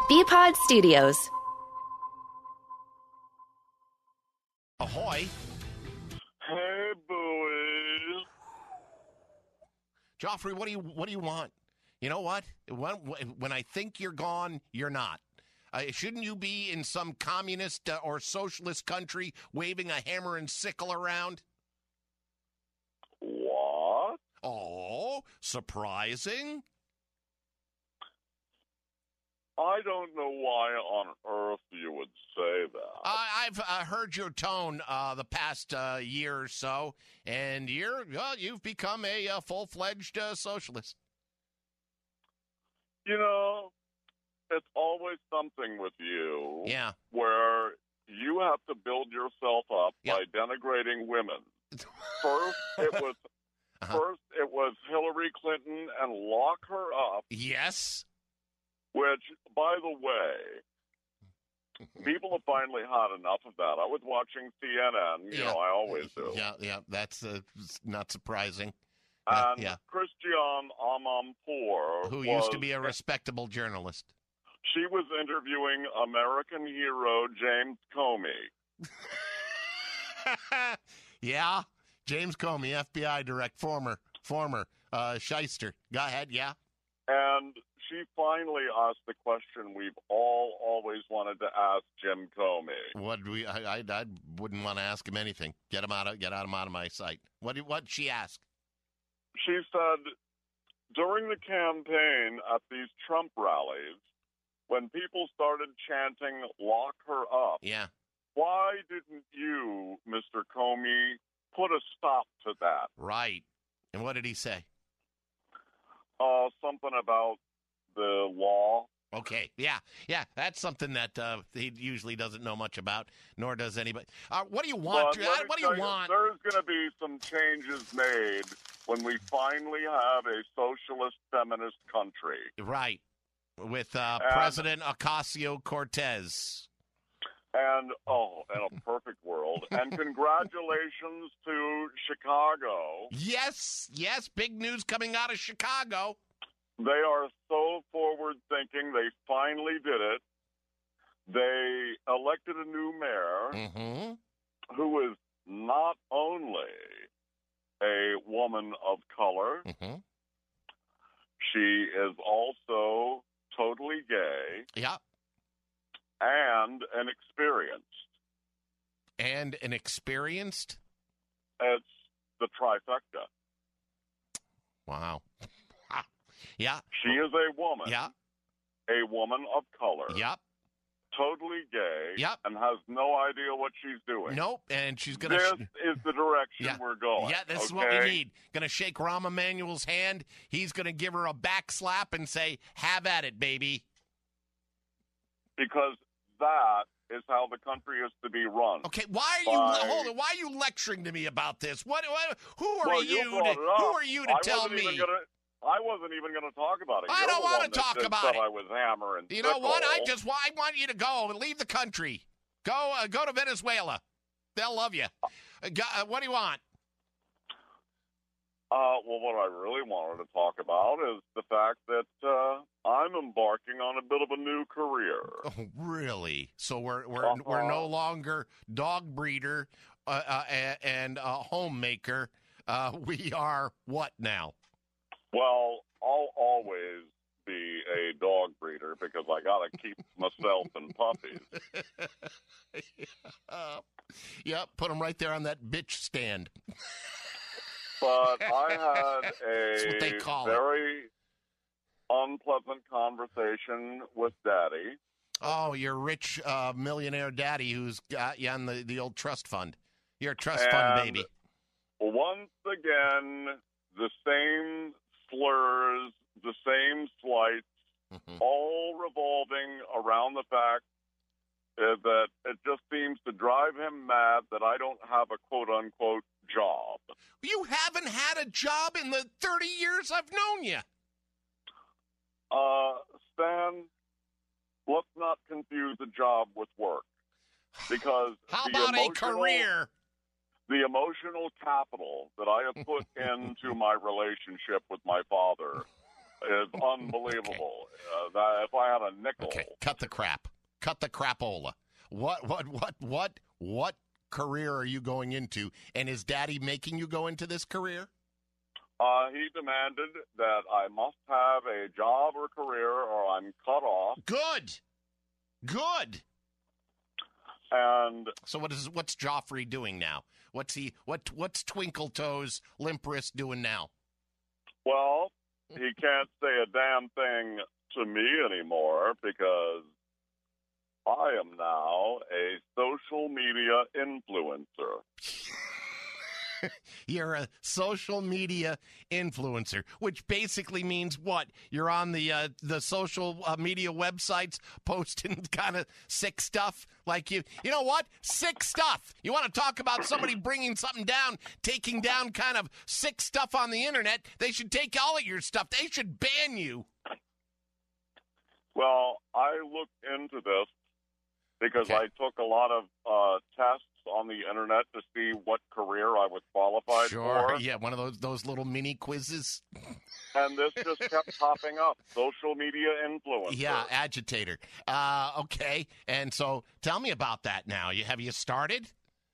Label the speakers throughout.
Speaker 1: BPod Studios.
Speaker 2: Ahoy.
Speaker 3: Hey, boys.
Speaker 2: Joffrey, what do you want? You know what? When I think you're gone, you're not. Shouldn't you be in some communist or socialist country waving a hammer and sickle around?
Speaker 3: What?
Speaker 2: Oh, surprising.
Speaker 3: I don't know why on earth you would say that.
Speaker 2: I've heard your tone the past year or so, and you've become a full-fledged socialist.
Speaker 3: You know, it's always something with you.
Speaker 2: Yeah.
Speaker 3: Where you have to build yourself up
Speaker 2: Yep.
Speaker 3: by denigrating women. First, it was Hillary Clinton and lock her up.
Speaker 2: Yes.
Speaker 3: Which, by the way, people have finally had enough of that. I was watching CNN. You know, I always do.
Speaker 2: Yeah, that's not surprising.
Speaker 3: And
Speaker 2: yeah.
Speaker 3: Christiane Amanpour,
Speaker 2: Who used to be a respectable journalist.
Speaker 3: She was interviewing American hero James Comey.
Speaker 2: Yeah, James Comey, FBI direct, former shyster. Go ahead, yeah.
Speaker 3: And she finally asked the question we've all always wanted to ask Jim Comey.
Speaker 2: I wouldn't want to ask him anything. Get him out of my sight. What'd she ask?
Speaker 3: She said, during the campaign at these Trump rallies, when people started chanting, lock her up,
Speaker 2: Yeah.
Speaker 3: why didn't you, Mr. Comey, put a stop to that?
Speaker 2: Right. And what did he say?
Speaker 3: Something about the law.
Speaker 2: Okay, yeah, that's something that he usually doesn't know much about, nor does anybody. What do you want? What do you want?
Speaker 3: There's going to be some changes made when we finally have a socialist feminist country.
Speaker 2: Right, with President Ocasio-Cortez.
Speaker 3: And, in a perfect world. And congratulations to Chicago.
Speaker 2: Yes, big news coming out of Chicago.
Speaker 3: They are so forward-thinking. They finally did it. They elected a new mayor who is not only a woman of color, she is also totally gay.
Speaker 2: Yeah.
Speaker 3: And an experienced. It's the trifecta.
Speaker 2: Wow. Yeah.
Speaker 3: She is a woman.
Speaker 2: Yeah.
Speaker 3: A woman of color.
Speaker 2: Yep.
Speaker 3: Totally gay.
Speaker 2: Yep.
Speaker 3: And has no idea what she's doing.
Speaker 2: Nope. And she's going to...
Speaker 3: This is the direction we're going.
Speaker 2: Yeah, this is what we need. Going to shake Rahm Emanuel's hand. He's going to give her a back slap and say, have at it, baby.
Speaker 3: Because that is how the country is to be run.
Speaker 2: Okay, why are you lecturing to me about this? Who are you to tell me?
Speaker 3: I wasn't even going to talk about it.
Speaker 2: I don't want to talk about it.
Speaker 3: I was hammer and
Speaker 2: you know what? I want you to go and leave the country. Go to Venezuela. They'll love you. What do you want?
Speaker 3: Well, what I really wanted to talk about is the fact that I'm embarking on a bit of a new career.
Speaker 2: Oh, really? So we're no longer dog breeder and homemaker. We are what now? Well,
Speaker 3: I'll always be a dog breeder because I got to keep myself and puppies.
Speaker 2: Yep, put them right there on that bitch stand.
Speaker 3: But I had a very unpleasant conversation with Daddy.
Speaker 2: Oh, your rich millionaire daddy who's got you on the old trust fund. You're a trust fund baby.
Speaker 3: Once again, the same slurs, the same slights, all revolving around the fact that it just seems to drive him mad that I don't have a quote-unquote job.
Speaker 2: You haven't had a job in the 30 years I've known you.
Speaker 3: Stan, let's not confuse a job with work. Because
Speaker 2: how about a career?
Speaker 3: The emotional capital that I have put into my relationship with my father is unbelievable. That if I had a nickel.
Speaker 2: Okay, cut the crap. Cut the crapola. What career are you going into? And is Daddy making you go into this career?
Speaker 3: He demanded that I must have a job or career or I'm cut off.
Speaker 2: Good.
Speaker 3: And
Speaker 2: so what's Joffrey doing now? What's Twinkle Toes Limp Wrist doing now?
Speaker 3: Well, he can't say a damn thing to me anymore because I am now a social media influencer.
Speaker 2: You're a social media influencer, which basically means what? You're on the social media websites posting kind of sick stuff. Like you know what? Sick stuff. You want to talk about somebody bringing something down, taking down kind of sick stuff on the internet? They should take all of your stuff. They should ban you.
Speaker 3: Well, I looked into this because I took a lot of tests on the internet to see what career I was qualified for.
Speaker 2: Sure, yeah, one of those little mini quizzes.
Speaker 3: And this just kept popping up. Social media influencer.
Speaker 2: Yeah, agitator. Okay, and so tell me about that now. Have you started?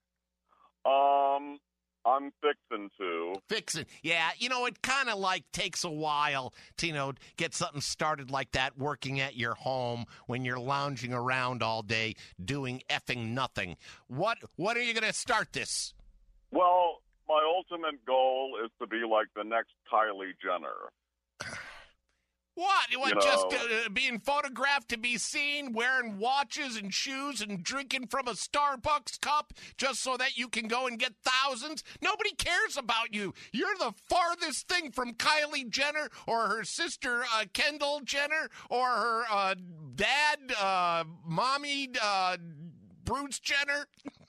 Speaker 3: I'm fixing to.
Speaker 2: Yeah, it kind of like takes a while to, get something started like that working at your home when you're lounging around all day doing effing nothing. What are you going to start this?
Speaker 3: Well, my ultimate goal is to be like the next Kylie Jenner.
Speaker 2: What just being photographed to be seen, wearing watches and shoes and drinking from a Starbucks cup just so that you can go and get thousands? Nobody cares about you. You're the farthest thing from Kylie Jenner or her sister Kendall Jenner or her dad, mommy, Bruce Jenner.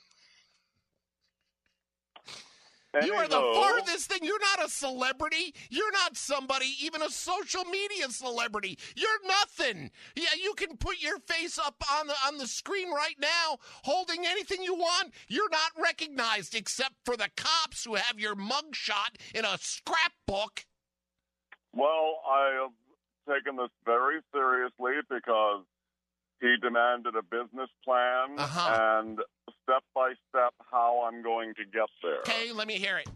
Speaker 2: You are the farthest thing. You're not a celebrity. You're not somebody, even a social media celebrity. You're nothing. Yeah, you can put your face up on the screen right now, holding anything you want. You're not recognized except for the cops who have your mugshot in a scrapbook.
Speaker 3: Well, I have taken this very seriously because he demanded a business plan and step-by-step how I'm going to get there.
Speaker 2: Okay, let me hear it.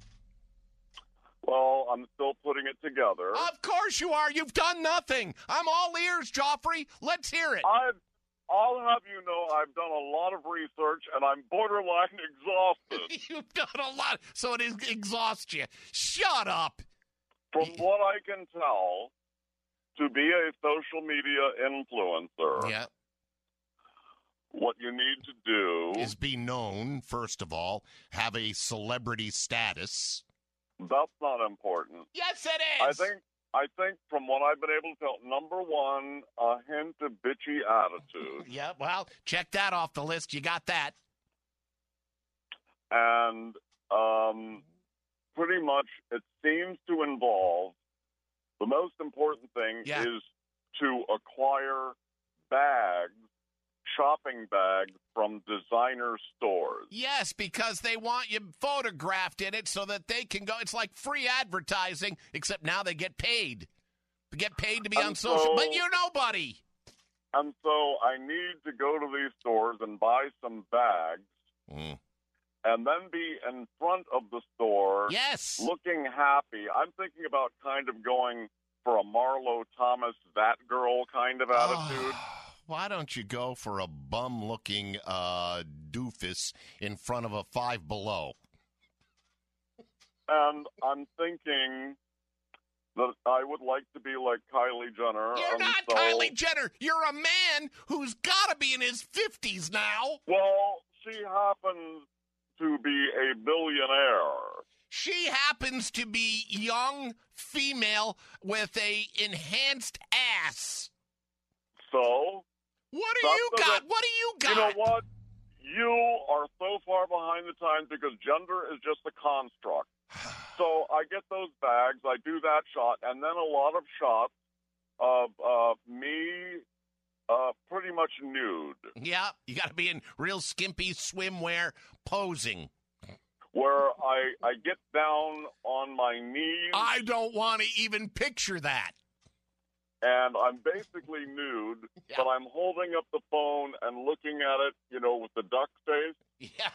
Speaker 3: Well, I'm still putting it together.
Speaker 2: Of course you are. You've done nothing. I'm all ears, Joffrey. Let's hear it.
Speaker 3: I'll have you know I've done a lot of research, and I'm borderline exhausted.
Speaker 2: You've done a lot, so it exhausts you. Shut up.
Speaker 3: From what I can tell, to be a social media influencer,
Speaker 2: yeah,
Speaker 3: what you need to do
Speaker 2: is be known, first of all, have a celebrity status.
Speaker 3: That's not important.
Speaker 2: Yes, it is.
Speaker 3: I think from what I've been able to tell, number one, a hint of bitchy attitude.
Speaker 2: Yeah, well, check that off the list. You got that.
Speaker 3: And pretty much it seems to involve the most important thing is to acquire shopping bags from designer stores.
Speaker 2: Yes, because they want you photographed in it so that they can go. It's like free advertising, except now they get paid. They get paid to be on social, but you're nobody.
Speaker 3: And so I need to go to these stores and buy some bags. And then be in front of the store, looking happy. I'm thinking about kind of going for a Marlo Thomas, that girl kind of attitude.
Speaker 2: Why don't you go for a bum-looking doofus in front of a Five Below?
Speaker 3: And I'm thinking that I would like to be like Kylie Jenner.
Speaker 2: You're not Kylie Jenner. You're a man who's got to be in his 50s now.
Speaker 3: Well, she happens to be a billionaire.
Speaker 2: She happens to be young, female, with a enhanced ass.
Speaker 3: So?
Speaker 2: What do you got? What do you got?
Speaker 3: You know what? You are so far behind the times because gender is just a construct. So I get those bags, I do that shot, and then a lot of shots of me pretty much nude.
Speaker 2: Yeah, you got to be in real skimpy swimwear posing.
Speaker 3: Where I get down on my knees.
Speaker 2: I don't want to even picture that.
Speaker 3: and I'm basically nude,
Speaker 2: Yeah.
Speaker 3: but I'm holding up the phone and looking at it, with the duck face.
Speaker 2: Yeah.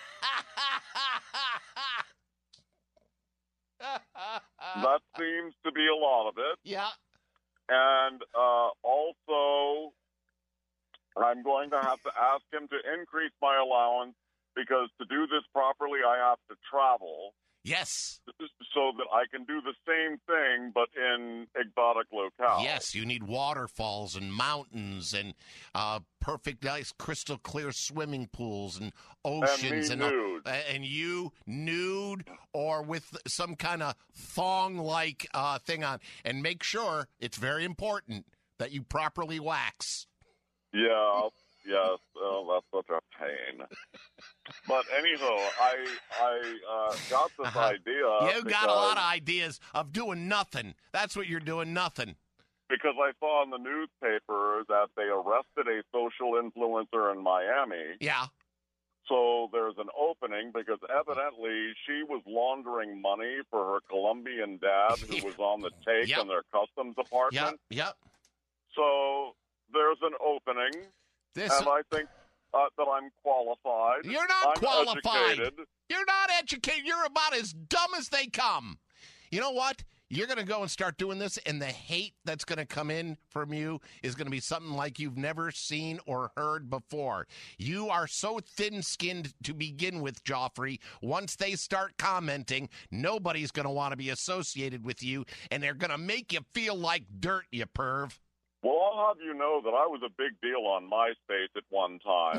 Speaker 3: That seems to be a lot of it.
Speaker 2: Yeah.
Speaker 3: And also, I'm going to have to ask him to increase my allowance because to do this properly, I have to travel.
Speaker 2: Yes.
Speaker 3: So that I can do the same thing, but in exotic locales.
Speaker 2: Yes, you need waterfalls and mountains and perfect, nice, crystal clear swimming pools and oceans
Speaker 3: and me nude.
Speaker 2: And you nude or with some kind of thong-like thing on. And make sure it's very important that you properly wax.
Speaker 3: Yeah. Yes, that's such a pain. But anyhow, I got this idea.
Speaker 2: You got a lot of ideas of doing nothing. That's what you're doing, nothing.
Speaker 3: Because I saw in the newspaper that they arrested a social influencer in Miami.
Speaker 2: Yeah.
Speaker 3: So there's an opening because evidently she was laundering money for her Colombian dad who was on the take
Speaker 2: Yep.
Speaker 3: in their customs department.
Speaker 2: Yep.
Speaker 3: So there's an opening. And I think that I'm qualified.
Speaker 2: You're not
Speaker 3: I'm
Speaker 2: qualified.
Speaker 3: Educated.
Speaker 2: You're not educated. You're about as dumb as they come. You know what? You're going to go and start doing this, and the hate that's going to come in from you is going to be something like you've never seen or heard before. You are so thin-skinned to begin with, Joffrey. Once they start commenting, nobody's going to want to be associated with you, and they're going to make you feel like dirt, you perv.
Speaker 3: Well, I'll have you know that I was a big deal on MySpace at one time.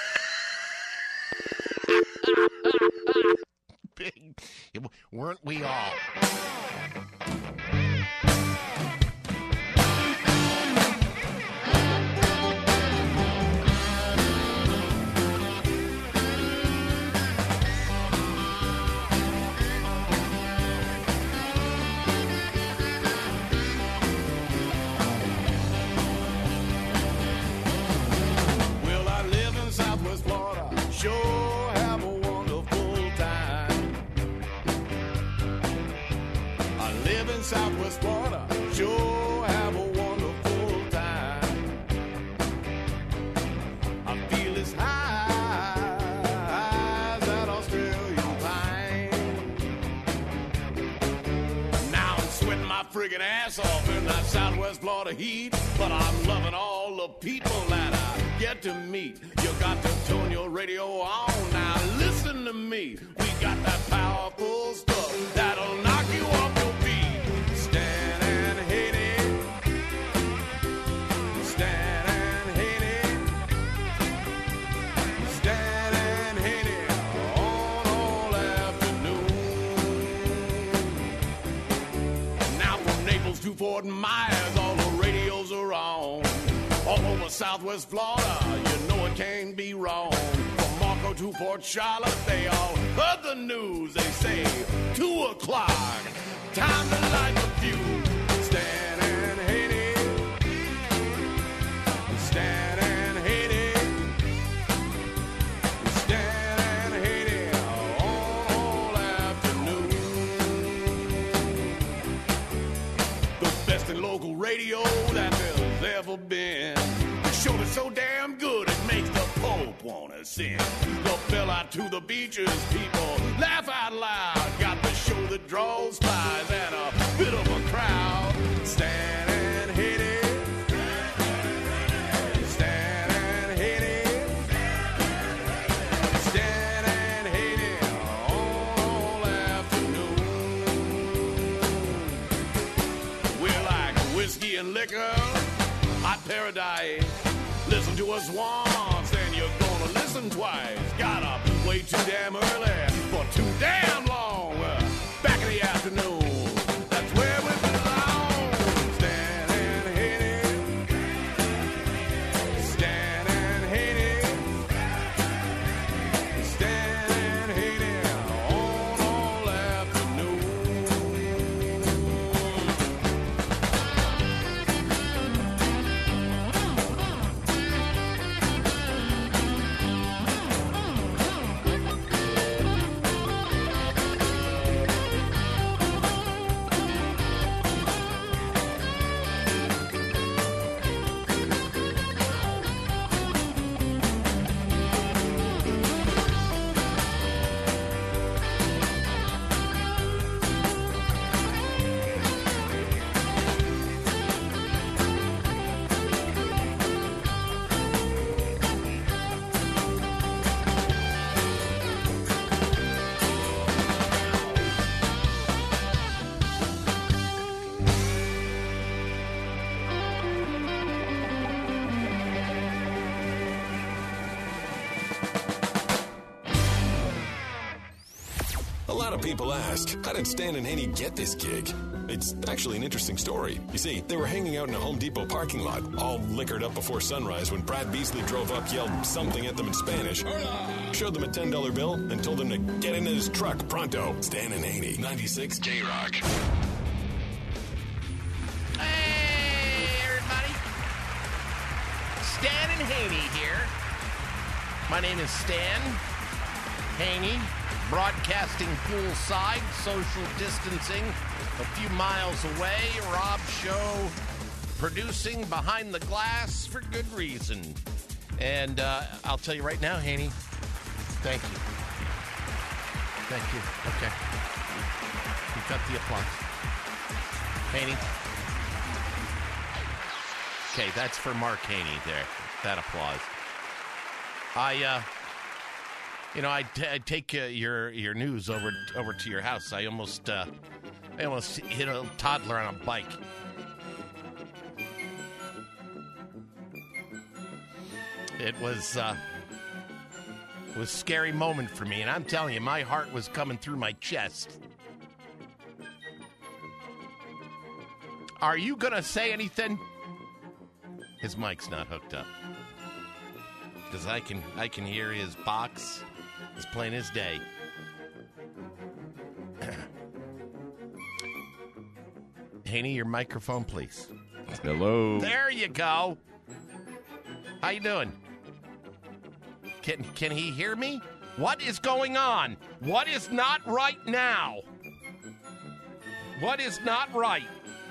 Speaker 2: Big, weren't we all?
Speaker 1: Well, I live in Southwest Florida. Sure have a wonderful time. I live in Southwest Florida. Sure have a wonderful time. I feel as high as that Australian pine. Now I'm sweating my friggin' ass off in that Southwest Florida heat, but I'm loving all the people that I get to meet. You got to tune your radio on. Now listen to me. We got that powerful stuff that'll knock you off your feet. Stand and hate it. Stand and hate it. Stand and hate it on all afternoon. Now from Naples to Fort Myers, all the radios are on. All over Southwest Florida, you know it can't be wrong. From Marco to Port Charlotte, they all heard the news. They say 2 o'clock, time to light the fuse. Stand and hate it. Stand and hate it. Stand and hate it on all afternoon. The best in local radio that there's ever been. The show that's so damn good it makes the Pope wanna sing. The bell out to the beaches, people laugh out loud. Got the show that draws flies and a bit of a crowd. Stand and hate it. Stand and hate it. Stand and hate it all afternoon. We're like whiskey and liquor, hot paradise. Listen to us once, then you're gonna listen twice. Got up way too damn early for too damn long. Back in the afternoon, that's where we belong. Stand and hate it. Stand and hate it. Stand and hate it on all afternoon.
Speaker 4: of people ask, how did Stan and Haney get this gig? It's actually an interesting story. You see, they were hanging out in a Home Depot parking lot, all liquored up before sunrise when Brad Beasley drove up, yelled something at them in Spanish, showed them a $10 bill, and told them to get into his truck pronto. Stan and Haney, 96 J-Rock.
Speaker 2: Hey, everybody. Stan and Haney here. My name is Stan Haney, broadcasting poolside, social distancing, a few miles away. Rob Show producing behind the glass for good reason. And I'll tell you right now, Haney, thank you. Thank you. Okay. You got the applause. Haney. Okay, that's for Mark Haney there. That applause. I take your news over to your house. I almost hit a toddler on a bike. It was a scary moment for me, and I'm telling you, my heart was coming through my chest. Are you gonna say anything? His mic's not hooked up. Because I can hear his box as plain as day. Haney, your microphone, please.
Speaker 5: Hello.
Speaker 2: There you go. How you doing? Can he hear me? What is going on? What is not right now? What is not right?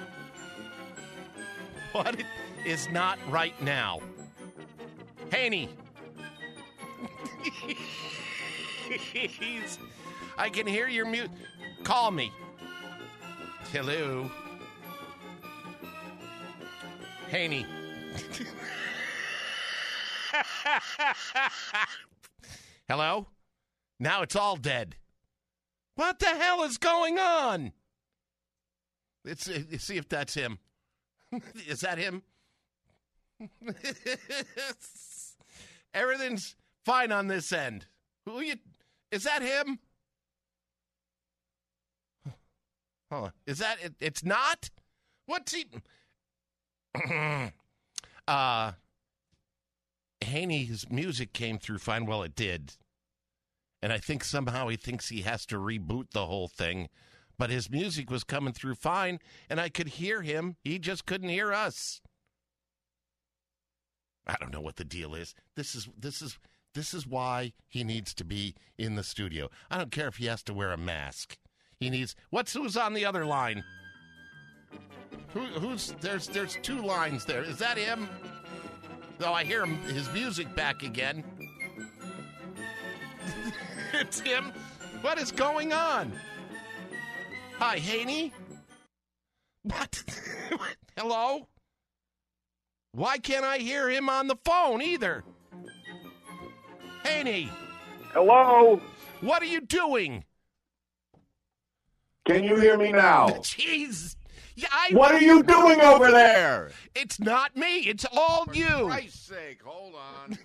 Speaker 2: What is not right now? Haney. I can hear your mute. Call me. Hello. Haney. Hello? Now it's all dead. What the hell is going on? Let's see if that's him. Is that him? Everything's fine on this end. Is that him? Hold on. Is that it? It's not? What's he? Haney's music came through fine. Well, it did. And I think somehow he thinks he has to reboot the whole thing. But his music was coming through fine, and I could hear him. He just couldn't hear us. I don't know what the deal is. This is why he needs to be in the studio. I don't care if he has to wear a mask. He needs. Who's on the other line? There's two lines there. Is that him? Oh, I hear his music back again. It's him. What is going on? Hi, Haney. What? Hello? Why can't I hear him on the phone either? Haney.
Speaker 3: Hello?
Speaker 2: What are you doing?
Speaker 3: Can you hear me now?
Speaker 2: Jeez. Yeah,
Speaker 3: What are you doing over there?
Speaker 2: It's not me. It's all you.
Speaker 5: For Christ's sake, hold on.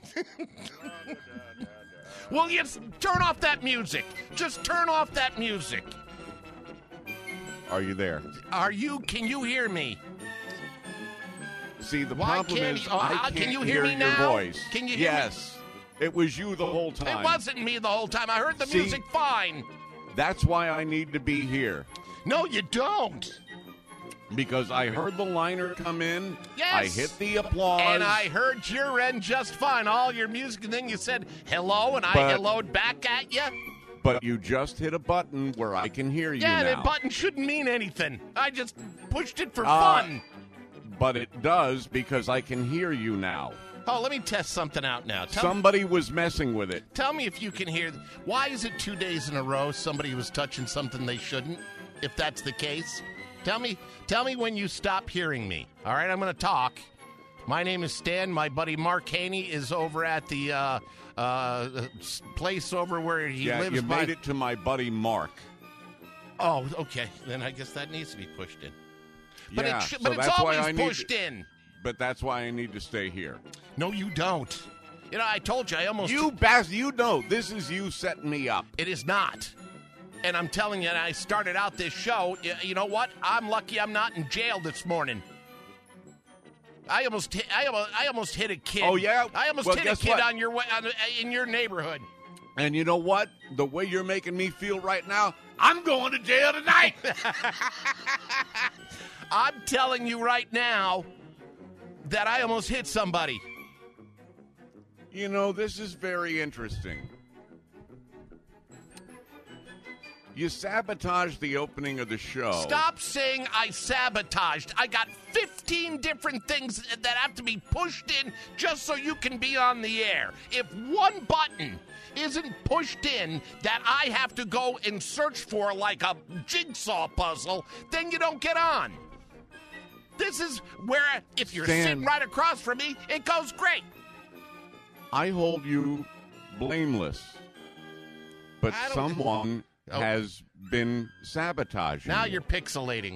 Speaker 2: Will you turn off that music? Just turn off that music.
Speaker 5: Are you there?
Speaker 2: Can you hear me?
Speaker 5: See, the
Speaker 2: Why
Speaker 5: problem
Speaker 2: can't
Speaker 5: is
Speaker 2: you-
Speaker 5: I
Speaker 2: can
Speaker 5: can't
Speaker 2: you hear me
Speaker 5: your
Speaker 2: now?
Speaker 5: voice.
Speaker 2: Can you hear me?
Speaker 5: Yes. It was you the whole time.
Speaker 2: It wasn't me the whole time. I heard the
Speaker 5: See?
Speaker 2: music fine.
Speaker 5: That's why I need to be here.
Speaker 2: No, you don't.
Speaker 5: Because I heard the liner come in.
Speaker 2: Yes.
Speaker 5: I hit the applause.
Speaker 2: And I heard your end just fine. All your music, and then you said hello, and I
Speaker 5: But-
Speaker 2: helloed back at you.
Speaker 5: But you just hit a button where I can hear you
Speaker 2: Yeah,
Speaker 5: now.
Speaker 2: that button shouldn't mean anything. I just pushed it for fun.
Speaker 5: But it does because I can hear you now.
Speaker 2: Oh, let me test something out now.
Speaker 5: Somebody was messing with it.
Speaker 2: Tell me if you can hear. Why is it 2 days in a row somebody was touching something they shouldn't? If that's the case, tell me when you stop hearing me. All right, I'm going to talk. My name is Stan. My buddy Mark Haney is over at the place over where he
Speaker 5: Yeah,
Speaker 2: lives.
Speaker 5: you made it to my buddy Mark.
Speaker 2: Oh, okay. Then I guess that needs to be pushed in. But
Speaker 5: Yeah,
Speaker 2: it's
Speaker 5: so that's why I
Speaker 2: always
Speaker 5: need
Speaker 2: pushed
Speaker 5: to-
Speaker 2: in.
Speaker 5: But that's why I need to stay here.
Speaker 2: No, you don't. You know, I told you. I almost.
Speaker 5: You know, this is you setting me up.
Speaker 2: It is not. And I'm telling you, I started out this show, you know what? I'm lucky I'm not in jail this morning. I almost hit a kid.
Speaker 5: Oh, yeah?
Speaker 2: I almost
Speaker 5: Well,
Speaker 2: hit a
Speaker 5: guess
Speaker 2: kid
Speaker 5: what?
Speaker 2: on your way, in your neighborhood.
Speaker 5: And you know what? The way you're making me feel right now, I'm going to jail tonight.
Speaker 2: I'm telling you right now that I almost hit somebody.
Speaker 5: You know, this is very interesting. You sabotaged the opening of the show.
Speaker 2: Stop saying I sabotaged. I got 15 different things that have to be pushed in just so you can be on the air. If one button isn't pushed in that I have to go and search for like a jigsaw puzzle, then you don't get on. This is where, if you're
Speaker 5: Stan,
Speaker 2: sitting right across from me, it goes great.
Speaker 5: I hold you blameless. But
Speaker 2: I don't-
Speaker 5: someone
Speaker 2: Oh.
Speaker 5: has been sabotaging
Speaker 2: Now
Speaker 5: you.
Speaker 2: you're pixelating.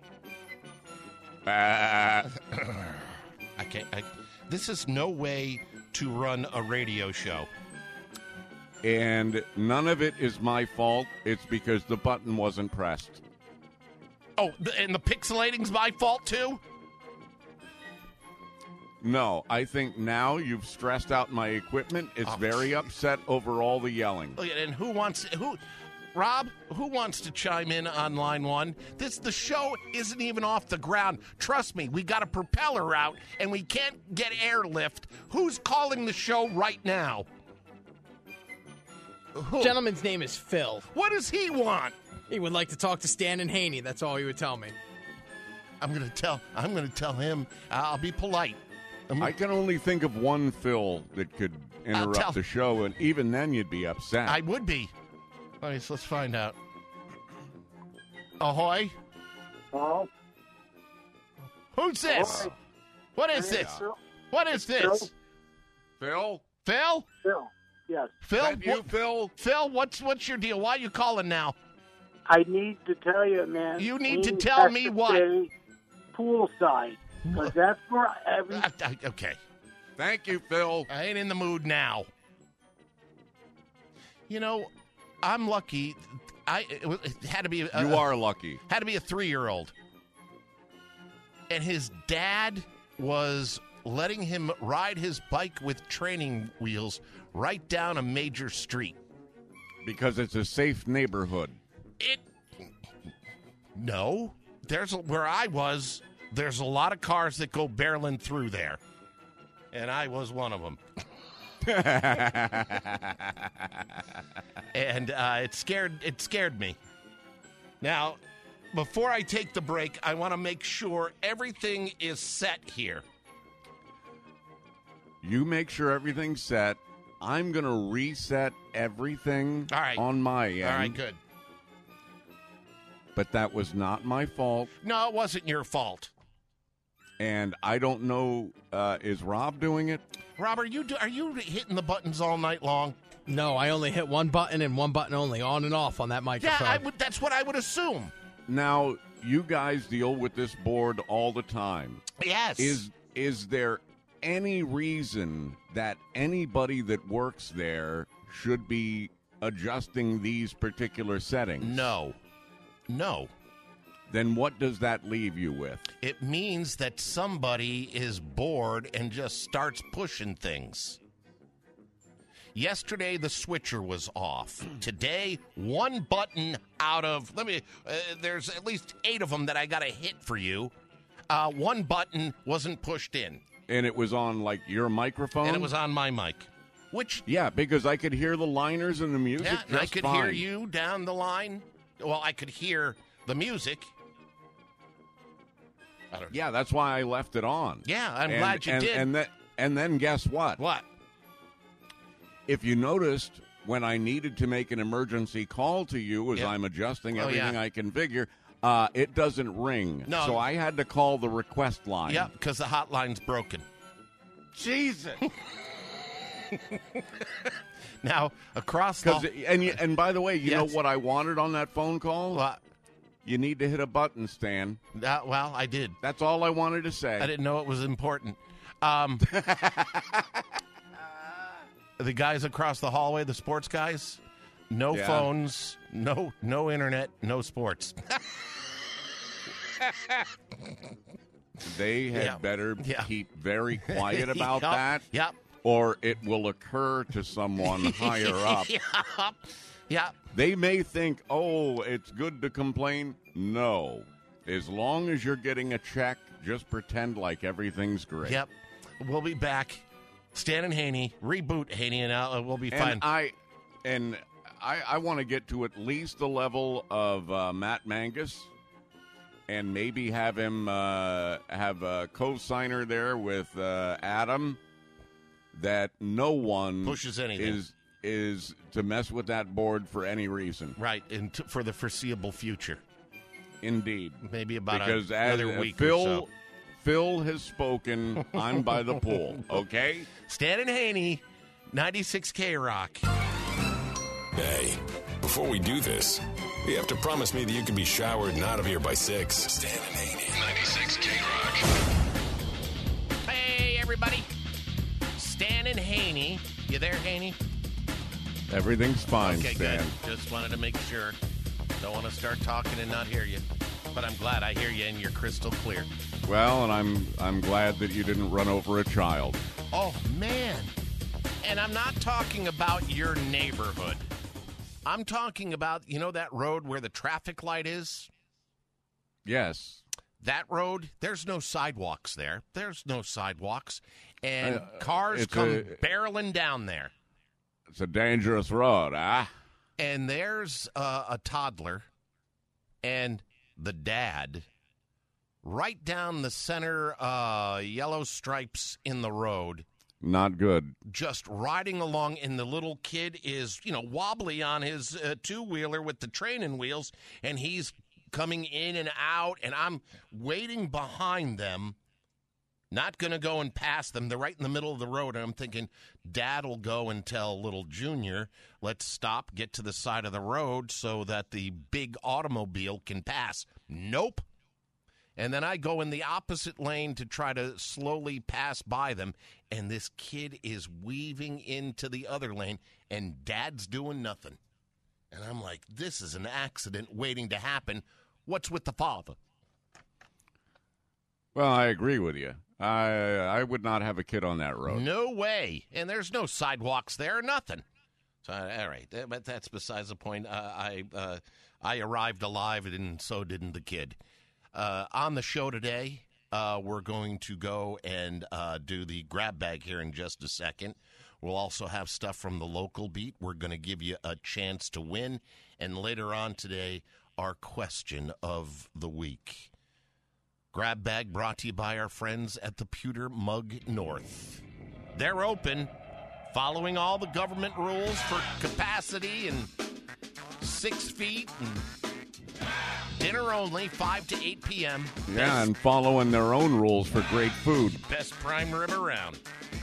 Speaker 5: Uh,
Speaker 2: I can't. This is no way to run a radio show.
Speaker 5: and none of it is my fault. It's because the button wasn't pressed.
Speaker 2: Oh, and the pixelating's my fault too?
Speaker 5: No, I think now you've stressed out my equipment. It's
Speaker 2: Oh,
Speaker 5: very upset over all the yelling.
Speaker 2: Look at- And Rob, who wants to chime in on line one? The show isn't even off the ground. Trust me, we got a propeller out and we can't get airlift. Who's calling the show right now? Who?
Speaker 6: Gentleman's name is Phil.
Speaker 2: What does he want?
Speaker 6: He would like to talk to Stan and Haney. That's all he would tell me.
Speaker 2: I'm gonna tell him. I'll be polite.
Speaker 5: I can only think of one Phil that could interrupt
Speaker 2: tell-
Speaker 5: the show, and even then you'd be upset.
Speaker 2: I would be. All right, so let's find out. Ahoy.
Speaker 7: Hello?
Speaker 2: Who's this?
Speaker 7: Ahoy.
Speaker 2: What is
Speaker 7: Hey,
Speaker 2: this?
Speaker 7: Phil?
Speaker 2: What is this?
Speaker 5: Phil?
Speaker 2: Phil?
Speaker 7: Phil, yes.
Speaker 2: Phil?
Speaker 5: That you,
Speaker 2: What-
Speaker 5: Phil?
Speaker 2: Phil, what's your deal? Why are you calling now?
Speaker 7: I need to tell you, man.
Speaker 2: You need to
Speaker 7: Haney
Speaker 2: tell
Speaker 7: has
Speaker 2: me
Speaker 7: to
Speaker 2: what?
Speaker 7: stay Poolside. Because that's where every...
Speaker 2: Okay.
Speaker 5: Thank you, Phil.
Speaker 2: I ain't in the mood now. You know, I'm lucky. It had to be
Speaker 5: You are lucky.
Speaker 2: had to be a 3-year-old. And his dad was letting him ride his bike with training wheels right down a major street.
Speaker 5: Because it's a safe neighborhood.
Speaker 2: No. Where I was, there's a lot of cars that go barreling through there. And I was one of them. And it scared me. Now, before I take the break, I want to make sure everything is set here.
Speaker 5: You make sure everything's set. I'm going to reset everything
Speaker 2: All right.
Speaker 5: on my end.
Speaker 2: All right, good.
Speaker 5: But that was not my fault.
Speaker 2: No, it wasn't your fault.
Speaker 5: And I don't know, is Rob doing it?
Speaker 2: Rob, are you hitting the buttons all night long?
Speaker 6: No, I only hit one button and one button only, on and off on that
Speaker 2: Yeah,
Speaker 6: microphone.
Speaker 2: that's what I would assume.
Speaker 5: Now, you guys deal with this board all the time.
Speaker 2: Yes.
Speaker 5: Is there any reason that anybody that works there should be adjusting these particular settings?
Speaker 2: No.
Speaker 5: Then what does that leave you with?
Speaker 2: It means that somebody is bored and just starts pushing things. Yesterday, the switcher was off. Today, one button out of, there's at least 8 of them that I got to hit for you. One button wasn't pushed in.
Speaker 5: And it was on, like, your microphone?
Speaker 2: And it was on my mic. Which,
Speaker 5: Yeah, because I could hear the liners and the music
Speaker 2: yeah,
Speaker 5: just
Speaker 2: and I could
Speaker 5: fine.
Speaker 2: hear you down the line. Well, I could hear the music. I don't know.
Speaker 5: Yeah, that's why I left it on.
Speaker 2: Yeah, I'm glad you did.
Speaker 5: And then guess what?
Speaker 2: What?
Speaker 5: If you noticed, when I needed to make an emergency call to you as
Speaker 2: Yep.
Speaker 5: I'm adjusting
Speaker 2: Oh,
Speaker 5: everything
Speaker 2: yeah.
Speaker 5: I configure, it doesn't ring.
Speaker 2: No.
Speaker 5: So I had to call the request line.
Speaker 2: Yep, because the hotline's broken.
Speaker 5: Jesus.
Speaker 2: Now, across
Speaker 5: Because
Speaker 2: the...
Speaker 5: and by the way, you know
Speaker 2: Yes.
Speaker 5: what I wanted on that phone call?
Speaker 2: Well,
Speaker 5: You need to hit a button, Stan.
Speaker 2: well, I did.
Speaker 5: That's all I wanted to say.
Speaker 2: I didn't know it was important. The guys across the hallway, the sports guys, No
Speaker 5: Yeah.
Speaker 2: phones, no internet, no sports.
Speaker 5: They had
Speaker 2: Yeah.
Speaker 5: better
Speaker 2: Yeah.
Speaker 5: keep very quiet about
Speaker 2: Yup.
Speaker 5: that,
Speaker 2: Yep.
Speaker 5: or it will occur to someone higher up.
Speaker 2: Yep. Yep.
Speaker 5: They may think, oh, it's good to complain. No. As long as you're getting a check, just pretend like everything's great.
Speaker 2: Yep. We'll be back. Stan and Haney, reboot Haney, and we'll be fine.
Speaker 5: And I want to get to at least the level of Matt Mangus, and maybe have him have a co-signer there with Adam, that no one
Speaker 2: Pushes anything.
Speaker 5: is to mess with that board for any reason.
Speaker 2: Right, and for the foreseeable future.
Speaker 5: Indeed.
Speaker 2: Maybe about
Speaker 5: Because
Speaker 2: another week
Speaker 5: Phil,
Speaker 2: or so.
Speaker 5: Phil has spoken. I'm by the pool, okay?
Speaker 2: Stan and Haney, 96 K-Rock.
Speaker 4: Hey, before we do this, you have to promise me that you can be showered and out of here by 6. Stan and Haney, 96 K-Rock.
Speaker 2: Hey, everybody. Stan and Haney. You there, Haney?
Speaker 5: Everything's fine,
Speaker 2: Okay,
Speaker 5: Stan.
Speaker 2: good. Just wanted to make sure. Don't want to start talking and not hear you. But I'm glad I hear you and you're crystal clear.
Speaker 5: Well, and I'm glad that you didn't run over a child.
Speaker 2: Oh, man. And I'm not talking about your neighborhood. I'm talking about, that road where the traffic light is?
Speaker 5: Yes.
Speaker 2: That road, there's no sidewalks there. There's no sidewalks. And cars
Speaker 5: it's
Speaker 2: come barreling down there.
Speaker 5: It's a dangerous road, huh?
Speaker 2: And there's a toddler and the dad right down the center, yellow stripes in the road.
Speaker 5: Not good.
Speaker 2: Just riding along, and the little kid is, wobbly on his two-wheeler with the training wheels, and he's coming in and out, and I'm waiting behind them, not going to go and pass them. They're right in the middle of the road, and I'm thinking, Dad will go and tell little Junior, let's stop, get to the side of the road so that the big automobile can pass. Nope. And then I go in the opposite lane to try to slowly pass by them, and this kid is weaving into the other lane, and Dad's doing nothing. And I'm like, this is an accident waiting to happen. What's with the father?
Speaker 5: Well, I agree with you. I would not have a kid on that road.
Speaker 2: No way. And there's no sidewalks there, nothing. So, all right, but that's besides the point. I arrived alive, and so didn't the kid. On the show today, we're going to go and do the grab bag here in just a second. We'll also have stuff from the local beat. We're going to give you a chance to win. And later on today, our question of the week. Grab bag brought to you by our friends at the Pewter Mug North. They're open, following all the government rules for capacity and 6 feet and dinner only, 5 to 8 p.m.
Speaker 5: Yeah, and following their own rules for great food.
Speaker 2: Best prime rib around.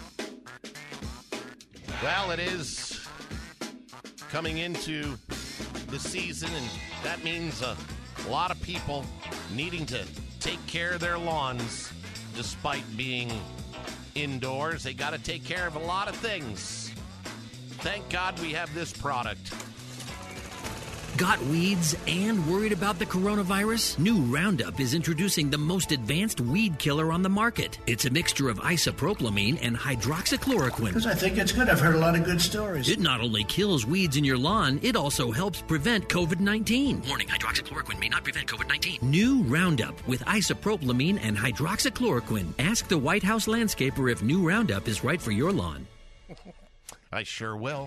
Speaker 2: Well, it is coming into the season, and that means a lot of people needing to take care of their lawns despite being indoors. They got to take care of a lot of things. Thank God we have this product.
Speaker 8: Got weeds and worried about the coronavirus? New Roundup is introducing the most advanced weed killer on the market. It's a mixture of isopropylamine and hydroxychloroquine.
Speaker 9: Because I think it's good. I've heard a lot of good stories.
Speaker 8: It not only kills weeds in your lawn, it also helps prevent COVID-19. Warning, hydroxychloroquine may not prevent COVID-19. New Roundup with isopropylamine and hydroxychloroquine. Ask the White House landscaper if New Roundup is right for your lawn.
Speaker 2: I sure will.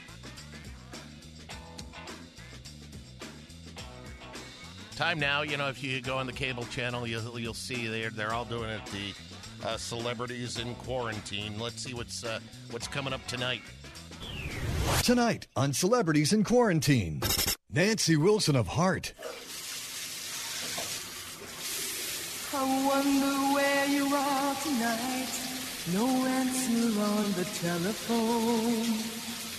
Speaker 2: Time now, if you go on the cable channel, you'll see they're all doing it. The celebrities in quarantine. Let's see what's coming up tonight.
Speaker 10: Tonight on Celebrities in Quarantine, Nancy Wilson of Heart.
Speaker 11: I wonder where you are tonight. No answer on the telephone.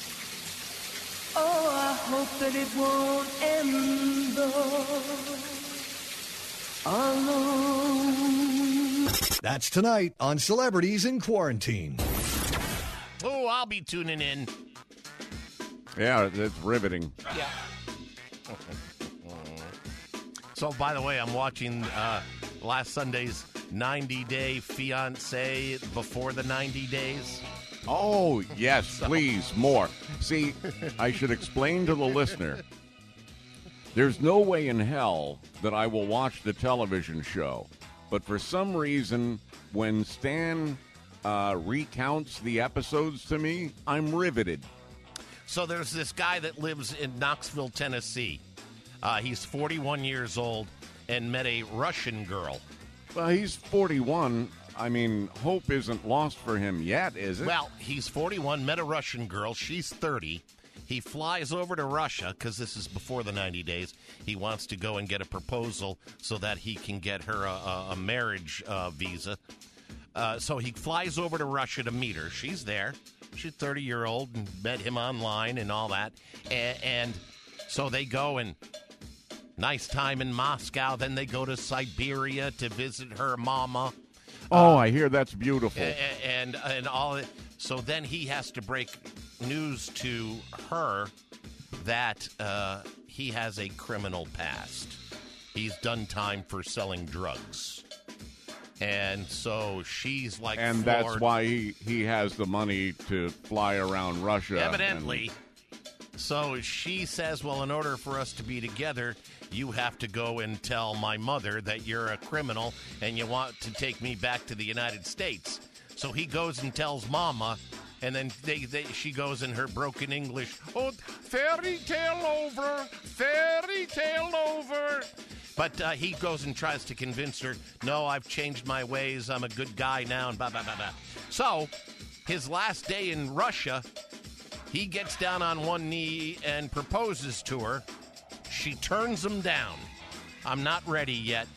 Speaker 11: Oh, I hope that it won't end alone.
Speaker 10: That's tonight on Celebrities in Quarantine.
Speaker 2: Oh, I'll be tuning in.
Speaker 5: Yeah, it's riveting.
Speaker 2: Yeah. So, by the way, I'm watching last Sunday's 90-Day Fiancé before the 90 days.
Speaker 5: Oh, yes, please, more. See, I should explain to the listener, there's no way in hell that I will watch the television show. But for some reason, when Stan recounts the episodes to me, I'm riveted.
Speaker 2: So there's this guy that lives in Knoxville, Tennessee. He's 41 years old and met a Russian girl.
Speaker 5: Well, he's 41. I mean, hope isn't lost for him yet, is it?
Speaker 2: Well, he's 41, met a Russian girl. She's 30. He flies over to Russia because this is before the 90 days. He wants to go and get a proposal so that he can get her a marriage visa. So he flies over to Russia to meet her. She's there. She's 30-year-old and met him online and all that. And so they go and nice time in Moscow. Then they go to Siberia to visit her mama.
Speaker 5: Oh, I hear that's beautiful.
Speaker 2: And all it. So then he has to break news to her that he has a criminal past. He's done time for selling drugs. And so she's like,
Speaker 5: and
Speaker 2: floored.
Speaker 5: That's why he has the money to fly around Russia.
Speaker 2: Evidently. So she says, well, in order for us to be together, you have to go and tell my mother that you're a criminal and you want to take me back to the United States. So he goes and tells Mama, and then she goes in her broken English, oh, fairy tale over, fairy tale over. But he goes and tries to convince her, no, I've changed my ways, I'm a good guy now, and blah, blah, blah, blah. So his last day in Russia, he gets down on one knee and proposes to her. She turns him down. I'm not ready yet.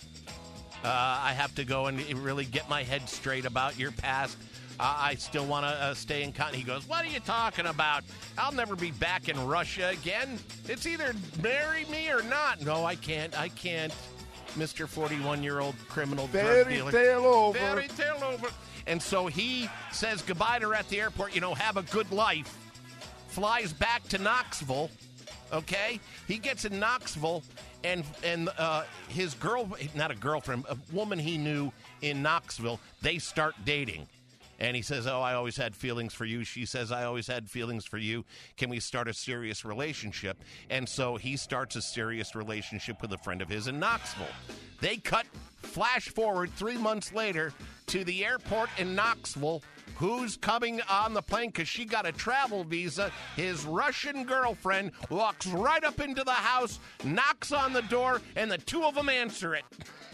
Speaker 2: I have to go and really get my head straight about your past. I still want to stay in contact. He goes, what are you talking about? I'll never be back in Russia again. It's either marry me or not. No, I can't. Mr. 41-year-old criminal drug dealer.
Speaker 5: Fairy tale over.
Speaker 2: Fairy tale over. And so he says goodbye to her at the airport. Have a good life. Flies back to Knoxville. Okay? He gets in Knoxville, and his not a girlfriend, a woman he knew in Knoxville, they start dating. And he says, oh, I always had feelings for you. She says, I always had feelings for you. Can we start a serious relationship? And so he starts a serious relationship with a friend of his in Knoxville. They flash forward 3 months later to the airport in Knoxville. Who's coming on the plane because she got a travel visa? His Russian girlfriend walks right up into the house, knocks on the door, and the two of them answer it.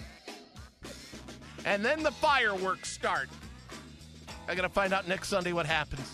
Speaker 2: And then the fireworks start. I got to find out next Sunday what happens.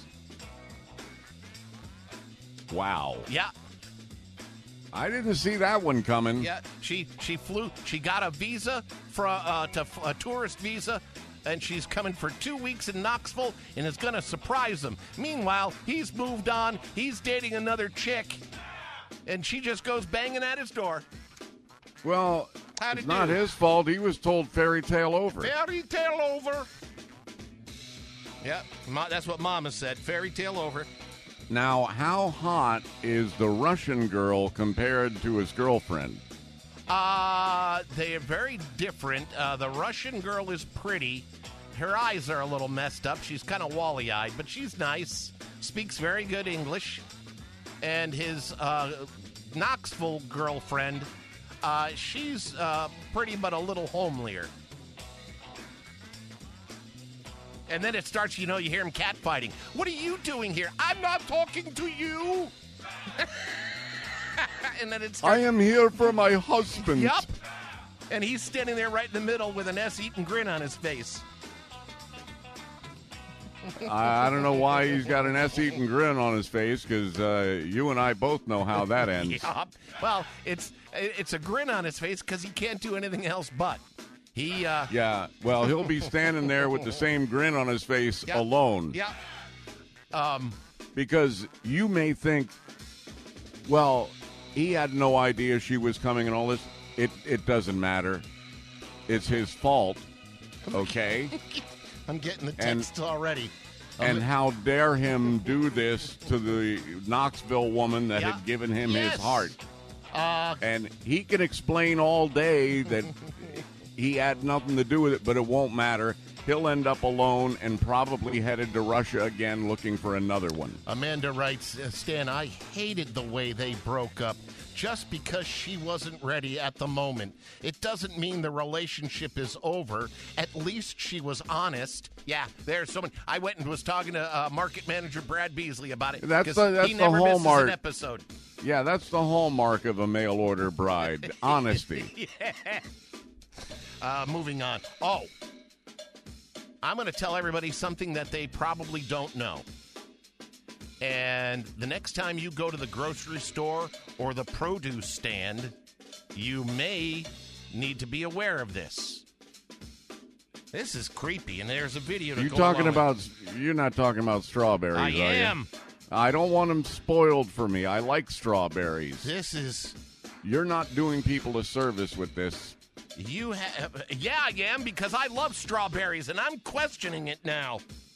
Speaker 5: Wow.
Speaker 2: Yeah.
Speaker 5: I didn't see that one coming.
Speaker 2: Yeah, she flew. She got a visa for a tourist visa, and she's coming for 2 weeks in Knoxville and is going to surprise him. Meanwhile, he's moved on. He's dating another chick, and she just goes banging at his door.
Speaker 5: Well, it's not his fault. He was told fairy tale over.
Speaker 2: Fairy tale over. Yeah, that's what Mama said. Fairy tale over.
Speaker 5: Now, how hot is the Russian girl compared to his girlfriend?
Speaker 2: They are very different. The Russian girl is pretty. Her eyes are a little messed up. She's kind of wally-eyed, but she's nice. Speaks very good English. And his Knoxville girlfriend, she's pretty but a little homelier. And then it starts, you hear him catfighting. What are you doing here? I'm not talking to you. And then it starts.
Speaker 5: I am here for my husband.
Speaker 2: Yup. And he's standing there right in the middle with an S-eating grin on his face.
Speaker 5: I don't know why he's got an S-eating grin on his face, because you and I both know how that ends.
Speaker 2: Yup. Well, it's a grin on his face because he can't do anything else but.
Speaker 5: Yeah, well, he'll be standing there with the same grin on his face alone.
Speaker 2: Yeah.
Speaker 5: Because you may think, well, he had no idea she was coming and all this. It doesn't matter. It's his fault, okay?
Speaker 2: I'm getting the text already.
Speaker 5: And how dare him do this to the Knoxville woman that had given him his heart. And he can explain all day that he had nothing to do with it, but it won't matter. He'll end up alone and probably headed to Russia again looking for another one.
Speaker 2: Amanda writes, Stan, I hated the way they broke up. Just because she wasn't ready at the moment. It doesn't mean the relationship is over. At least she was honest. Yeah, there's someone. I went and was talking to market manager Brad Beasley about it.
Speaker 5: That's
Speaker 2: he never
Speaker 5: the
Speaker 2: misses
Speaker 5: hallmark.
Speaker 2: An episode.
Speaker 5: Yeah, that's the hallmark of a mail-order bride. Honesty.
Speaker 2: Yeah. Moving on. Oh, I'm going to tell everybody something that they probably don't know. And the next time you go to the grocery store or the produce stand, you may need to be aware of this. This is creepy, and there's a video to go along with.
Speaker 5: You're not talking about strawberries,
Speaker 2: I
Speaker 5: are you?
Speaker 2: am.
Speaker 5: I don't want them spoiled for me. I like strawberries. You're not doing people a service with this.
Speaker 2: Yeah, I am, because I love strawberries, and I'm questioning it now.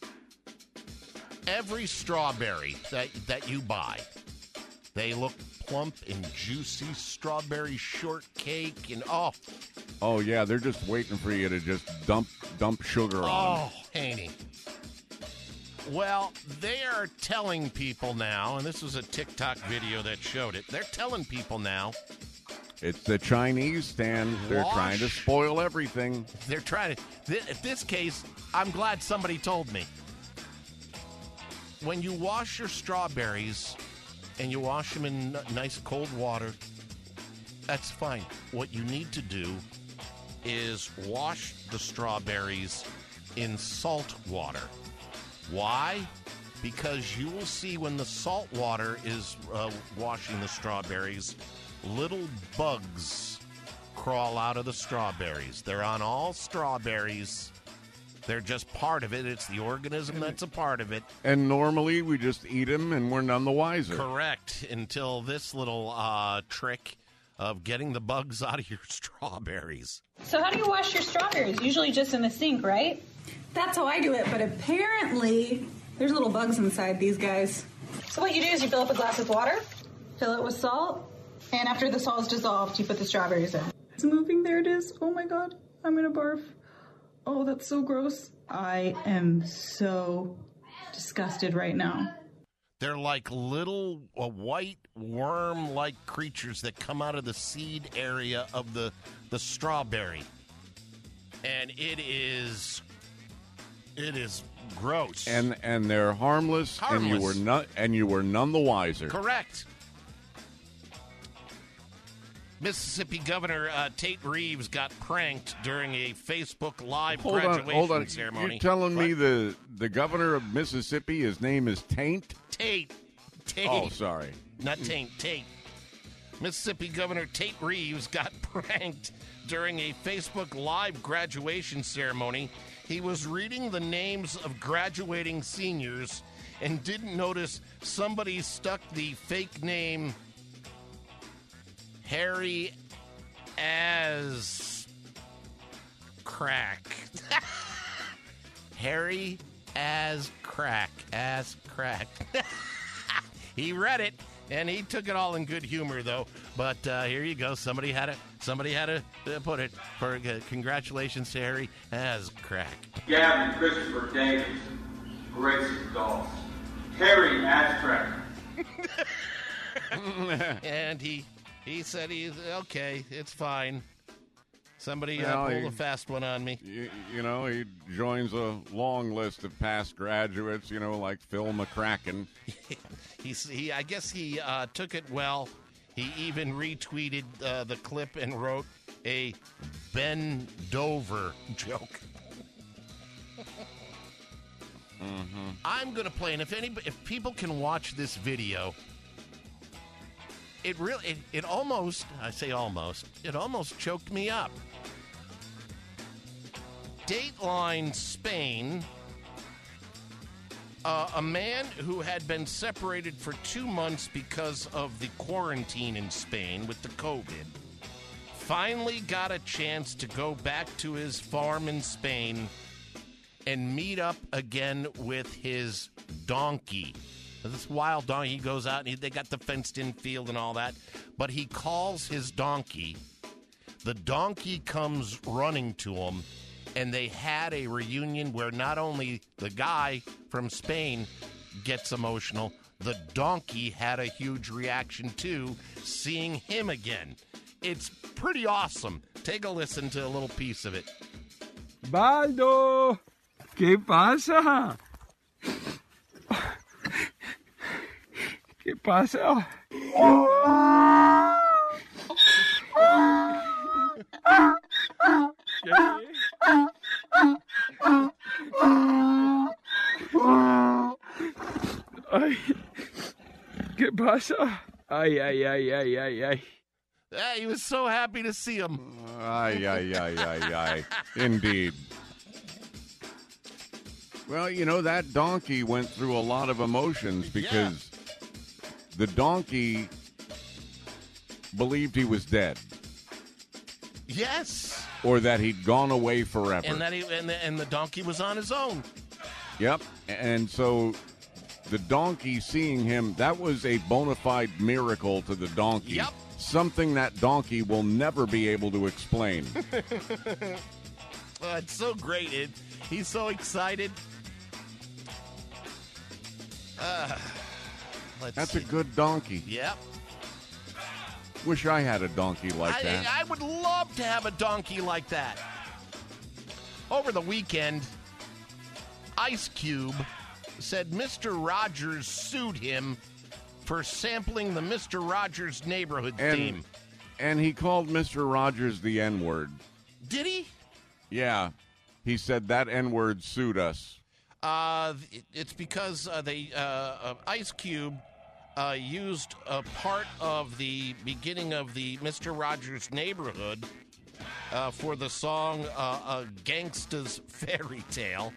Speaker 2: Every strawberry that you buy, they look plump and juicy, strawberry shortcake, and
Speaker 5: oh yeah, they're just waiting for you to just dump sugar on.
Speaker 2: Oh, Haney. Well, they are telling people now, and this was a TikTok video that showed it. They're telling people now.
Speaker 5: It's the Chinese, Stan. They're trying to spoil everything.
Speaker 2: They're trying to. In this case, I'm glad somebody told me. When you wash your strawberries and you wash them in nice cold water, that's fine. What you need to do is wash the strawberries in salt water. Why? Because you will see when the salt water is washing the strawberries, little bugs crawl out of the strawberries. They're on all strawberries. They're just part of it. It's the organism that's a part of it.
Speaker 5: And normally we just eat them and we're none the wiser.
Speaker 2: Correct. Until this little trick of getting the bugs out of your strawberries.
Speaker 12: So how do you wash your strawberries? Usually just in the sink, right?
Speaker 13: That's how I do it, but apparently there's little bugs inside these guys.
Speaker 12: So what you do is you fill up a glass with water, fill it with salt, and after the salt is dissolved, you put the strawberries in.
Speaker 13: It's moving. There it is. Oh my God. I'm going to barf. Oh, that's so gross. I am so disgusted right now.
Speaker 2: They're like little white worm-like creatures that come out of the seed area of the strawberry. And it is gross.
Speaker 5: And they're harmless. And you were none the wiser.
Speaker 2: Correct. Mississippi Governor Tate Reeves got pranked during a Facebook Live graduation ceremony.
Speaker 5: You're telling me the governor of Mississippi, his name is Taint?
Speaker 2: Tate.
Speaker 5: Oh, sorry.
Speaker 2: Not Taint, Tate. Mississippi Governor Tate Reeves got pranked during a Facebook Live graduation ceremony. He was reading the names of graduating seniors and didn't notice somebody stuck the fake name Harry as crack. Harry as crack. He read it, and he took it all in good humor, though. But here you go. Somebody had to put it for congratulations to Harry as crack.
Speaker 14: Gavin Christopher Davis, Grayson Dolph. Harry as crack.
Speaker 2: And he said he's okay. It's fine. Somebody pulled a fast one on me.
Speaker 5: You know, he joins a long list of past graduates, like Phil McCracken.
Speaker 2: I guess he took it well. He even retweeted the clip and wrote a Ben Dover joke.
Speaker 5: Mm-hmm.
Speaker 2: I'm going to play, and if people can watch this video, it almost choked me up. Dateline Spain, a man who had been separated for 2 months because of the quarantine in Spain with the COVID, finally got a chance to go back to his farm in Spain and meet up again with his donkey. This wild donkey, he goes out and they got the fenced-in field and all that, but he calls his donkey. The donkey comes running to him, and they had a reunion where not only the guy from Spain gets emotional, the donkey had a huge reaction too, seeing him again. It's pretty awesome. Take a listen to a little piece of it.
Speaker 15: Baldo, ¿qué pasa? ¿Qué pasa? Ay, ¿qué pasa? Ay, ay, ay, ay, ay, ay.
Speaker 2: He was so happy to see him.
Speaker 5: Ay, ay, ay, ay, ay. Indeed. Well, you know, that donkey went through a lot of emotions because the donkey believed he was dead.
Speaker 2: Yes.
Speaker 5: Or that he'd gone away forever.
Speaker 2: And that and the donkey was on his own.
Speaker 5: Yep. And so the donkey seeing him, that was a bona fide miracle to the donkey.
Speaker 2: Yep.
Speaker 5: Something that donkey will never be able to explain.
Speaker 2: It's so great. He's so excited.
Speaker 5: That's a good donkey.
Speaker 2: Yep.
Speaker 5: Wish I had a donkey like that.
Speaker 2: I would love to have a donkey like that. Over the weekend, Ice Cube said Mr. Rogers sued him for sampling the Mr. Rogers Neighborhood theme.
Speaker 5: And he called Mr. Rogers the N-word.
Speaker 2: Did he?
Speaker 5: Yeah. He said that N-word sued us.
Speaker 2: It's because Ice Cube used a part of the beginning of the Mr. Rogers Neighborhood for the song Gangsta's Fairy Tale.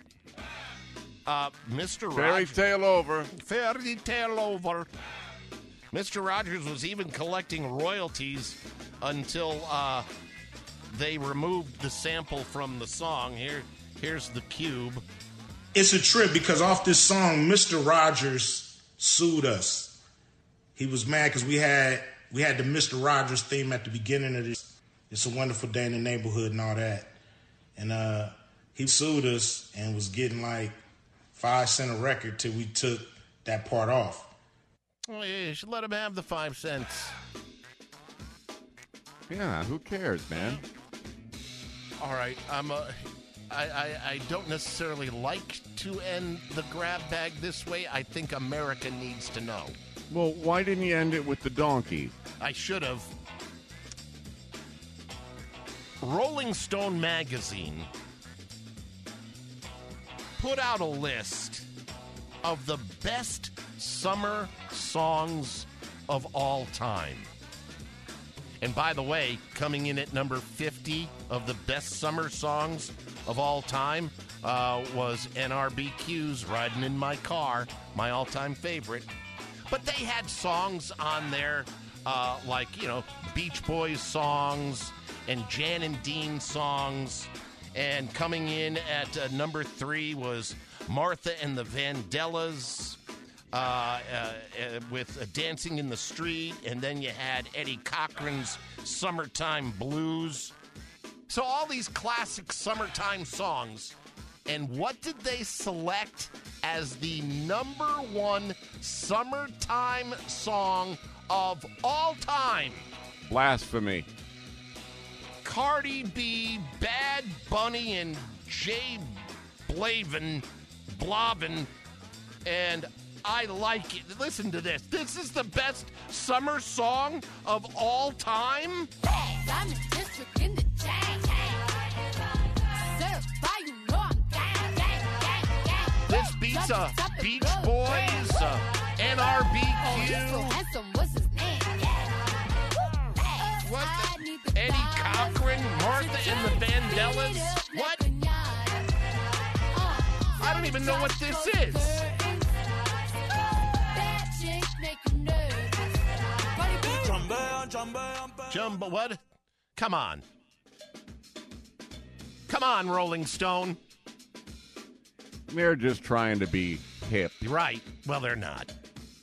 Speaker 2: Mr.
Speaker 5: Fairy
Speaker 2: Rogers.
Speaker 5: tale over.
Speaker 2: Fairy tale over. Mr. Rogers was even collecting royalties until they removed the sample from the song. Here's the Cube.
Speaker 16: It's a trip because off this song, Mr. Rogers sued us. He was mad because we had the Mr. Rogers theme at the beginning of this. It's a Wonderful Day in the Neighborhood and all that. And he sued us and was getting like 5 cents a record till we took that part off.
Speaker 2: Oh, yeah, you should let him have the 5 cents.
Speaker 5: Yeah, who cares, man?
Speaker 2: All right, I don't necessarily like to end the grab bag this way. I think America needs to know.
Speaker 5: Well, why didn't you end it with the donkey?
Speaker 2: I should have. Rolling Stone magazine put out a list of the best summer songs of all time. And by the way, coming in at number 50 of the best summer songs of all time was NRBQ's Riding in My Car, my all-time favorite. But they had songs on there like, Beach Boys songs and Jan and Dean songs. And coming in at number 3 was Martha and the Vandellas with Dancing in the Street. And then you had Eddie Cochran's Summertime Blues. So all these classic summertime songs. And what did they select as the number 1 summertime song of all time?
Speaker 5: Blasphemy.
Speaker 2: Cardi B, Bad Bunny, and Jay Blavin, and I Like It. Listen to this. This is the best summer song of all time.
Speaker 11: I'm the district in the jam.
Speaker 2: This beats Beach Boys, NRBQ. What? Eddie Cochran, Martha and the Vandellas. What? I don't even know what this is. Jumbo, what? Come on. Come on, Rolling Stone.
Speaker 5: They're just trying to be hip.
Speaker 2: Right. Well, they're not.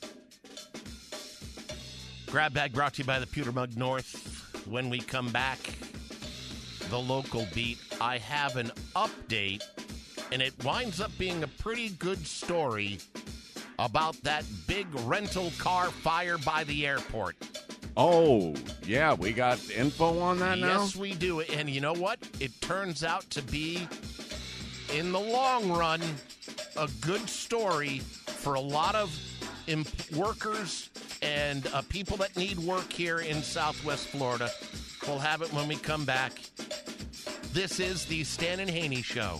Speaker 2: Grab Bag brought to you by the Pewter Mug North. When we come back, the local beat, I have an update, and it winds up being a pretty good story about that big rental car fire by the airport.
Speaker 5: Oh, yeah, we got info on that now?
Speaker 2: Yes, we do. And you know what? It turns out to be, in the long run, a good story for a lot of workers and people that need work here in Southwest Florida. We'll have it when we come back. This is the Stan and Haney Show.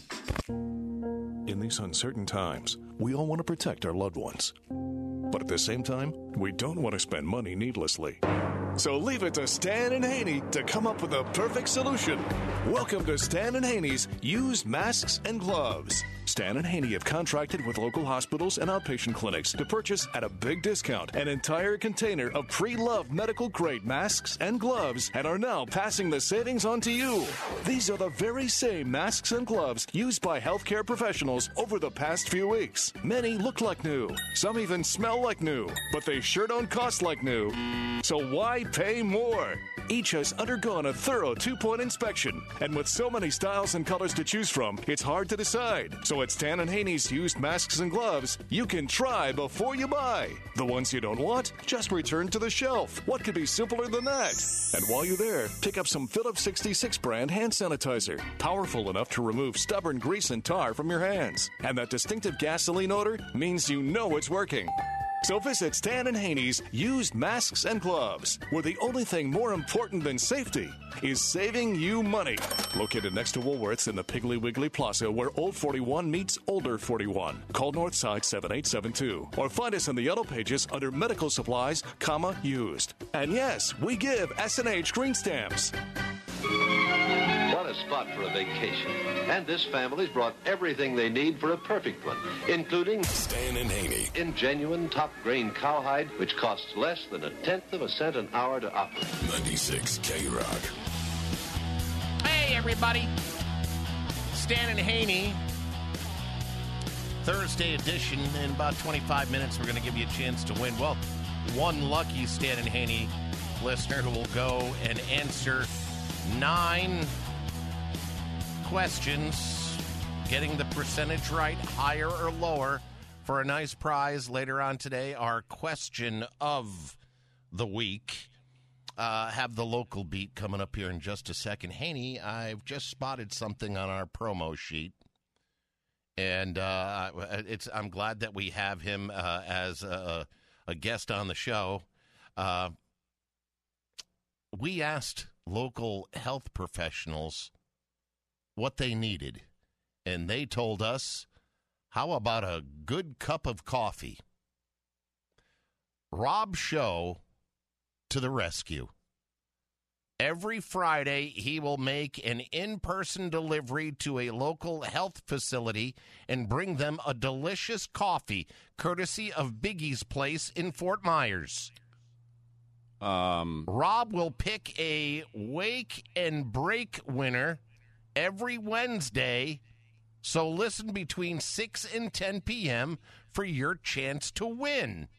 Speaker 17: In these uncertain times, we all want to protect our loved ones. But at the same time, we don't want to spend money needlessly. So leave it to Stan and Haney to come up with a perfect solution. Welcome to Stan and Haney's Used Masks and Gloves. Stan and Haney have contracted with local hospitals and outpatient clinics to purchase at a big discount an entire container of pre-loved medical-grade masks and gloves and are now passing the savings on to you. These are the very same masks and gloves used by healthcare professionals over the past few weeks. Many look like new. Some even smell like new, but they sure don't cost like new. So why pay more? Each has undergone a thorough 2-point inspection, and with so many styles and colors to choose from, it's hard to decide. So at Stan and Haney's Used Masks and Gloves, you can try before you buy. The ones you don't want, just return to the shelf. What could be simpler than that? And while you're there, pick up some Phillips 66 brand hand sanitizer, powerful enough to remove stubborn grease and tar from your hands. And that distinctive gasoline odor means you know it's working. So visit Stan and Haney's Used Masks and Gloves, where the only thing more important than safety is saving you money. Located next to Woolworths in the Piggly Wiggly Plaza, where Old 41 meets Older 41. Call Northside 7872 or find us in the Yellow Pages under Medical Supplies, used. And yes, we give S&H green stamps.
Speaker 18: What a spot for a vacation. And this family's brought everything they need for a perfect one, including
Speaker 4: Stan and Haney
Speaker 18: in genuine top-grain cowhide, which costs less than 1/10 of a cent an hour to operate.
Speaker 4: 96 K-Rock.
Speaker 2: Hey, everybody. Stan and Haney. Thursday edition. In about 25 minutes, we're going to give you a chance to win. Well, one lucky Stan and Haney listener who will go and answer 9 questions, getting the percentage right, higher or lower, for a nice prize later on today. Our question of the week. Have the local beat coming up here in just a second. Haney, I've just spotted something on our promo sheet, and I'm glad that we have him as a guest on the show. We asked local health professionals what they needed, and they told us, how about a good cup of coffee? Rob Show to the rescue. Every Friday, he will make an in-person delivery to a local health facility and bring them a delicious coffee, courtesy of Biggie's Place in Fort Myers. Rob will pick a wake and break winner every Wednesday, so listen between 6 and 10 p.m. for your chance to win.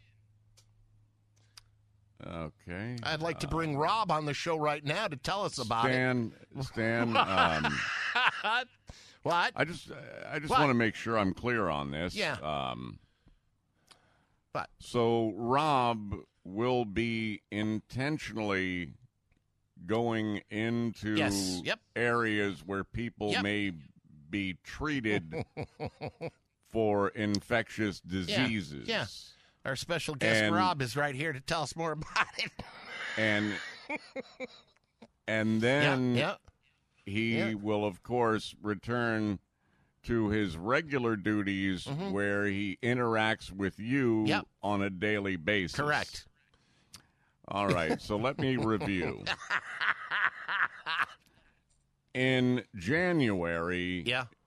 Speaker 5: Okay.
Speaker 2: I'd like to bring Rob on the show right now to tell us about
Speaker 5: Stan,
Speaker 2: what?
Speaker 5: I just want to make sure I'm clear on this.
Speaker 2: Yeah.
Speaker 5: So Rob will be intentionally going into areas where people may be treated for infectious diseases.
Speaker 2: Yeah. Our special guest, Rob, is right here to tell us more about it.
Speaker 5: And then he will, of course, return to his regular duties where he interacts with you on a daily basis.
Speaker 2: Correct.
Speaker 5: All right, so let me review. In January,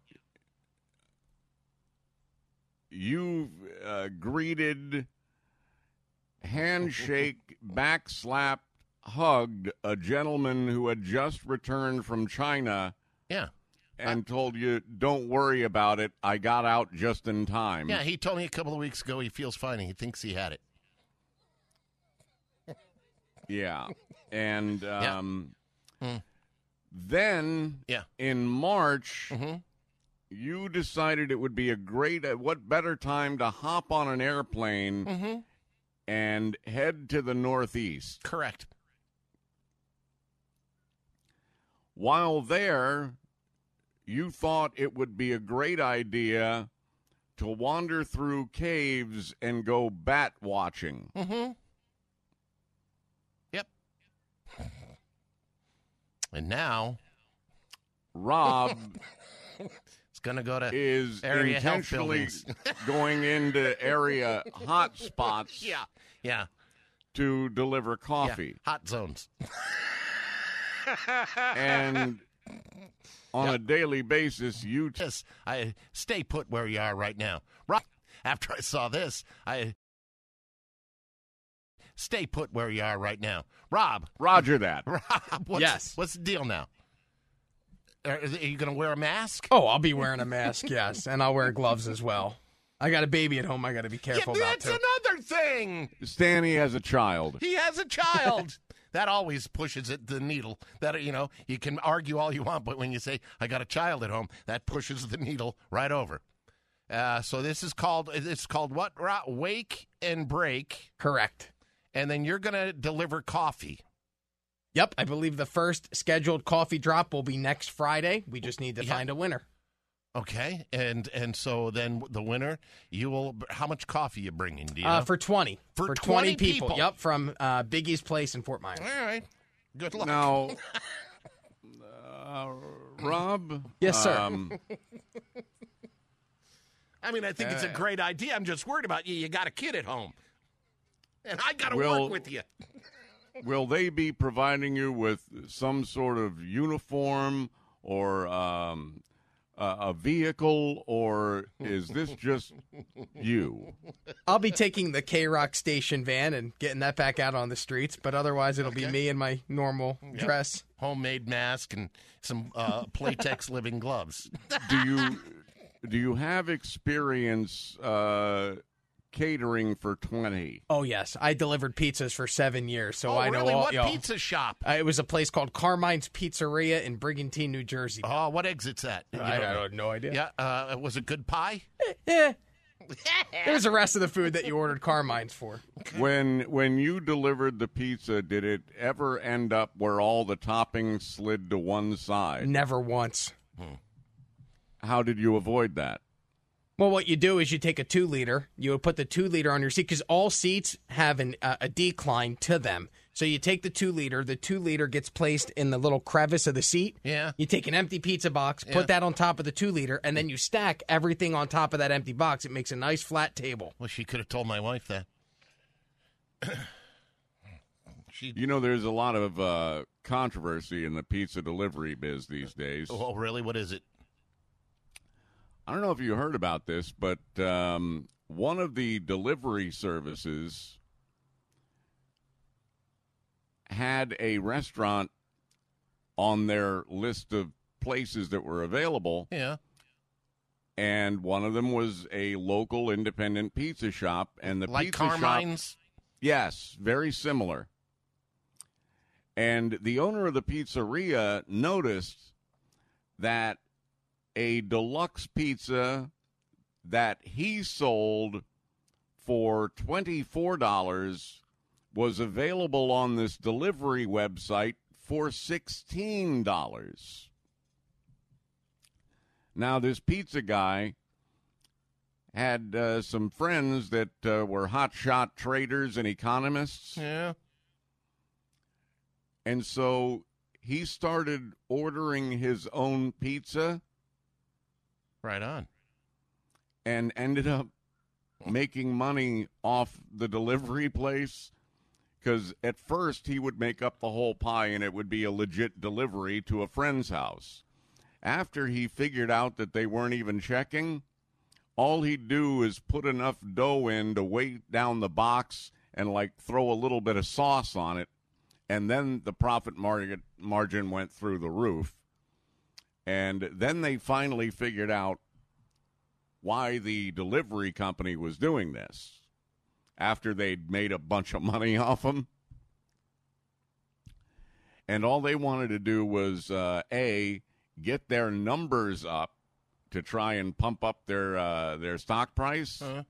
Speaker 5: you've greeted, handshake, backslapped, hugged a gentleman who had just returned from China.
Speaker 2: Yeah.
Speaker 5: and told you, don't worry about it. I got out just in time.
Speaker 2: Yeah, he told me a couple of weeks ago he feels fine. He thinks he had it.
Speaker 5: Yeah. And then in March, you decided it would be what better time to hop on an airplane and head to the Northeast.
Speaker 2: Correct.
Speaker 5: While there, you thought it would be a great idea to wander through caves and go bat watching.
Speaker 2: Yep. And now,
Speaker 5: Rob
Speaker 2: is going to go to
Speaker 5: is
Speaker 2: area health
Speaker 5: intentionally
Speaker 2: buildings.
Speaker 5: going into area hot spots.
Speaker 2: Yeah.
Speaker 5: To deliver coffee.
Speaker 2: Yeah. Hot zones.
Speaker 5: And on a daily basis,
Speaker 2: I stay put where you are right now. Right after I saw this, I stay put where you are right now. Rob.
Speaker 5: Roger that.
Speaker 2: Rob, what's the deal now? Are you going to wear a mask?
Speaker 6: Oh, I'll be wearing a mask, yes, and I'll wear gloves as well. I got a baby at home I got to be careful about,
Speaker 2: that's
Speaker 6: too.
Speaker 2: another thing.
Speaker 5: Stanley has a child.
Speaker 2: He has a child. That always pushes it the needle. That, you can argue all you want, but when you say, I got a child at home, that pushes the needle right over. So it's called what? Wake and Break.
Speaker 6: Correct.
Speaker 2: And then you're going to deliver coffee.
Speaker 6: Yep, I believe the first scheduled coffee drop will be next Friday. We just need to find a winner.
Speaker 2: Okay, and so then the winner, how much coffee you bringing? Do you know?
Speaker 6: For 20.
Speaker 2: For
Speaker 6: 20 people. Yep, from Biggie's Place in Fort Myers.
Speaker 2: All right. Good luck.
Speaker 5: Now, Rob?
Speaker 6: Yes, sir.
Speaker 2: I mean, I think it's a great idea. I'm just worried about you. You got a kid at home. And I got to work with you.
Speaker 5: Will they be providing you with some sort of uniform or a vehicle, or is this just you?
Speaker 6: I'll be taking the K-Rock station van and getting that back out on the streets, but otherwise it'll be me in my normal dress.
Speaker 2: Homemade mask and some Playtex living gloves.
Speaker 5: Do you have experience catering for 20?
Speaker 6: Oh, yes. I delivered pizzas for 7 years, so I know
Speaker 2: really?
Speaker 6: all.
Speaker 2: What pizza shop?
Speaker 6: It was a place called Carmine's Pizzeria in Brigantine, New Jersey.
Speaker 2: Oh, what exit's that?
Speaker 6: I have no idea.
Speaker 2: Yeah, was it good pie?
Speaker 6: Yeah. It was the rest of the food that you ordered Carmine's for.
Speaker 5: When you delivered the pizza, did it ever end up where all the toppings slid to one side?
Speaker 6: Never once.
Speaker 5: How did you avoid that?
Speaker 6: Well, what you do is you take a 2-liter, you would put the 2-liter on your seat, because all seats have a decline to them. So you take the 2-liter gets placed in the little crevice of the seat.
Speaker 2: Yeah.
Speaker 6: You take an empty pizza box, put that on top of the 2-liter, and then you stack everything on top of that empty box. It makes a nice flat table.
Speaker 2: Well, she could have told my wife that.
Speaker 5: There's a lot of controversy in the pizza delivery biz these days.
Speaker 2: Oh, really? What is it?
Speaker 5: I don't know if you heard about this, but one of the delivery services had a restaurant on their list of places that were available.
Speaker 2: Yeah.
Speaker 5: And one of them was a local independent pizza shop. And the
Speaker 2: like
Speaker 5: pizza
Speaker 2: Carmine's?
Speaker 5: shop, yes, very similar. And the owner of the pizzeria noticed that a deluxe pizza that he sold for $24 was available on this delivery website for $16. Now, this pizza guy had some friends that were hotshot traders and economists.
Speaker 2: Yeah.
Speaker 5: And so he started ordering his own pizza.
Speaker 2: Right on.
Speaker 5: And ended up making money off the delivery place, because at first he would make up the whole pie and it would be a legit delivery to a friend's house. After he figured out that they weren't even checking, all he'd do is put enough dough in to weight down the box and throw a little bit of sauce on it, and then the profit margin went through the roof. And then they finally figured out why the delivery company was doing this after they'd made a bunch of money off them. And all they wanted to do was, get their numbers up to try and pump up their stock price.
Speaker 2: Uh-huh.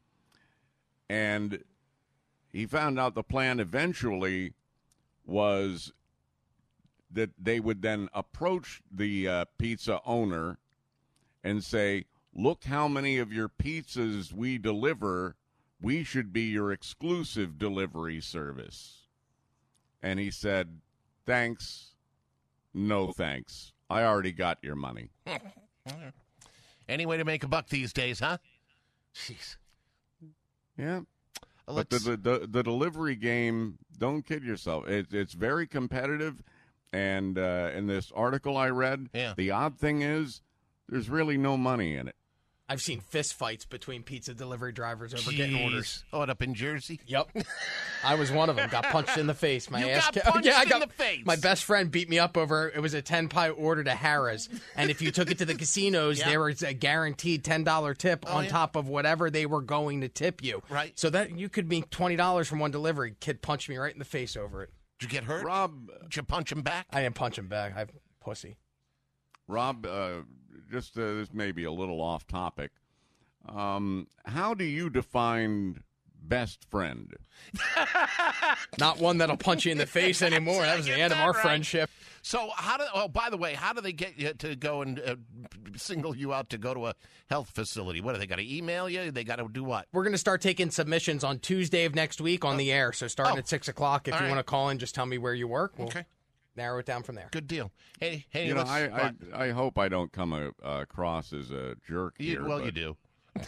Speaker 5: And he found out the plan eventually was that they would then approach the pizza owner and say, look how many of your pizzas we deliver. We should be your exclusive delivery service. And he said, thanks. No thanks. I already got your money.
Speaker 2: Any way to make a buck these days, huh? Jeez.
Speaker 5: Yeah. But the delivery game, don't kid yourself. It's very competitive. And in this article I read, the odd thing is there's really no money in it.
Speaker 6: I've seen fist fights between pizza delivery drivers over getting orders.
Speaker 2: Oh, up in Jersey?
Speaker 6: Yep. I was one of them. Got punched in the face. My ass
Speaker 2: got punched in the face.
Speaker 6: My best friend beat me up over, it was a 10-pie order to Harrah's. And if you took it to the casinos, there was a guaranteed $10 tip on top of whatever they were going to tip you.
Speaker 2: Right.
Speaker 6: So that you could make $20 from one delivery. Kid punched me right in the face over it.
Speaker 2: Did you get hurt?
Speaker 5: Rob,
Speaker 2: did you punch him back?
Speaker 6: I didn't punch him back. I'm pussy.
Speaker 5: Rob, just this may be a little off topic. How do you define best friend?
Speaker 6: Not one that'll punch you in the face anymore. That was the end of our friendship.
Speaker 2: So by the way, how do they get you to go and single you out to go to a health facility? What, do they got to email you? They got to do what?
Speaker 6: We're going to start taking submissions on Tuesday of next week on the air. So starting at 6 o'clock, if you want to call in, just tell me where you work. We'll narrow it down from there.
Speaker 2: Good deal. Hey,
Speaker 5: you know, I hope I don't come across as a jerk here.
Speaker 2: Well, you do.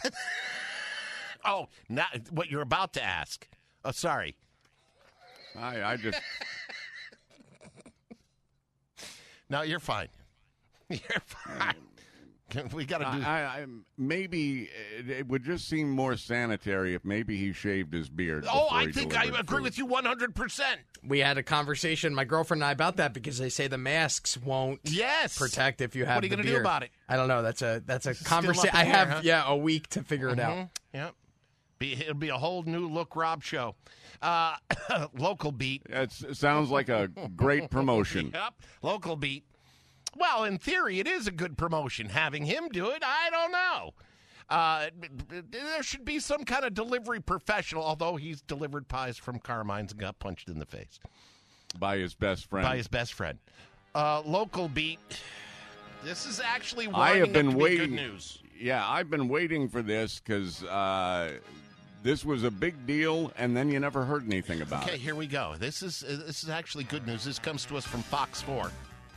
Speaker 2: Oh, now what you're about to ask. Oh, sorry.
Speaker 5: I just...
Speaker 2: No, you're fine. You're fine. We got to do...
Speaker 5: maybe it would just seem more sanitary if maybe he shaved his beard.
Speaker 2: Oh, I think I agree with you 100%.
Speaker 6: We had a conversation, my girlfriend and I, about that because they say the masks won't protect if you have the beard.
Speaker 2: What are you going to do about it?
Speaker 6: I don't know. That's a conversation. I have a week to figure it out.
Speaker 2: Yep. It'll be a whole new look Rob show. Local beat.
Speaker 5: It sounds like a great promotion.
Speaker 2: Yep. Local beat. Well, in theory, it is a good promotion. Having him do it, I don't know. There should be some kind of delivery professional, although he's delivered pies from Carmine's and got punched in the face.
Speaker 5: By his best friend.
Speaker 2: Local beat. This is actually winding up to be good news.
Speaker 5: Yeah, I've been waiting for this because this was a big deal, and then you never heard anything about it.
Speaker 2: Okay, here we go. This is actually good news. This comes to us from Fox 4.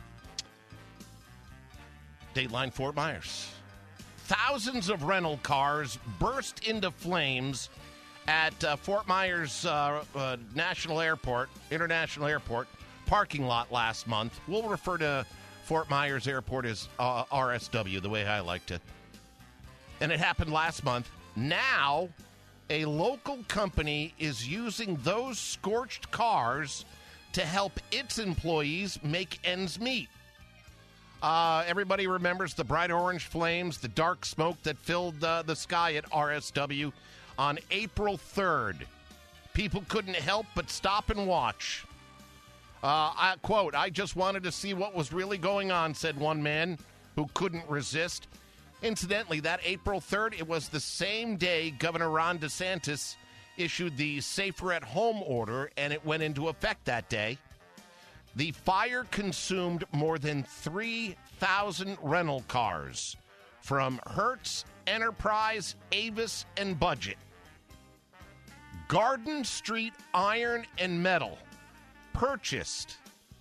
Speaker 2: Dateline Fort Myers. Thousands of rental cars burst into flames at Fort Myers International Airport parking lot last month. We'll refer to Fort Myers Airport as RSW, the way I like to. And it happened last month. Now, a local company is using those scorched cars to help its employees make ends meet. Everybody remembers the bright orange flames, the dark smoke that filled the sky at RSW on April 3rd. People couldn't help but stop and watch. I quote, "I just wanted to see what was really going on," said one man who couldn't resist. Incidentally, that April 3rd, it was the same day Governor Ron DeSantis issued the Safer at Home order, and it went into effect that day. The fire consumed more than 3,000 rental cars from Hertz, Enterprise, Avis, and Budget. Garden Street Iron and Metal purchased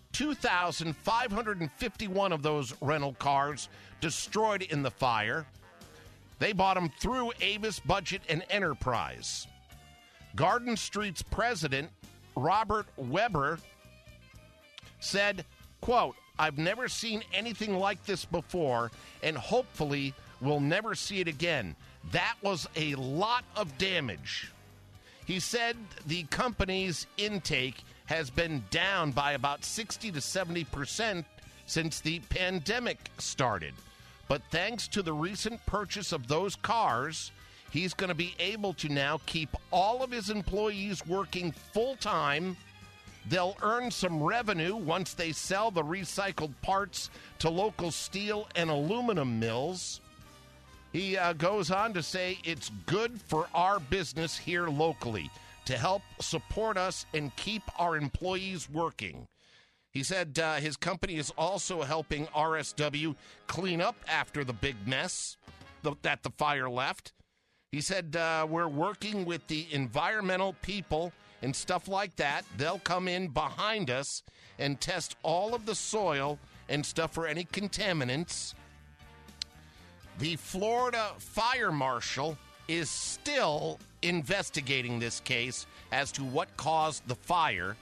Speaker 2: 2,551 of those rental cars destroyed in the fire. They bought them through Avis, Budget, and Enterprise. Garden Street's president, Robert Weber, said, quote, "I've never seen anything like this before, and hopefully we'll never see it again. That was a lot of damage." He said the company's intake has been down by about 60 to 70% since the pandemic started. But thanks to the recent purchase of those cars, he's going to be able to now keep all of his employees working full-time. They'll earn some revenue once they sell the recycled parts to local steel and aluminum mills. He goes on to say it's good for our business here locally to help support us and keep our employees working. He said his company is also helping RSW clean up after the big mess that the fire left. He said we're working with the environmental people and stuff like that. They'll come in behind us and test all of the soil and stuff for any contaminants. The Florida Fire Marshal is still investigating this case as to what caused the fire.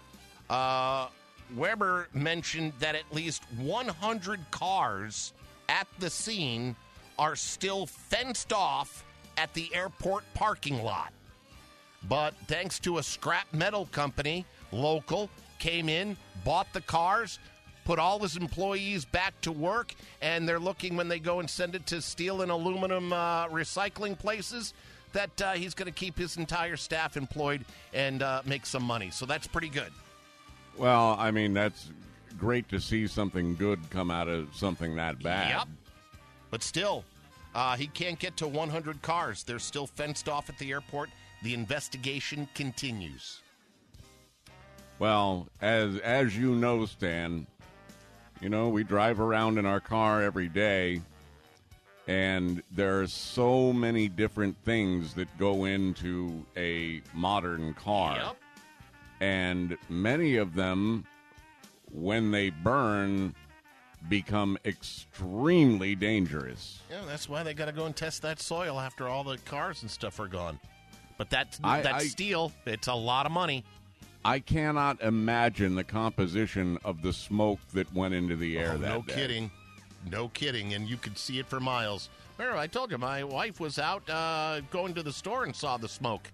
Speaker 2: Weber mentioned that at least 100 cars at the scene are still fenced off at the airport parking lot. But thanks to a scrap metal company, local, came in, bought the cars, put all his employees back to work, and they're looking when they go and send it to steel and aluminum recycling places that he's going to keep his entire staff employed and make some money. So that's pretty good.
Speaker 5: Well, I mean, that's great to see something good come out of something that bad.
Speaker 2: Yep. But still, he can't get to 100 cars. They're still fenced off at the airport. The investigation continues.
Speaker 5: Well, as you know, Stan, you know, we drive around in our car every day, and there are so many different things that go into a modern car.
Speaker 2: Yep.
Speaker 5: And many of them, when they burn, become extremely dangerous.
Speaker 2: Yeah, that's why they got to go and test that soil after all the cars and stuff are gone. But that's steel. It's a lot of money.
Speaker 5: I cannot imagine the composition of the smoke that went into the air that day.
Speaker 2: No kidding. No kidding. And you could see it for miles. Remember, I told you, my wife was out going to the store and saw the smoke.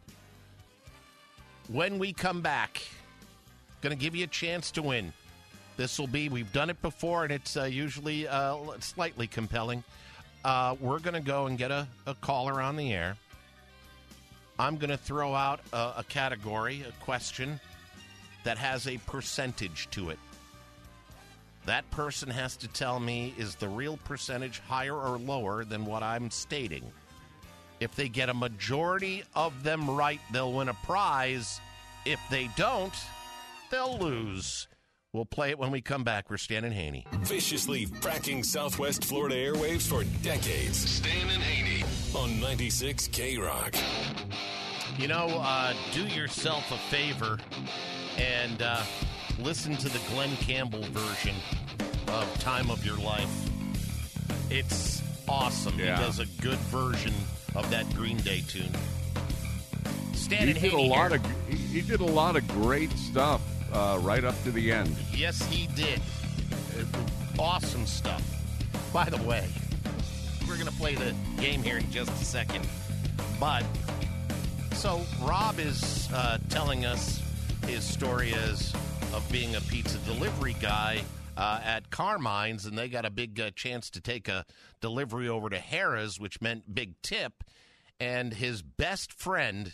Speaker 2: When we come back, going to give you a chance to win. This will be, we've done it before, and it's usually slightly compelling. We're going to go and get a caller on the air. I'm going to throw out a category, a question that has a percentage to it. That person has to tell me, is the real percentage higher or lower than what I'm stating? If they get a majority of them right, they'll win a prize. If they don't, they'll lose. We'll play it when we come back. We're Stan and Haney.
Speaker 4: Viciously fracking Southwest Florida airwaves for decades. Stan and Haney on 96 K-Rock.
Speaker 2: You know, do yourself a favor and listen to the Glenn Campbell version of Time of Your Life. It's awesome. Yeah. He does a good version of that Green Day tune. Stan and Haney here.
Speaker 5: He did a lot of great stuff right up to the end.
Speaker 2: Yes, he did. Awesome stuff. By the way, we're going to play the game here in just a second. But, so Rob is telling us his story of being a pizza delivery guy at Carmine's, and they got a big chance to take a delivery over to Harrah's, which meant big tip. And his best friend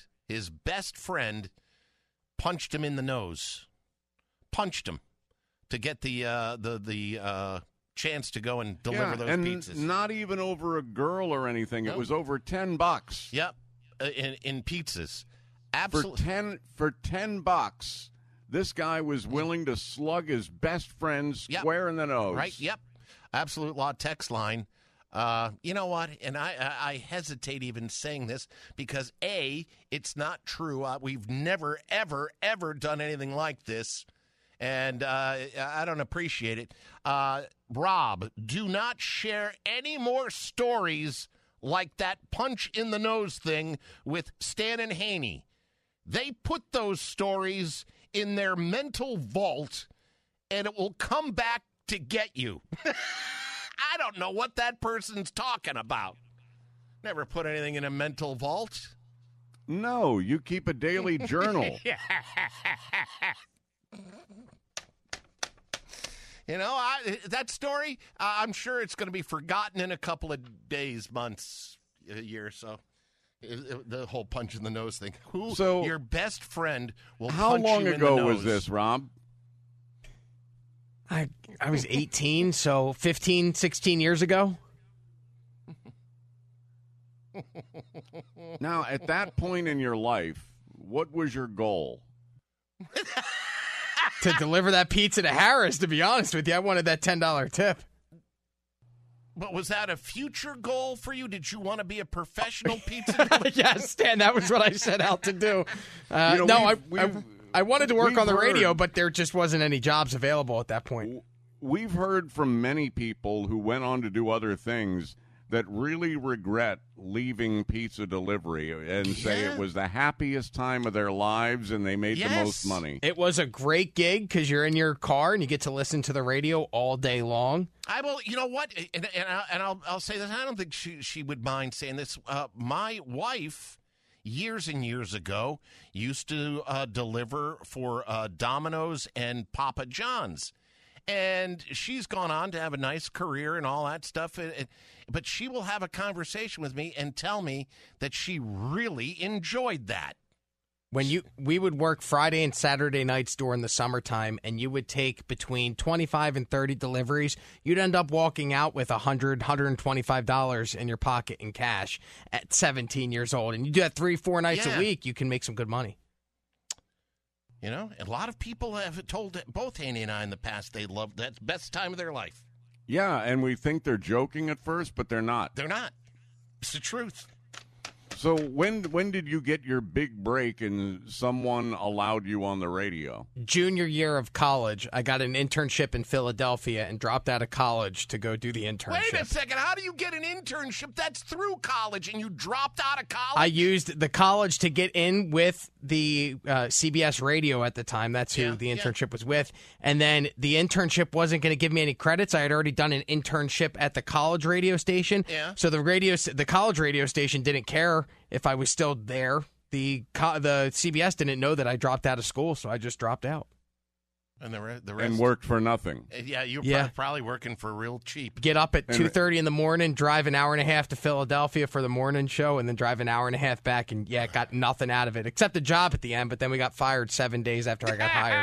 Speaker 2: punched him in the nose. Punched him to get the chance to go and deliver those pizzas.
Speaker 5: And not even over a girl or anything. No. It was over $10.
Speaker 2: Yep, in pizzas. Absolutely.
Speaker 5: For $10, this guy was willing to slug his best friend square in the nose.
Speaker 2: Right, yep. Absolute Law text line. You know what? And I hesitate even saying this because, A, it's not true. We've never, ever, ever done anything like this. And I don't appreciate it. Rob, do not share any more stories like that punch in the nose thing with Stan and Haney. They put those stories in their mental vault, and it will come back to get you. I don't know what that person's talking about. Never put anything in a mental vault.
Speaker 5: No, you keep a daily journal.
Speaker 2: You know, that story, I'm sure it's going to be forgotten in a couple of days, months, a year or so. The whole punch in the nose thing. So your best friend will punch you in the nose.
Speaker 5: How long ago was this, Rob?
Speaker 6: I was 18, so 15, 16 years ago.
Speaker 5: Now, at that point in your life, what was your goal?
Speaker 6: To deliver that pizza to Harris, to be honest with you. I wanted that $10 tip.
Speaker 2: But was that a future goal for you? Did you want to be a professional pizza deliverer?
Speaker 6: Yes, Stan, that was what I set out to do. I wanted to work on the radio, but there just wasn't any jobs available at that point.
Speaker 5: We've heard from many people who went on to do other things that really regret leaving pizza delivery and say it was the happiest time of their lives and they made the most money.
Speaker 6: It was a great gig because you're in your car and you get to listen to the radio all day long.
Speaker 2: You know what? And I'll say this. I don't think she would mind saying this. My wife, years and years ago, used to deliver for Domino's and Papa John's. And she's gone on to have a nice career and all that stuff. But she will have a conversation with me and tell me that she really enjoyed that.
Speaker 6: We would work Friday and Saturday nights during the summertime, and you would take between 25 and 30 deliveries. You'd end up walking out with $100, $125 in your pocket in cash at 17 years old. And you do that 3-4 nights a week, you can make some good money.
Speaker 2: You know, a lot of people have told both Haney and I in the past they loved that best time of their life.
Speaker 5: Yeah, and we think they're joking at first, but they're not.
Speaker 2: They're not. It's the truth.
Speaker 5: So when did you get your big break and someone allowed you on the radio?
Speaker 6: Junior year of college. I got an internship in Philadelphia and dropped out of college to go do the internship.
Speaker 2: Wait a second. How do you get an internship? That's through college, and you dropped out of college?
Speaker 6: I used the college to get in with the CBS radio at the time. That's who the internship was with. And then the internship wasn't going to give me any credits. I had already done an internship at the college radio station.
Speaker 2: Yeah.
Speaker 6: So the college radio station didn't care if I was still there. The CBS didn't know that I dropped out of school, so I just dropped out.
Speaker 2: And the rest
Speaker 5: and worked for nothing.
Speaker 2: Yeah, you were probably working for real cheap.
Speaker 6: Get up at 2:30 in the morning, drive an hour and a half to Philadelphia for the morning show, and then drive an hour and a half back, and got nothing out of it except a job at the end. But then we got fired 7 days after I got hired.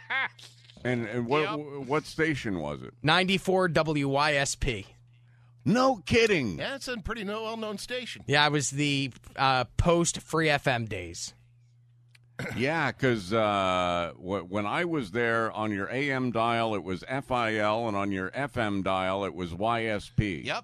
Speaker 5: And what station was it?
Speaker 6: 94 WYSP.
Speaker 5: No kidding.
Speaker 2: Yeah, it's a pretty well-known station.
Speaker 6: Yeah, I was the post-Free FM days.
Speaker 5: Yeah, because when I was there, on your AM dial, it was FIL, and on your FM dial, it was YSP.
Speaker 2: Yep.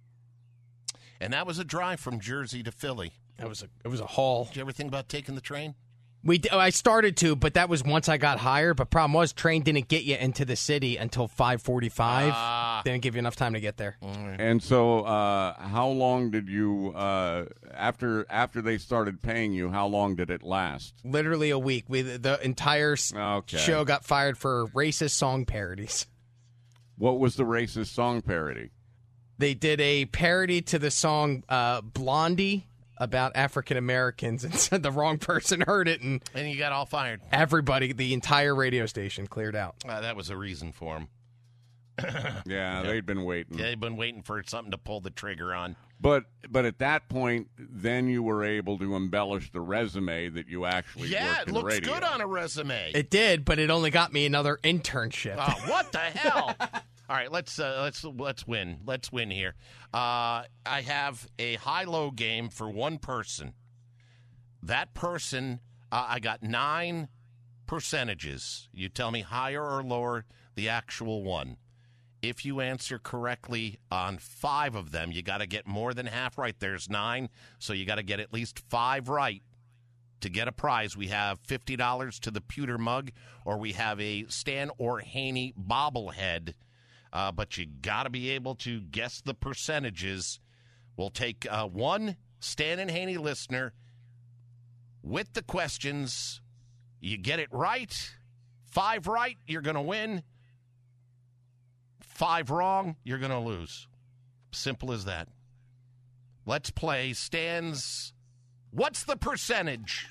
Speaker 2: And that was a drive from Jersey to Philly.
Speaker 6: It was a haul.
Speaker 2: Did you ever think about taking the train?
Speaker 6: I started to, but that was once I got hired. But problem was, train didn't get you into the city until 5:45. Didn't give you enough time to get there.
Speaker 5: And so, how long did you after they started paying you? How long did it last?
Speaker 6: Literally a week. The entire show got fired for racist song parodies.
Speaker 5: What was the racist song parody?
Speaker 6: They did a parody to the song "Blondie" about African Americans, and said the wrong person heard it, and
Speaker 2: you got all fired.
Speaker 6: Everybody, the entire radio station cleared out.
Speaker 2: That was a reason for them.
Speaker 5: Yeah, they'd been waiting.
Speaker 2: Yeah, they'd been waiting for something to pull the trigger on.
Speaker 5: But at that point, then you were able to embellish the resume that you actually worked in radio.
Speaker 2: Yeah, it looks good on a resume.
Speaker 6: It did, but it only got me another internship.
Speaker 2: Oh, what the hell? All right, let's win. Let's win here. I have a high-low game for one person. That person, I got 9 percentages. You tell me higher or lower the actual one. If you answer correctly on 5 of them, you got to get more than half right. There's 9, so you got to get at least 5 right to get a prize. We have $50 to the pewter mug, or we have a Stan or Haney bobblehead. But you got to be able to guess the percentages. We'll take one Stan and Haney listener with the questions. You get it right. 5 right, you're going to win. 5 wrong, you're going to lose. Simple as that. Let's play Stan's What's the Percentage?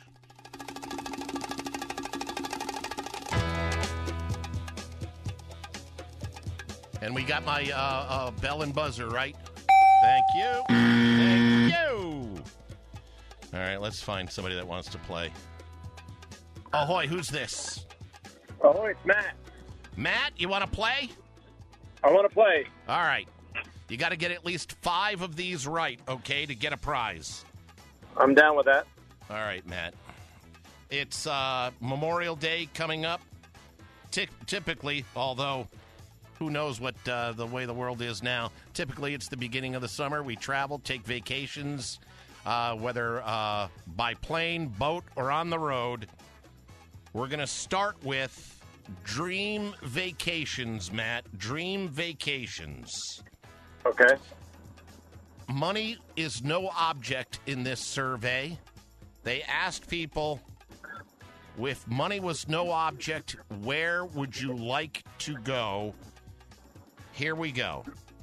Speaker 2: And we got my bell and buzzer, right? Thank you. Thank you. All right, let's find somebody that wants to play. Ahoy, who's this?
Speaker 19: Ahoy, it's Matt.
Speaker 2: Matt, you want to play?
Speaker 19: I want to play.
Speaker 2: All right. You got to get at least 5 of these right, okay, to get a prize.
Speaker 19: I'm down with that.
Speaker 2: All right, Matt. It's Memorial Day coming up. Typically, although who knows what the way the world is now, typically it's the beginning of the summer. We travel, take vacations, whether by plane, boat, or on the road. We're going to start with Dream Vacations, Matt. Dream Vacations.
Speaker 19: Okay.
Speaker 2: Money is no object in this survey. They asked people, if money was no object, where would you like to go? Here we go.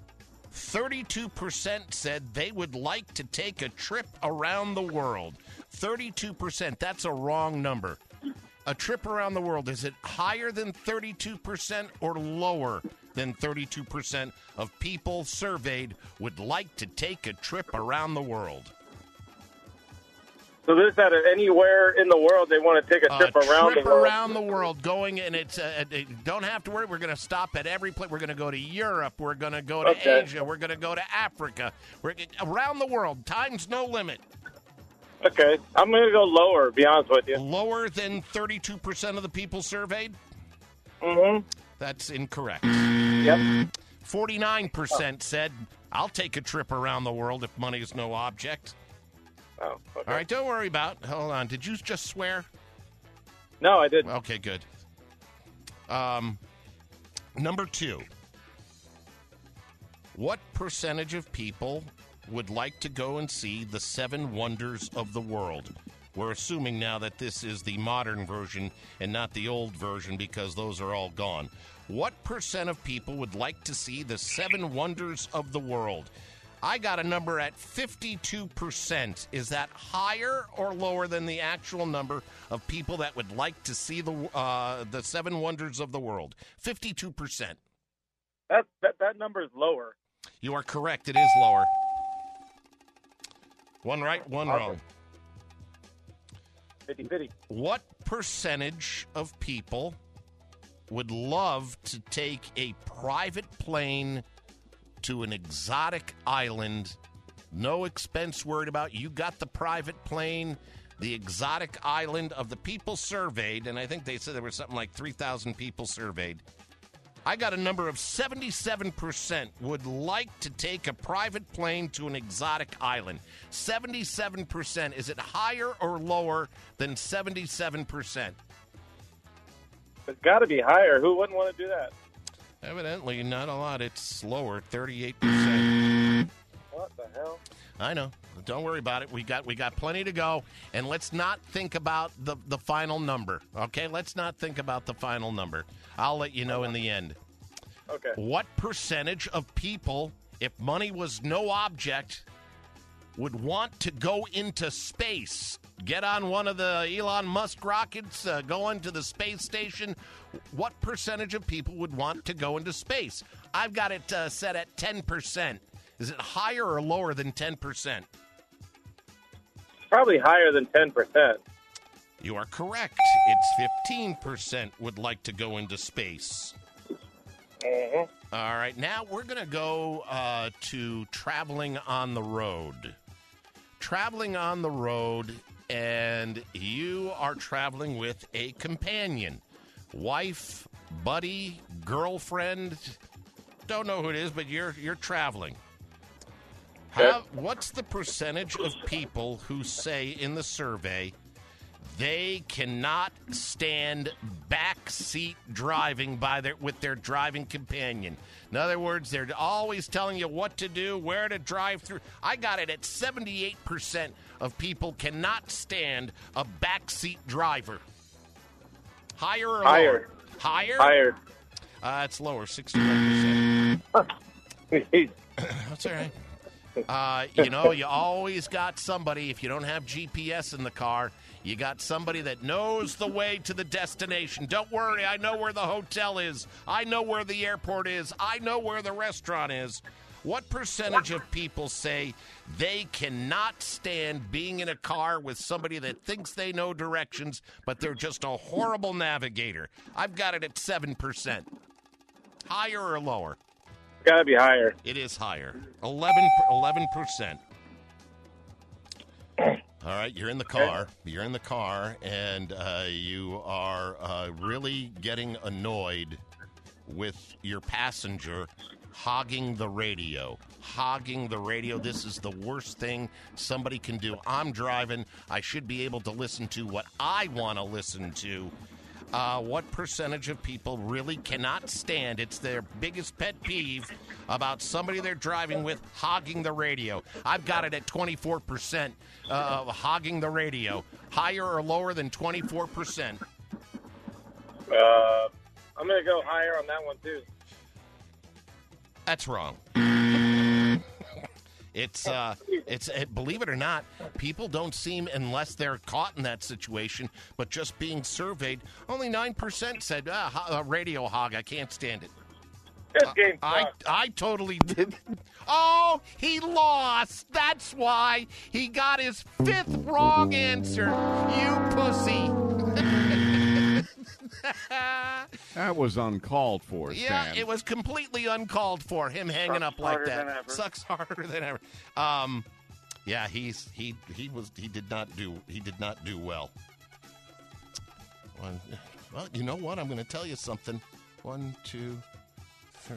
Speaker 2: 32% said they would like to take a trip around the world. 32%. That's a wrong number. A trip around the world, is it higher than 32% or lower than 32% of people surveyed would like to take a trip around the world?
Speaker 19: So this at anywhere in the world they want to take a trip around the world.
Speaker 2: Around the world, going, and it's don't have to worry. We're going to stop at every place. We're going to go to Europe. We're going to go to Asia. We're going to go to Africa. We're around the world. Time's no limit.
Speaker 19: Okay, I'm going to go lower, to be honest with you.
Speaker 2: Lower than 32% of the people surveyed?
Speaker 19: Mm-hmm.
Speaker 2: That's incorrect.
Speaker 19: Yep.
Speaker 2: 49% said, I'll take a trip around the world if money is no object.
Speaker 19: Oh, okay.
Speaker 2: All right, don't worry about it. Hold on. Did you just swear?
Speaker 19: No, I didn't.
Speaker 2: Okay, good. Number 2. What percentage of people would like to go and see the 7 wonders of the world? We're assuming now that this is the modern version and not the old version because those are all gone. What percent of people would like to see the 7 wonders of the world? I got a number at 52%. Is that higher or lower than the actual number of people that would like to see the 7 wonders of the world? 52%.
Speaker 19: That number is lower.
Speaker 2: You are correct. It is lower. One right, one wrong.
Speaker 19: 50-50.
Speaker 2: What percentage of people would love to take a private plane to an exotic island? No expense worried about. You got the private plane, the exotic island of the people surveyed, and I think they said there were something like 3,000 people surveyed. I got a number of 77% would like to take a private plane to an exotic island. 77%. Is it higher or lower than 77%?
Speaker 19: It's got to be higher. Who wouldn't want to do that?
Speaker 2: Evidently, not a lot. It's lower, 38%.
Speaker 19: What the hell?
Speaker 2: I know. Don't worry about it. We got plenty to go, and let's not think about the final number. Okay, let's not think about the final number. I'll let you know in the end.
Speaker 19: Okay.
Speaker 2: What percentage of people, if money was no object, would want to go into space? Get on one of the Elon Musk rockets, go into the space station. What percentage of people would want to go into space? I've got it set at 10%. Is it higher or lower than 10%?
Speaker 19: Probably higher than 10%.
Speaker 2: You are correct. It's 15% would like to go into space.
Speaker 19: Mm-hmm.
Speaker 2: All right, now we're going to go to traveling on the road. Traveling on the road, and you are traveling with a companion. Wife, buddy, girlfriend. Don't know who it is, but you're traveling. What's the percentage of people who say in the survey they cannot stand backseat driving with their driving companion? In other words, they're always telling you what to do, where to drive through. I got it at 78% of people cannot stand a backseat driver. Higher or lower? Higher?
Speaker 19: Higher.
Speaker 2: It's lower, 61%. That's all right. You always got somebody, if you don't have GPS in the car, you got somebody that knows the way to the destination. Don't worry, I know where the hotel is. I know where the airport is. I know where the restaurant is. What percentage of people say they cannot stand being in a car with somebody that thinks they know directions, but they're just a horrible navigator? I've got it at 7%. Higher or lower?
Speaker 19: It's got to be higher.
Speaker 2: It is higher. 11%. All right, you're in the car. You're in the car, and you are really getting annoyed with your passenger hogging the radio. Hogging the radio. This is the worst thing somebody can do. I'm driving. I should be able to listen to what I want to listen to. What percentage of people really cannot stand, it's their biggest pet peeve, about somebody they're driving with hogging the radio? I've got it at 24%, hogging the radio. Higher or lower than 24%?
Speaker 19: I'm going to go higher on that one, too.
Speaker 2: That's wrong. It's believe it or not, people don't seem, unless they're caught in that situation, but just being surveyed, only 9% said, radio hog, I can't stand it.
Speaker 19: This game sucks.
Speaker 2: I totally did. Oh, he lost. That's why he got his 5th wrong answer. You pussy.
Speaker 5: That was uncalled for,
Speaker 2: Yeah,
Speaker 5: Stan.
Speaker 2: it was completely uncalled for. Him hanging up like that. Sucks harder than ever. Yeah, he did not do well. Well, you know what? I'm going to tell you something. 1, 2, 3.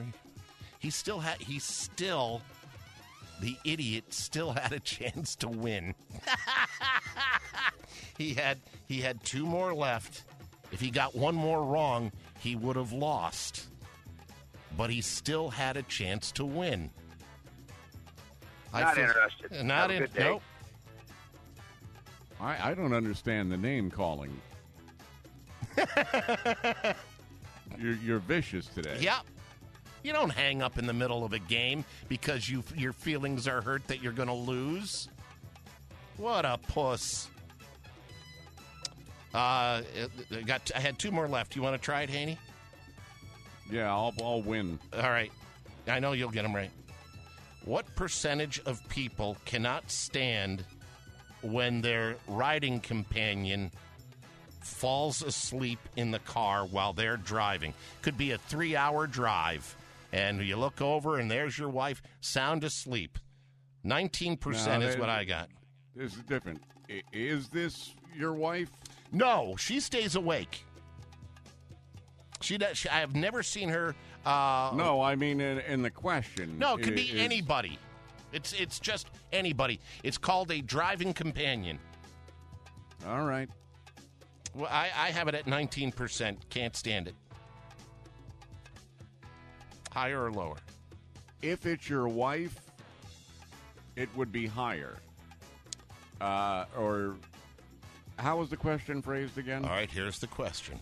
Speaker 2: The idiot still had a chance to win. He had 2 more left. If he got 1 more wrong, he would have lost. But he still had a chance to win.
Speaker 19: Not interested.
Speaker 2: Not
Speaker 19: Have a good day.
Speaker 2: Nope.
Speaker 5: I don't understand the name calling. You're vicious today.
Speaker 2: Yep. You don't hang up in the middle of a game because your feelings are hurt that you're going to lose. What a puss. I had 2 more left. You want to try it, Haney?
Speaker 5: Yeah, I'll win.
Speaker 2: All right. I know you'll get them right. What percentage of people cannot stand when their riding companion falls asleep in the car while they're driving? Could be a 3-hour drive, and you look over, and there's your wife sound asleep. 19% is what I got.
Speaker 5: This is different. Is this your wife?
Speaker 2: No, she stays awake. She does. I have never seen her.
Speaker 5: No, I mean in the question.
Speaker 2: No, it could be anybody. It's just anybody. It's called a driving companion.
Speaker 5: All right.
Speaker 2: Well, I have it at 19%. Can't stand it. Higher or lower?
Speaker 5: If it's your wife, it would be higher. Or how was the question phrased again?
Speaker 2: All right, here's the question.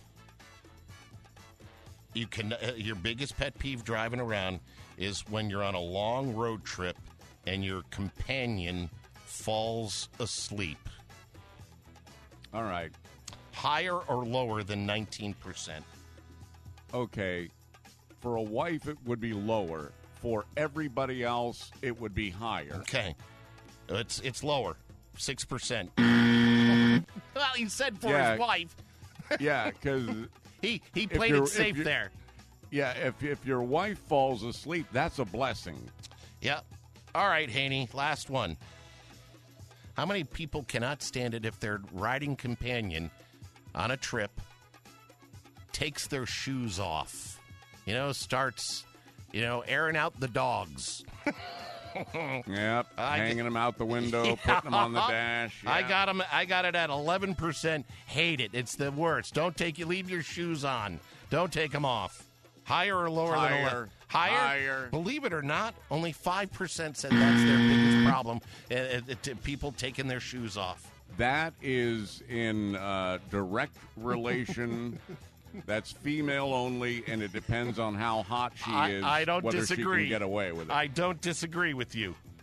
Speaker 2: You can your biggest pet peeve driving around is when you're on a long road trip and your companion falls asleep.
Speaker 5: All right.
Speaker 2: Higher or lower than 19%?
Speaker 5: Okay. For a wife, it would be lower. For everybody else, it would be higher.
Speaker 2: Okay. It's lower. 6%. Well, he said for his wife.
Speaker 5: Yeah, because
Speaker 2: he played it safe there.
Speaker 5: Yeah, if your wife falls asleep, that's a blessing.
Speaker 2: Yep. All right, Haney, last one. How many people cannot stand it if their riding companion on a trip takes their shoes off? Starts, airing out the dogs.
Speaker 5: Yep, hanging them out the window, putting them on the dash. Yeah.
Speaker 2: I got it at 11%. Hate it. It's the worst. Leave your shoes on. Don't take them off. Higher or lower than 11? Higher. Believe it or not, only 5% said that's their biggest problem. People taking their shoes off.
Speaker 5: That is in direct relation. That's female only, and it depends on how hot she is.
Speaker 2: I don't
Speaker 5: whether
Speaker 2: disagree.
Speaker 5: She can get away with it.
Speaker 2: I don't disagree with you.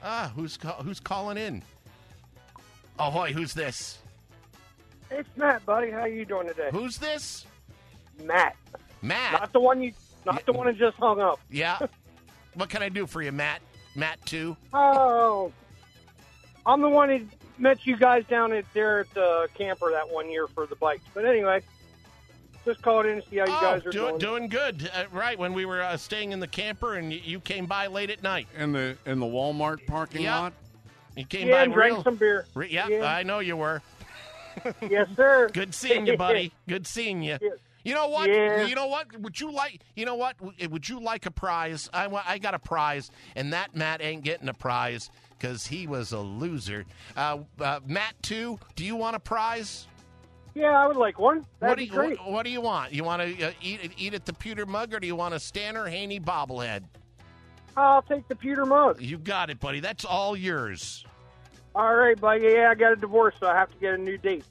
Speaker 2: Who's calling in? Ahoy, who's this?
Speaker 20: It's Matt, buddy. How you doing today?
Speaker 2: Who's this?
Speaker 20: Matt.
Speaker 2: Matt.
Speaker 20: Not the one that just hung up.
Speaker 2: Yeah. What can I do for you, Matt? Matt 2?
Speaker 20: Oh, I'm the one who met you guys down there at the camper that one year for the bikes. But anyway, just called in to see how you guys are doing.
Speaker 2: Doing good. Right, when we were staying in the camper and you came by late at night.
Speaker 5: In the Walmart parking lot?
Speaker 2: You came by
Speaker 20: and drank some beer.
Speaker 2: Yeah, I know you were.
Speaker 20: Yes, sir.
Speaker 2: Good seeing you, buddy. Good seeing you. You know what?
Speaker 20: Yeah.
Speaker 2: You know what? Would you like a prize? I got a prize, and that Matt ain't getting a prize because he was a loser. Matt 2, do you want a prize?
Speaker 20: Yeah, I would like one. That'd be great.
Speaker 2: What do you want? You want to eat at the pewter mug, or do you want a Stanner Haney bobblehead?
Speaker 20: I'll take the pewter mug.
Speaker 2: You got it, buddy. That's all yours.
Speaker 20: All right, buddy. Yeah, I got a divorce, so I have to get a new date.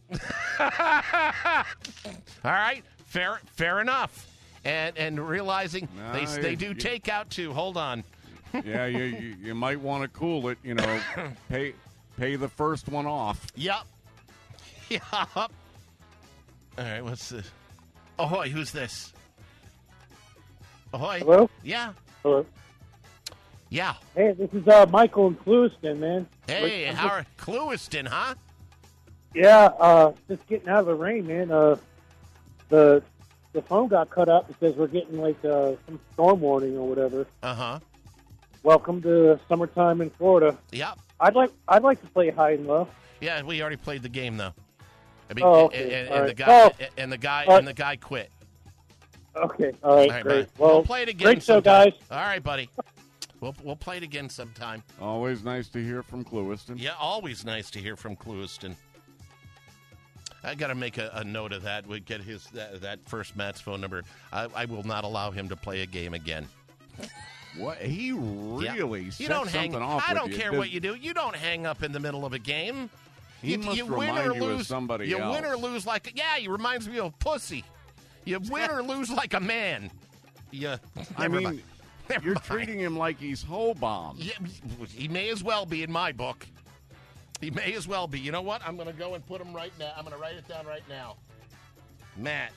Speaker 2: All right. Fair enough. And realizing they do take out too. Hold on.
Speaker 5: Yeah, you might want to cool it. Pay the first one off.
Speaker 2: Yep. All right. What's this? Ahoy! Who's this? Ahoy!
Speaker 7: Hello?
Speaker 2: Yeah.
Speaker 7: Hello.
Speaker 2: Yeah.
Speaker 7: Hey, this is Michael in Clewiston, man.
Speaker 2: Hey, how Clewiston, huh?
Speaker 7: Yeah, just getting out of the rain, man. The phone got cut out because we're getting like some storm warning or whatever.
Speaker 2: Uh-huh.
Speaker 7: Welcome to summertime in Florida.
Speaker 2: Yep.
Speaker 7: I'd like to play high and low.
Speaker 2: Yeah, we already played the game though. I mean,
Speaker 7: okay.
Speaker 2: and the guy quit.
Speaker 7: Okay. All right. Great.
Speaker 2: Well, we'll play it again.
Speaker 7: Great show,
Speaker 2: sometime.
Speaker 7: guys.
Speaker 2: All right, buddy. We'll play it again sometime.
Speaker 5: Always nice to hear from Clewiston.
Speaker 2: Yeah, always nice to hear from Clewiston. I got to make a note of that. We get his that first Matt's phone number. I will not allow him to play a game again.
Speaker 5: What? He really set
Speaker 2: you don't
Speaker 5: something
Speaker 2: hang.
Speaker 5: off
Speaker 2: I
Speaker 5: with
Speaker 2: don't
Speaker 5: you.
Speaker 2: care what you do. You don't hang up in the middle of a game.
Speaker 5: He must remind you of somebody else.
Speaker 2: You win or lose like he reminds me of a pussy. You win or lose like a man. Yeah,
Speaker 5: you're treating him like he's Hobomb.
Speaker 2: Yeah, he may as well be in my book. He may as well be. You know what? I'm going to go and put him right now. I'm going to write it down right now. Matt.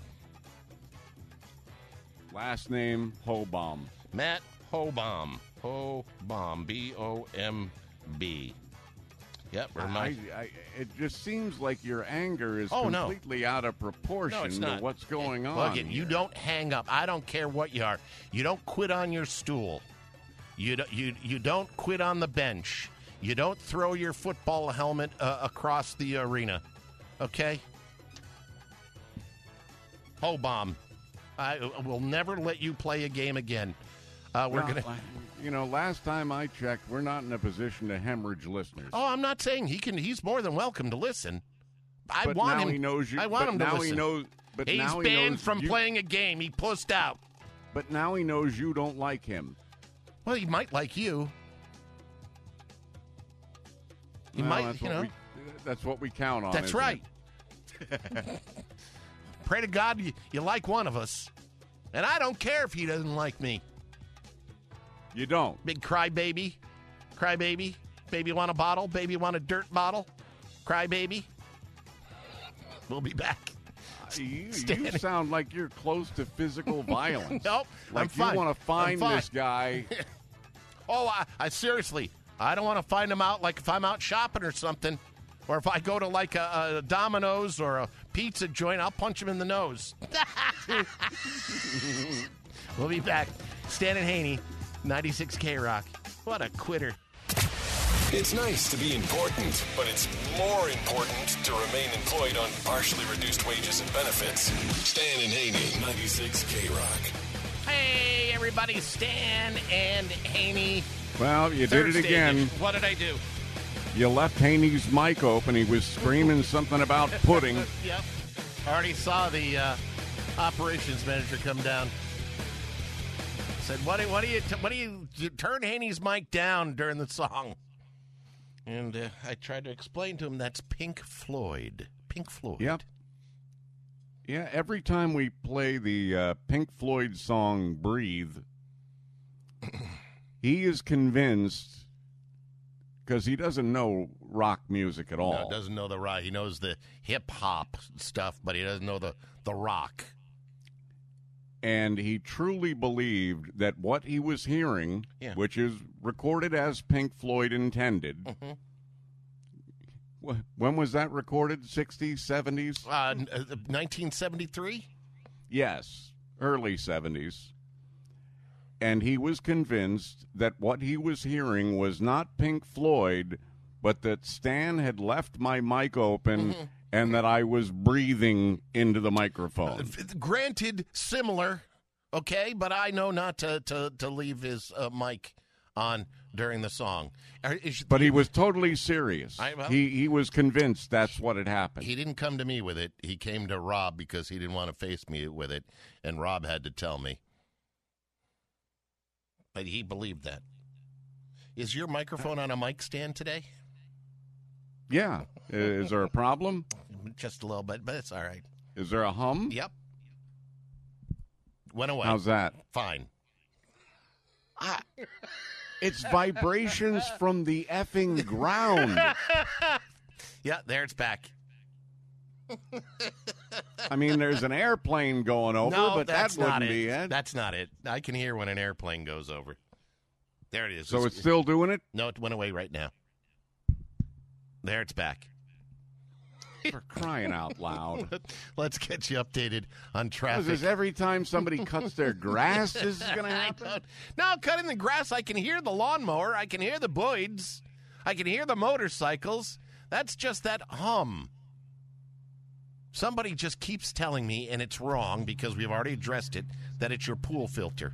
Speaker 5: Last name, Hobomb.
Speaker 2: Matt Hobomb. Hobomb. B-O-M-B. Yep.
Speaker 5: It just seems like your anger is completely out of proportion to what's going on.
Speaker 2: Look, you don't hang up. I don't care what you are. You don't quit on your stool. You don't quit on the bench. You don't throw your football helmet across the arena. Okay? Hobomb. I will never let you play a game again.
Speaker 5: Last time I checked, we're not in a position to hemorrhage listeners.
Speaker 2: Oh, I'm not saying he can. He's more than welcome to listen. I want him.
Speaker 5: He knows you.
Speaker 2: I want him to listen.
Speaker 5: He knows. But
Speaker 2: he's
Speaker 5: now
Speaker 2: banned from playing a game. He pussed out.
Speaker 5: But now he knows you don't like him.
Speaker 2: Well, he might like you. He might.
Speaker 5: That's what we count on.
Speaker 2: That's right. Pray to God you like one of us, and I don't care if he doesn't like me.
Speaker 5: You don't.
Speaker 2: Big crybaby. Baby want a bottle? Baby want a dirt bottle? Crybaby. We'll be back.
Speaker 5: You sound like you're close to physical violence.
Speaker 2: Nope.
Speaker 5: Like
Speaker 2: I'm fine.
Speaker 5: You want to find this guy.
Speaker 2: I seriously, I don't want to find him out like if I'm out shopping or something. Or if I go to like a Domino's or a pizza joint, I'll punch him in the nose. We'll be back. Stan and Haney. 96 K-Rock. What a quitter.
Speaker 4: It's nice to be important, but it's more important to remain employed on partially reduced wages and benefits. Stan and Haney, 96 K-Rock.
Speaker 2: Hey, everybody. Stan and Haney.
Speaker 5: Well, you did it again.
Speaker 2: What did I do?
Speaker 5: You left Haney's mic open. He was screaming something about pudding.
Speaker 2: Yep. I already saw the operations manager come down. Said, what do you turn Haney's mic down during the song? And I tried to explain to him that's Pink Floyd. Pink Floyd.
Speaker 5: Yep. Yeah, every time we play the Pink Floyd song Breathe, he is convinced because he doesn't know rock music at all.
Speaker 2: No, doesn't know the rock. He knows the hip-hop stuff, but he doesn't know the rock.
Speaker 5: And he truly believed that what he was hearing, which is recorded as Pink Floyd intended.
Speaker 2: Mm-hmm.
Speaker 5: When was that recorded? 60s, 70s?
Speaker 2: 1973?
Speaker 5: Yes, early 70s. And he was convinced that what he was hearing was not Pink Floyd, but that Stan had left my mic open and that I was breathing into the microphone.
Speaker 2: Granted, similar, okay, but I know not to leave his mic on during the song.
Speaker 5: But he was totally serious. He was convinced that's what had happened.
Speaker 2: He didn't come to me with it. He came to Rob because he didn't want to face me with it, and Rob had to tell me. But he believed that. Is your microphone on a mic stand today?
Speaker 5: Yeah. Is there a problem?
Speaker 2: Just a little bit, but it's all right.
Speaker 5: Is there a hum?
Speaker 2: Yep. Went away.
Speaker 5: How's that?
Speaker 2: Fine.
Speaker 5: It's vibrations from the effing ground.
Speaker 2: Yeah, there it's back.
Speaker 5: I mean, there's an airplane going over, but that wouldn't be it.
Speaker 2: That's not it. I can hear when an airplane goes over. There it is.
Speaker 5: So it's still doing it?
Speaker 2: No, it went away right now. There it's back.
Speaker 5: For crying out loud.
Speaker 2: Let's get you updated on traffic.
Speaker 5: Is every time somebody cuts their grass, this is going to happen?
Speaker 2: No, cutting the grass, I can hear the lawnmower. I can hear the Boyds. I can hear the motorcycles. That's just that hum. Somebody just keeps telling me, and it's wrong because we've already addressed it, that it's your pool filter.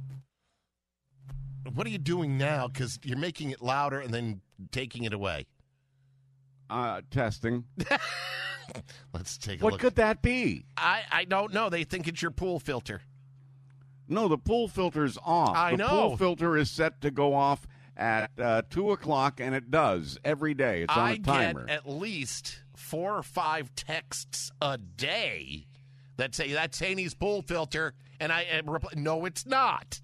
Speaker 2: What are you doing now? Because you're making it louder and then taking it away.
Speaker 5: Testing.
Speaker 2: Let's take a
Speaker 5: look.
Speaker 2: look.
Speaker 5: What could that be?
Speaker 2: I don't know. They think it's your pool filter.
Speaker 5: No, the pool filter's off.
Speaker 2: The
Speaker 5: pool filter is set to go off at 2 o'clock, and it does every day. It's on a timer.
Speaker 2: I get at least 4 or 5 texts a day that say, that's Haney's pool filter, and I reply, no, it's not.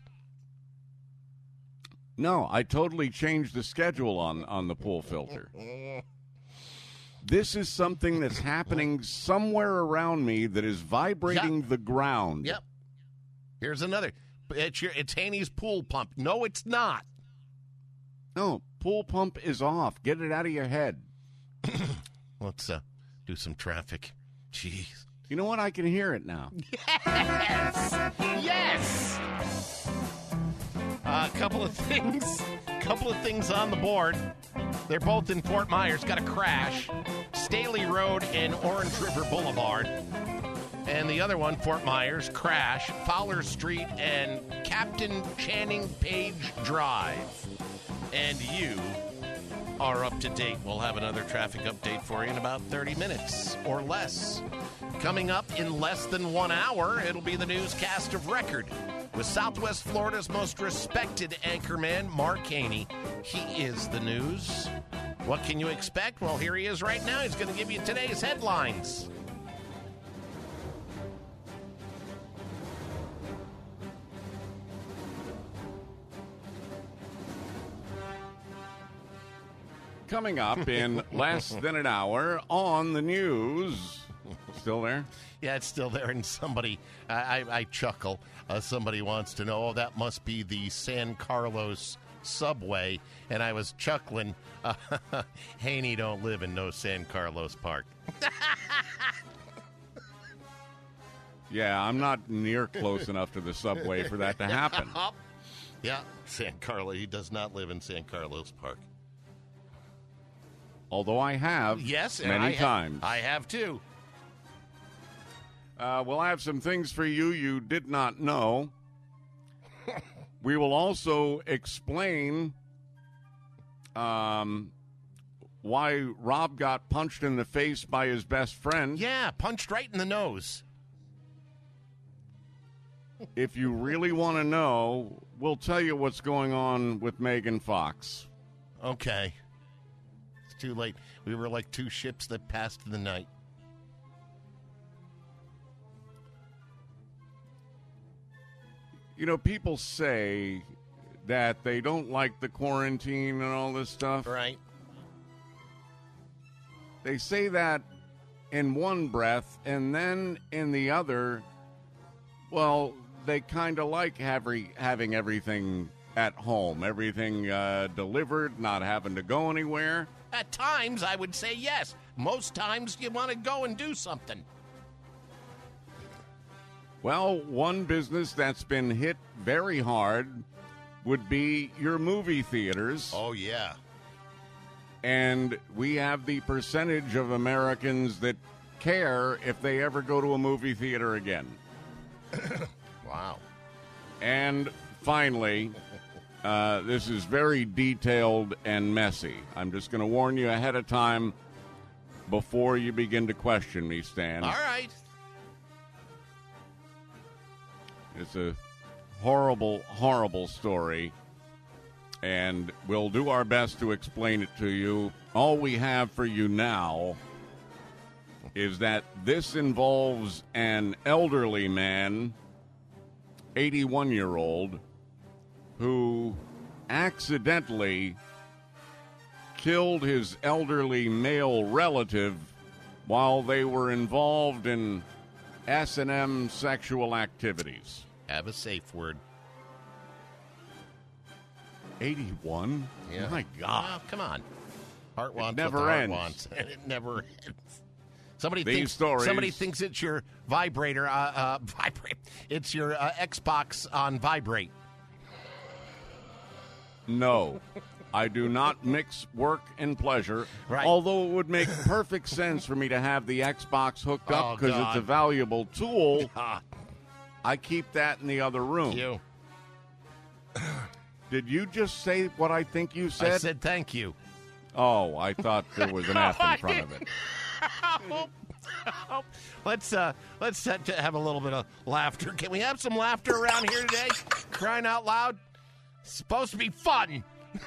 Speaker 5: No, I totally changed the schedule on the pool filter. This is something that's happening somewhere around me that is vibrating the ground.
Speaker 2: Yep. Here's another. It's Haney's pool pump. No, it's not.
Speaker 5: No, pool pump is off. Get it out of your head.
Speaker 2: Let's do some traffic. Jeez.
Speaker 5: You know what? I can hear it now.
Speaker 2: Yes! Yes! A couple of things on the board. They're both in Fort Myers. Got a crash. Staley Road and Orange River Boulevard. And the other one, Fort Myers, crash. Fowler Street and Captain Channing Page Drive. And you are up to date. We'll have another traffic update for you in about 30 minutes or less. Coming up in less than 1 hour, it'll be the newscast of record with Southwest Florida's most respected anchorman, Mark Haney. He is the news. What can you expect? Well, here he is right now. He's going to give you today's headlines.
Speaker 5: Coming up in less than an hour on the news. Still there?
Speaker 2: Yeah, it's still there. And somebody, I chuckle. Somebody wants to know, that must be the San Carlos subway. And I was chuckling. Haney don't live in no San Carlos Park.
Speaker 5: Yeah, I'm not near close enough to the subway for that to happen.
Speaker 2: Yeah, San Carlos. He does not live in San Carlos Park.
Speaker 5: Although I have many times.
Speaker 2: I have too.
Speaker 5: We'll have some things for you you did not know. We will also explain why Rob got punched in the face by his best friend.
Speaker 2: Yeah, punched right in the nose.
Speaker 5: If you really want to know, we'll tell you what's going on with Megan Fox.
Speaker 2: Okay. It's too late. We were like two ships that passed the night.
Speaker 5: You know, people say that they don't like the quarantine and all this stuff.
Speaker 2: Right.
Speaker 5: They say that in one breath, and then in the other, well, they kind of like having everything at home, everything delivered, not having to go anywhere.
Speaker 2: At times, I would say yes. Most times, you want to go and do something.
Speaker 5: Well, one business that's been hit very hard would be your movie theaters.
Speaker 2: Oh, yeah.
Speaker 5: And we have the percentage of Americans that care if they ever go to a movie theater again.
Speaker 2: Wow.
Speaker 5: And finally, this is very detailed and messy. I'm just going to warn you ahead of time before you begin to question me, Stan.
Speaker 2: All right.
Speaker 5: It's a horrible, horrible story, and we'll do our best to explain it to you. All we have for you now is that this involves an elderly man, 81-year-old, who accidentally killed his elderly male relative while they were involved in S&M sexual activities.
Speaker 2: Have a safe word.
Speaker 5: 81?
Speaker 2: Yeah.
Speaker 5: My God.
Speaker 2: Oh, come on. Heart wants
Speaker 5: never
Speaker 2: what the heart
Speaker 5: ends.
Speaker 2: wants, and it never ends. Somebody
Speaker 5: These
Speaker 2: thinks
Speaker 5: stories-
Speaker 2: somebody thinks it's your vibrator. Vibrate. It's your Xbox on vibrate.
Speaker 5: No, I do not mix work and pleasure.
Speaker 2: Right.
Speaker 5: Although it would make perfect sense for me to have the Xbox hooked up because it's a valuable tool. I keep that in the other room.
Speaker 2: You.
Speaker 5: Did you just say what I think you said?
Speaker 2: I said thank you.
Speaker 5: Oh, I thought there was an F in front of it.
Speaker 2: Let's have a little bit of laughter. Can we have some laughter around here today? Crying out loud. It's supposed to be fun.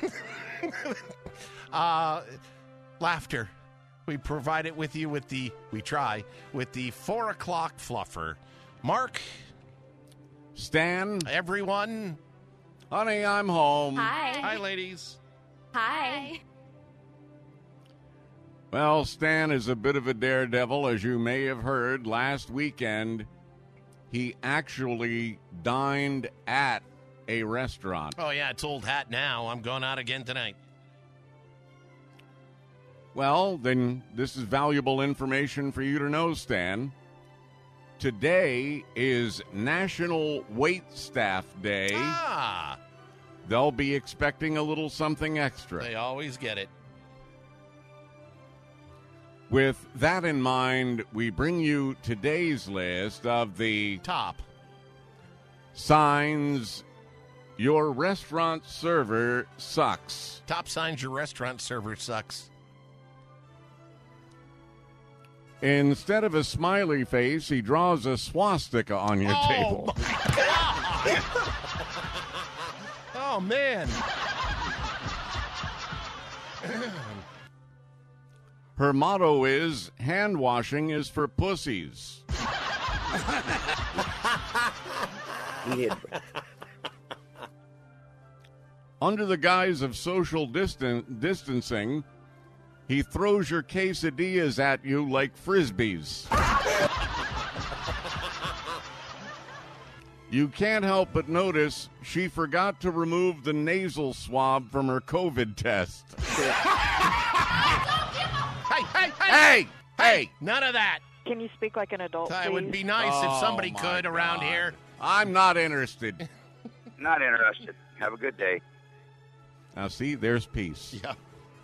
Speaker 2: Laughter. We provide it with you with the 4 o'clock fluffer. Mark.
Speaker 5: Stan.
Speaker 2: Everyone.
Speaker 5: Honey, I'm home.
Speaker 11: Hi.
Speaker 2: Hi, ladies.
Speaker 11: Hi.
Speaker 5: Well, Stan is a bit of a daredevil, as you may have heard. Last weekend, he actually dined at a restaurant.
Speaker 2: Oh, yeah, it's old hat now. I'm going out again tonight.
Speaker 5: Well, then this is valuable information for you to know, Stan. Today is National Wait Staff Day.
Speaker 2: Ah.
Speaker 5: They'll be expecting a little something extra.
Speaker 2: They always get it.
Speaker 5: With that in mind, we bring you today's list of the
Speaker 2: top
Speaker 5: signs your restaurant server sucks.
Speaker 2: Top signs your restaurant server sucks.
Speaker 5: Instead of a smiley face, he draws a swastika on your table.
Speaker 2: My God. Oh, man.
Speaker 5: Her motto is, hand washing is for pussies. Under the guise of social distancing, he throws your quesadillas at you like Frisbees. You can't help but notice she forgot to remove the nasal swab from her COVID test. Hey!
Speaker 2: None of that.
Speaker 21: Can you speak like an adult,
Speaker 2: It would be nice if somebody
Speaker 5: my
Speaker 2: could around
Speaker 5: God.
Speaker 2: here.
Speaker 5: I'm not interested.
Speaker 22: Not interested. Have a good day.
Speaker 5: Now, see, there's peace.
Speaker 2: Yeah.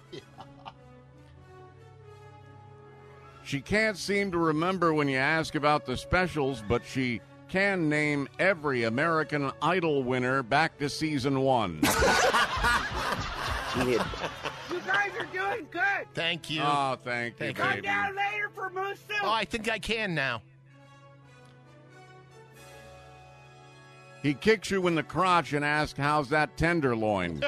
Speaker 5: She can't seem to remember when you ask about the specials, but she can name every American Idol winner back to season 1.
Speaker 23: You guys are doing good.
Speaker 2: Thank you.
Speaker 5: Oh, thank you,
Speaker 23: Come
Speaker 5: baby.
Speaker 23: down later for moose soup.
Speaker 2: Oh, I think I can now.
Speaker 5: He kicks you in the crotch and asks, how's that tenderloin?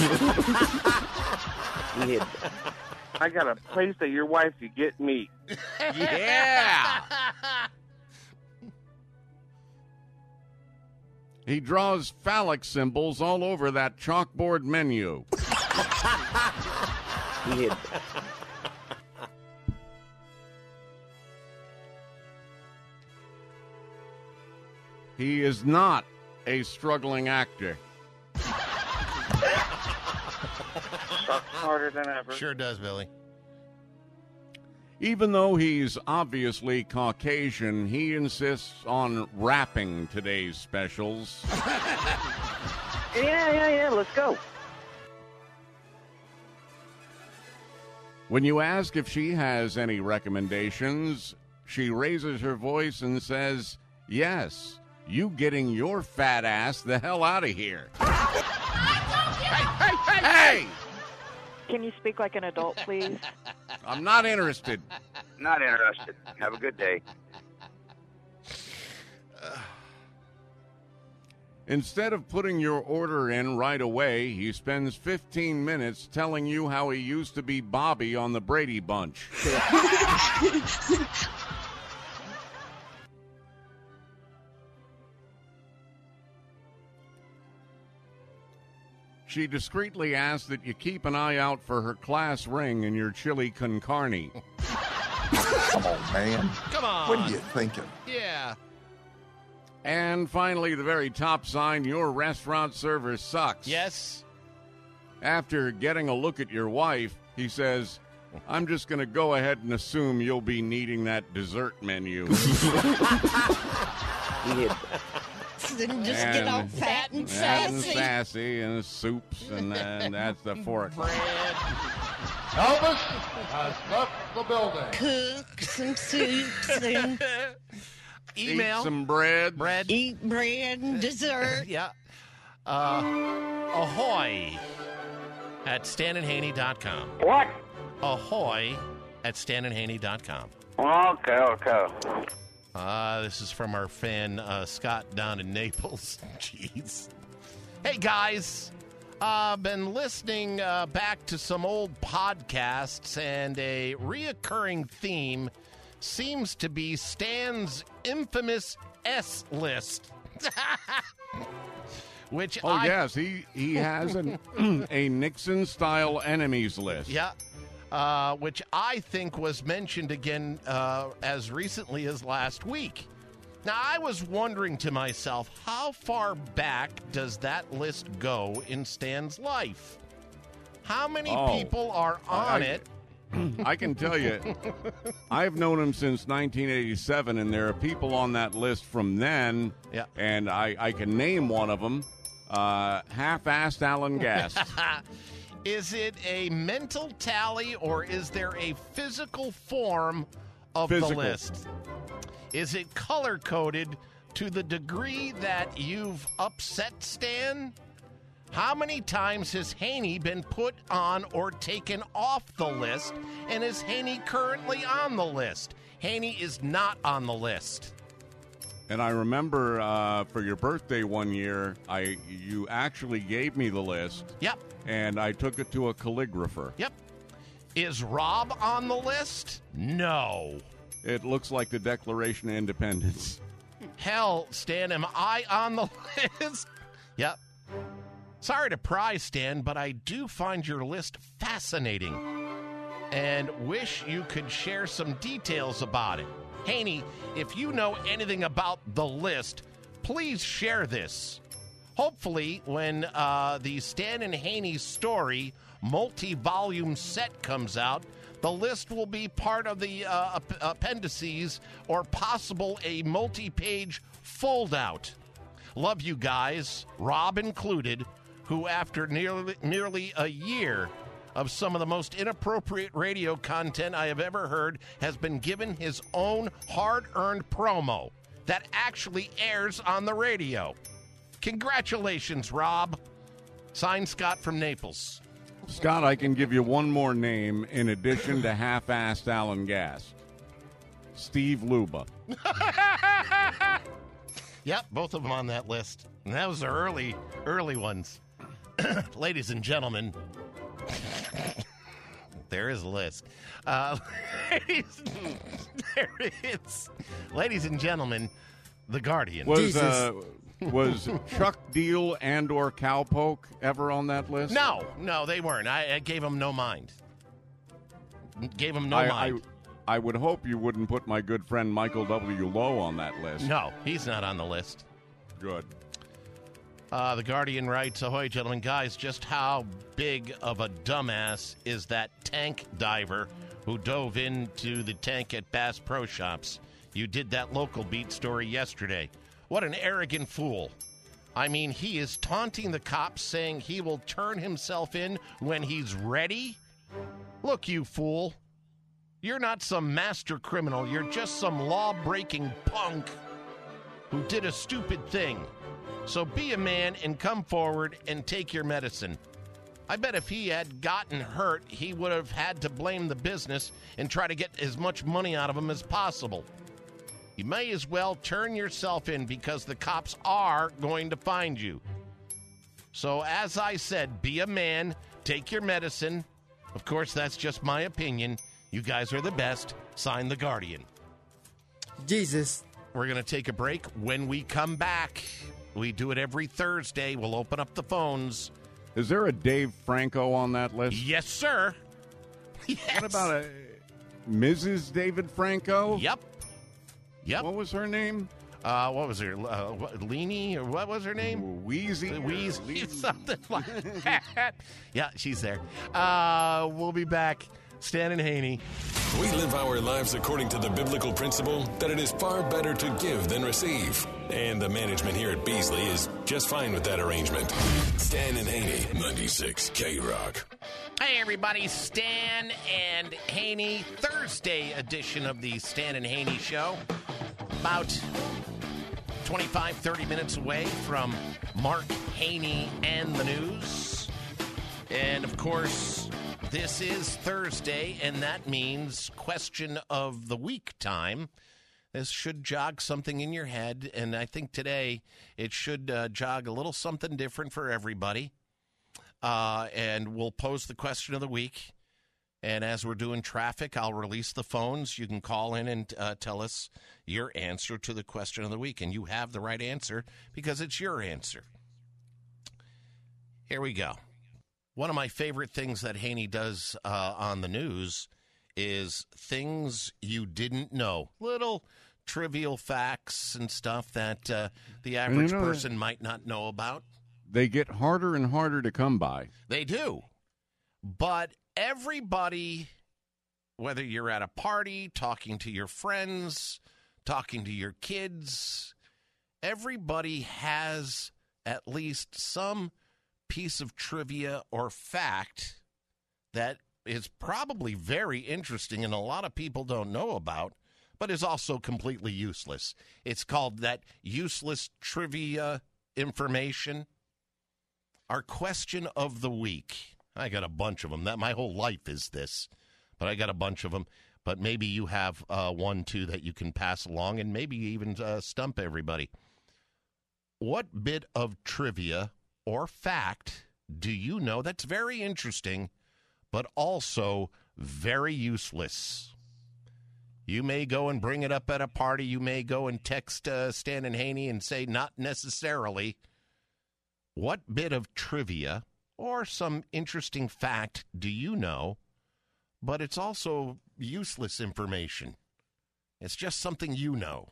Speaker 22: I got a place that your wife could get meat.
Speaker 5: Yeah! He draws phallic symbols all over that chalkboard menu. He is not a struggling actor.
Speaker 22: Harder than ever.
Speaker 2: Sure does, Billy.
Speaker 5: Even though he's obviously Caucasian, he insists on rapping today's specials.
Speaker 22: Yeah, let's go.
Speaker 5: When you ask if she has any recommendations, she raises her voice and says, "Yes, you getting your fat ass the hell out of here." Hey!
Speaker 1: Can you speak like an adult, please?
Speaker 5: I'm not interested.
Speaker 22: Not interested. Have a good day.
Speaker 5: Instead of putting your order in right away, he spends 15 minutes telling you how he used to be Bobby on the Brady Bunch. She discreetly asks that you keep an eye out for her class ring in your chili con carne.
Speaker 3: Come on, man.
Speaker 2: Come on.
Speaker 3: What are you thinking?
Speaker 2: Yeah.
Speaker 5: And finally, the very top sign, your restaurant server sucks.
Speaker 2: Yes.
Speaker 5: After getting a look at your wife, he says, "I'm just going to go ahead and assume you'll be needing that dessert menu."
Speaker 11: Then just get all fat and sassy.
Speaker 5: And soups, and that's the fork.
Speaker 3: Elvis has left the building.
Speaker 11: Cook some soups and
Speaker 2: Email.
Speaker 5: Eat some bread.
Speaker 11: eat bread and dessert.
Speaker 2: Yeah. Ahoy at StanandHaney.com.
Speaker 22: What?
Speaker 2: Ahoy at StanandHaney.com.
Speaker 22: Okay.
Speaker 2: This is from our fan, Scott, down in Naples. Jeez. Hey, guys. Been listening back to some old podcasts, and a reoccurring theme seems to be Stan's infamous S list. Which
Speaker 5: yes, he has a Nixon-style enemies list.
Speaker 2: Yeah. Which I think was mentioned again as recently as last week. Now, I was wondering to myself, how far back does that list go in Stan's life? How many people are on it?
Speaker 5: I can tell you, I've known him since 1987, and there are people on that list from then, and I can name one of them, half-assed Alan Gass.
Speaker 2: Is it a mental tally, or is there a physical form of the list? Is it color-coded to the degree that you've upset Stan? How many times has Haney been put on or taken off the list, and is Haney currently on the list? Haney is not on the list.
Speaker 5: And I remember for your birthday one year, you actually gave me the list.
Speaker 2: Yep.
Speaker 5: And I took it to a calligrapher.
Speaker 2: Yep. Is Rob on the list? No.
Speaker 5: It looks like the Declaration of Independence.
Speaker 2: Hell, Stan, am I on the list? Yep. Sorry to pry, Stan, but I do find your list fascinating and wish you could share some details about it. Haney, if you know anything about the list, please share this. Hopefully, when the Stan and Haney story multi-volume set comes out, the list will be part of the appendices or possible a multi-page fold-out. Love you guys, Rob included, who after nearly a year of some of the most inappropriate radio content I have ever heard has been given his own hard-earned promo that actually airs on the radio. Congratulations, Rob. Signed, Scott from Naples.
Speaker 5: Scott, I can give you one more name in addition to half-assed Alan Gass. Steve Luba.
Speaker 2: Yep, both of them on that list. And that was the early ones. Ladies and gentlemen, there is a list. Ladies and gentlemen, The Guardian.
Speaker 5: Was Was Chuck Deal and or Cowpoke ever on that list?
Speaker 2: No, they weren't. I gave them no mind. Gave them no mind.
Speaker 5: I would hope you wouldn't put my good friend Michael W. Lowe on that list.
Speaker 2: No, he's not on the list.
Speaker 5: Good.
Speaker 2: The Guardian writes, ahoy, gentlemen. Guys, just how big of a dumbass is that tank diver who dove into the tank at Bass Pro Shops? You did that local beat story yesterday. What an arrogant fool. I mean, he is taunting the cops, saying he will turn himself in when he's ready. Look, you fool. You're not some master criminal. You're just some law-breaking punk who did a stupid thing. So be a man and come forward and take your medicine. I bet if he had gotten hurt, he would have had to blame the business and try to get as much money out of him as possible. You may as well turn yourself in because the cops are going to find you. So as I said, be a man, take your medicine. Of course, that's just my opinion. You guys are the best. Sign, The Guardian.
Speaker 8: Jesus.
Speaker 2: We're going to take a break. When we come back, we do it every Thursday. We'll open up the phones.
Speaker 5: Is there a Dave Franco on that list?
Speaker 2: Yes, sir. Yes.
Speaker 5: What about a Mrs. David Franco?
Speaker 2: Yep.
Speaker 5: What was her name?
Speaker 2: What was her? Leanie, or what was her name?
Speaker 5: Wheezy.
Speaker 2: Something like that. Yeah, she's there. We'll be back. Stan and Haney.
Speaker 4: We live our lives according to the biblical principle that it is far better to give than receive. And the management here at Beasley is just fine with that arrangement. Stan and Haney, 96 K-Rock.
Speaker 2: Hey, everybody. Stan and Haney, Thursday edition of the Stan and Haney Show. About 25, 30 minutes away from Mark Haney and the news. And, of course, this is Thursday, and that means question of the week time. This should jog something in your head, and I think today it should jog a little something different for everybody. And we'll pose the question of the week. And as we're doing traffic, I'll release the phones. You can call in and tell us your answer to the question of the week. And you have the right answer because it's your answer. Here we go. One of my favorite things that Haney does on the news is things you didn't know. Little trivial facts and stuff that the average person might not know about.
Speaker 5: They get harder and harder to come by.
Speaker 2: They do. But everybody, whether you're at a party, talking to your friends, talking to your kids, everybody has at least some piece of trivia or fact that is probably very interesting and a lot of people don't know about, but is also completely useless. It's called that useless trivia information. Our question of the week. I got a bunch of them. My whole life is this, but I got a bunch of them. But maybe you have one, too, that you can pass along and maybe even stump everybody. What bit of trivia or fact do you know that's very interesting, but also very useless? You may go and bring it up at a party. You may go and text Stan and Haney and say not necessarily. What bit of trivia or some interesting fact do you know, but it's also useless information? It's just something you know.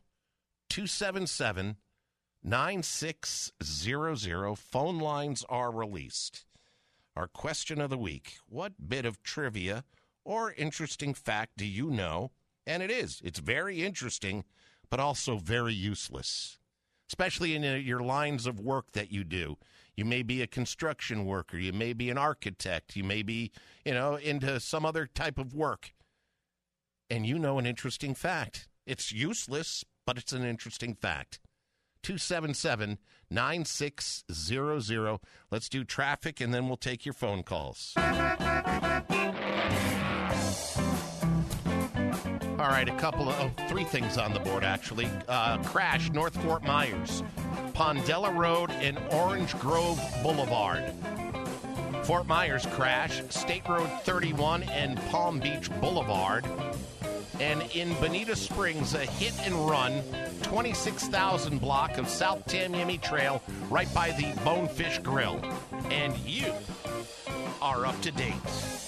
Speaker 2: 277-9600. Phone lines are released. Our question of the week. What bit of trivia or interesting fact do you know? And it's very interesting, but also very useless, especially in your lines of work that you do. You may be a construction worker. You may be an architect. You may be, into some other type of work. And you know an interesting fact. It's useless, but it's an interesting fact. 277-9600. Let's do traffic, and then we'll take your phone calls. All right, three things on the board, actually. Crash, North Fort Myers, Pondella Road, and Orange Grove Boulevard. Fort Myers crash, State Road 31 and Palm Beach Boulevard. And in Bonita Springs, a hit and run, 26,000 block of South Tamiami Trail right by the Bonefish Grill. And you are up to date.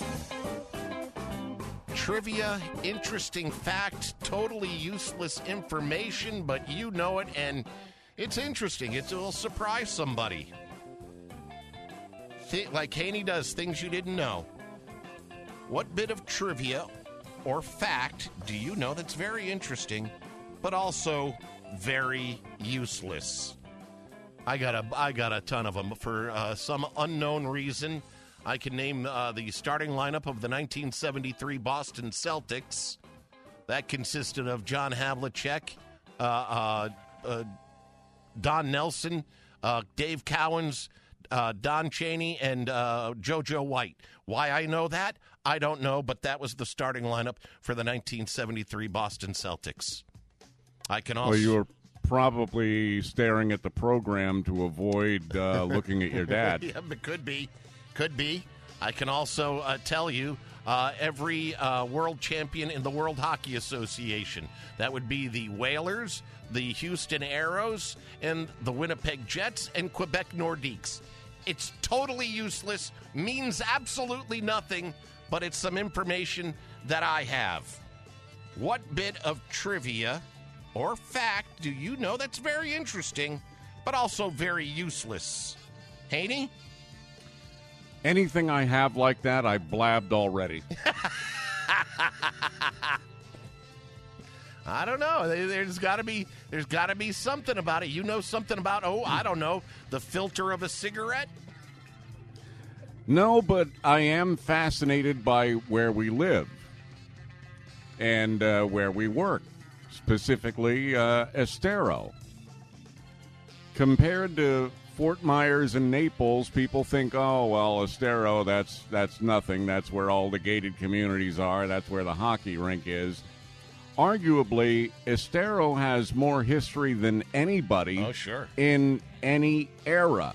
Speaker 2: Trivia, interesting fact, totally useless information, but you know it, and it's interesting. It will surprise somebody. Like Haney does, things you didn't know. What bit of trivia or fact do you know that's very interesting, but also very useless? I got a ton of them. For some unknown reason, I can name the starting lineup of the 1973 Boston Celtics. That consisted of John Havlicek, Don Nelson, Dave Cowens, Don Chaney, and JoJo White. Why I know that, I don't know, but that was the starting lineup for the 1973 Boston Celtics. I can also...
Speaker 5: Well, you were probably staring at the program to avoid looking at your dad.
Speaker 2: Yeah, but could be. I can also tell you every world champion in the World Hockey Association. That would be the Whalers, the Houston Aeros, and the Winnipeg Jets, and Quebec Nordiques. It's totally useless, means absolutely nothing, but it's some information that I have. What bit of trivia or fact do you know that's very interesting, but also very useless? Haney?
Speaker 5: Anything I have like that, I blabbed already.
Speaker 2: I don't know. There's got to be something about it. You know something about, I don't know, the filter of a cigarette?
Speaker 5: No, but I am fascinated by where we live and where we work, specifically Estero. Compared to Fort Myers and Naples, people think, oh, well, Estero, that's nothing. That's where all the gated communities are. That's where the hockey rink is. Arguably, Estero has more history than anybody in any era.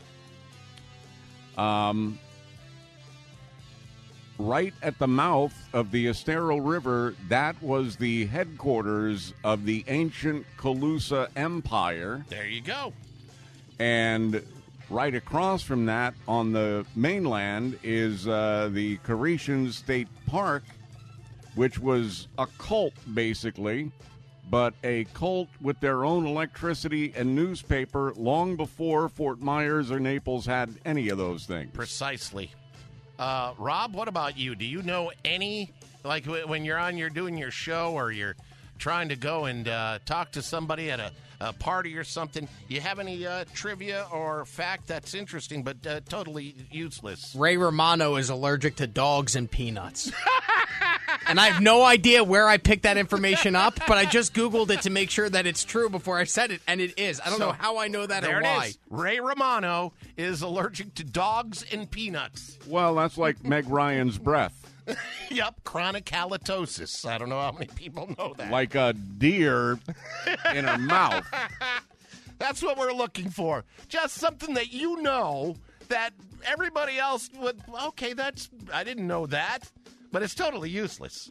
Speaker 5: Right at the mouth of the Estero River, that was the headquarters of the ancient Calusa Empire.
Speaker 2: There you go.
Speaker 5: And right across from that, on the mainland, is the Caretian State Park, which was a cult, basically, but a cult with their own electricity and newspaper long before Fort Myers or Naples had any of those things.
Speaker 2: Precisely. Rob, what about you? Do you know any, like when you're doing your show or you're trying to go and talk to somebody at a party or something, you have any trivia or fact that's interesting but totally useless?
Speaker 6: Ray Romano is allergic to dogs and peanuts. And I have no idea where I picked that information up, but I just Googled it to make sure that it's true before I said it, and it is. I don't know how I know that or why.
Speaker 2: There it is. Ray Romano is allergic to dogs and peanuts.
Speaker 5: Well, that's like Meg Ryan's breath.
Speaker 2: Yep, chronic halitosis. I don't know how many people know that.
Speaker 5: Like a deer in her mouth.
Speaker 2: That's what we're looking for. Just something that you know that everybody else would, okay, I didn't know that. But it's totally useless.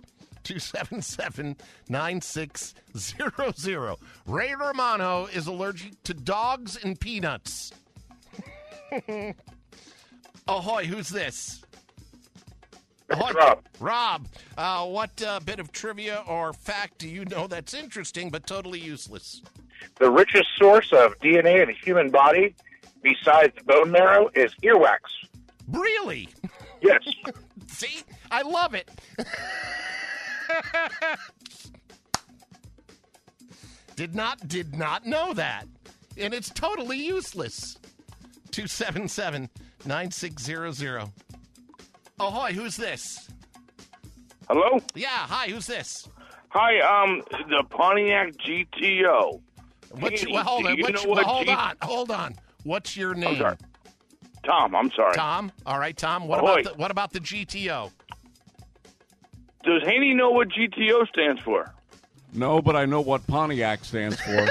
Speaker 2: 277-9600. Ray Romano is allergic to dogs and peanuts. Ahoy, who's this?
Speaker 19: Ahoy. Rob.
Speaker 2: Rob, what bit of trivia or fact do you know that's interesting but totally useless?
Speaker 19: The richest source of DNA in the human body, besides bone marrow, is earwax.
Speaker 2: Really?
Speaker 19: Yes.
Speaker 2: See? I love it. Did not know that. And it's totally useless. 277-9600. Ahoy, who's this?
Speaker 19: Hello?
Speaker 2: Yeah, hi, who's this?
Speaker 19: Hi, the Pontiac GTO.
Speaker 2: Hold on. What's your name?
Speaker 19: I'm sorry. Tom, I'm sorry.
Speaker 2: Tom? All right, Tom. What about the GTO?
Speaker 19: Does Haney know what GTO stands for?
Speaker 5: No, but I know what Pontiac stands for.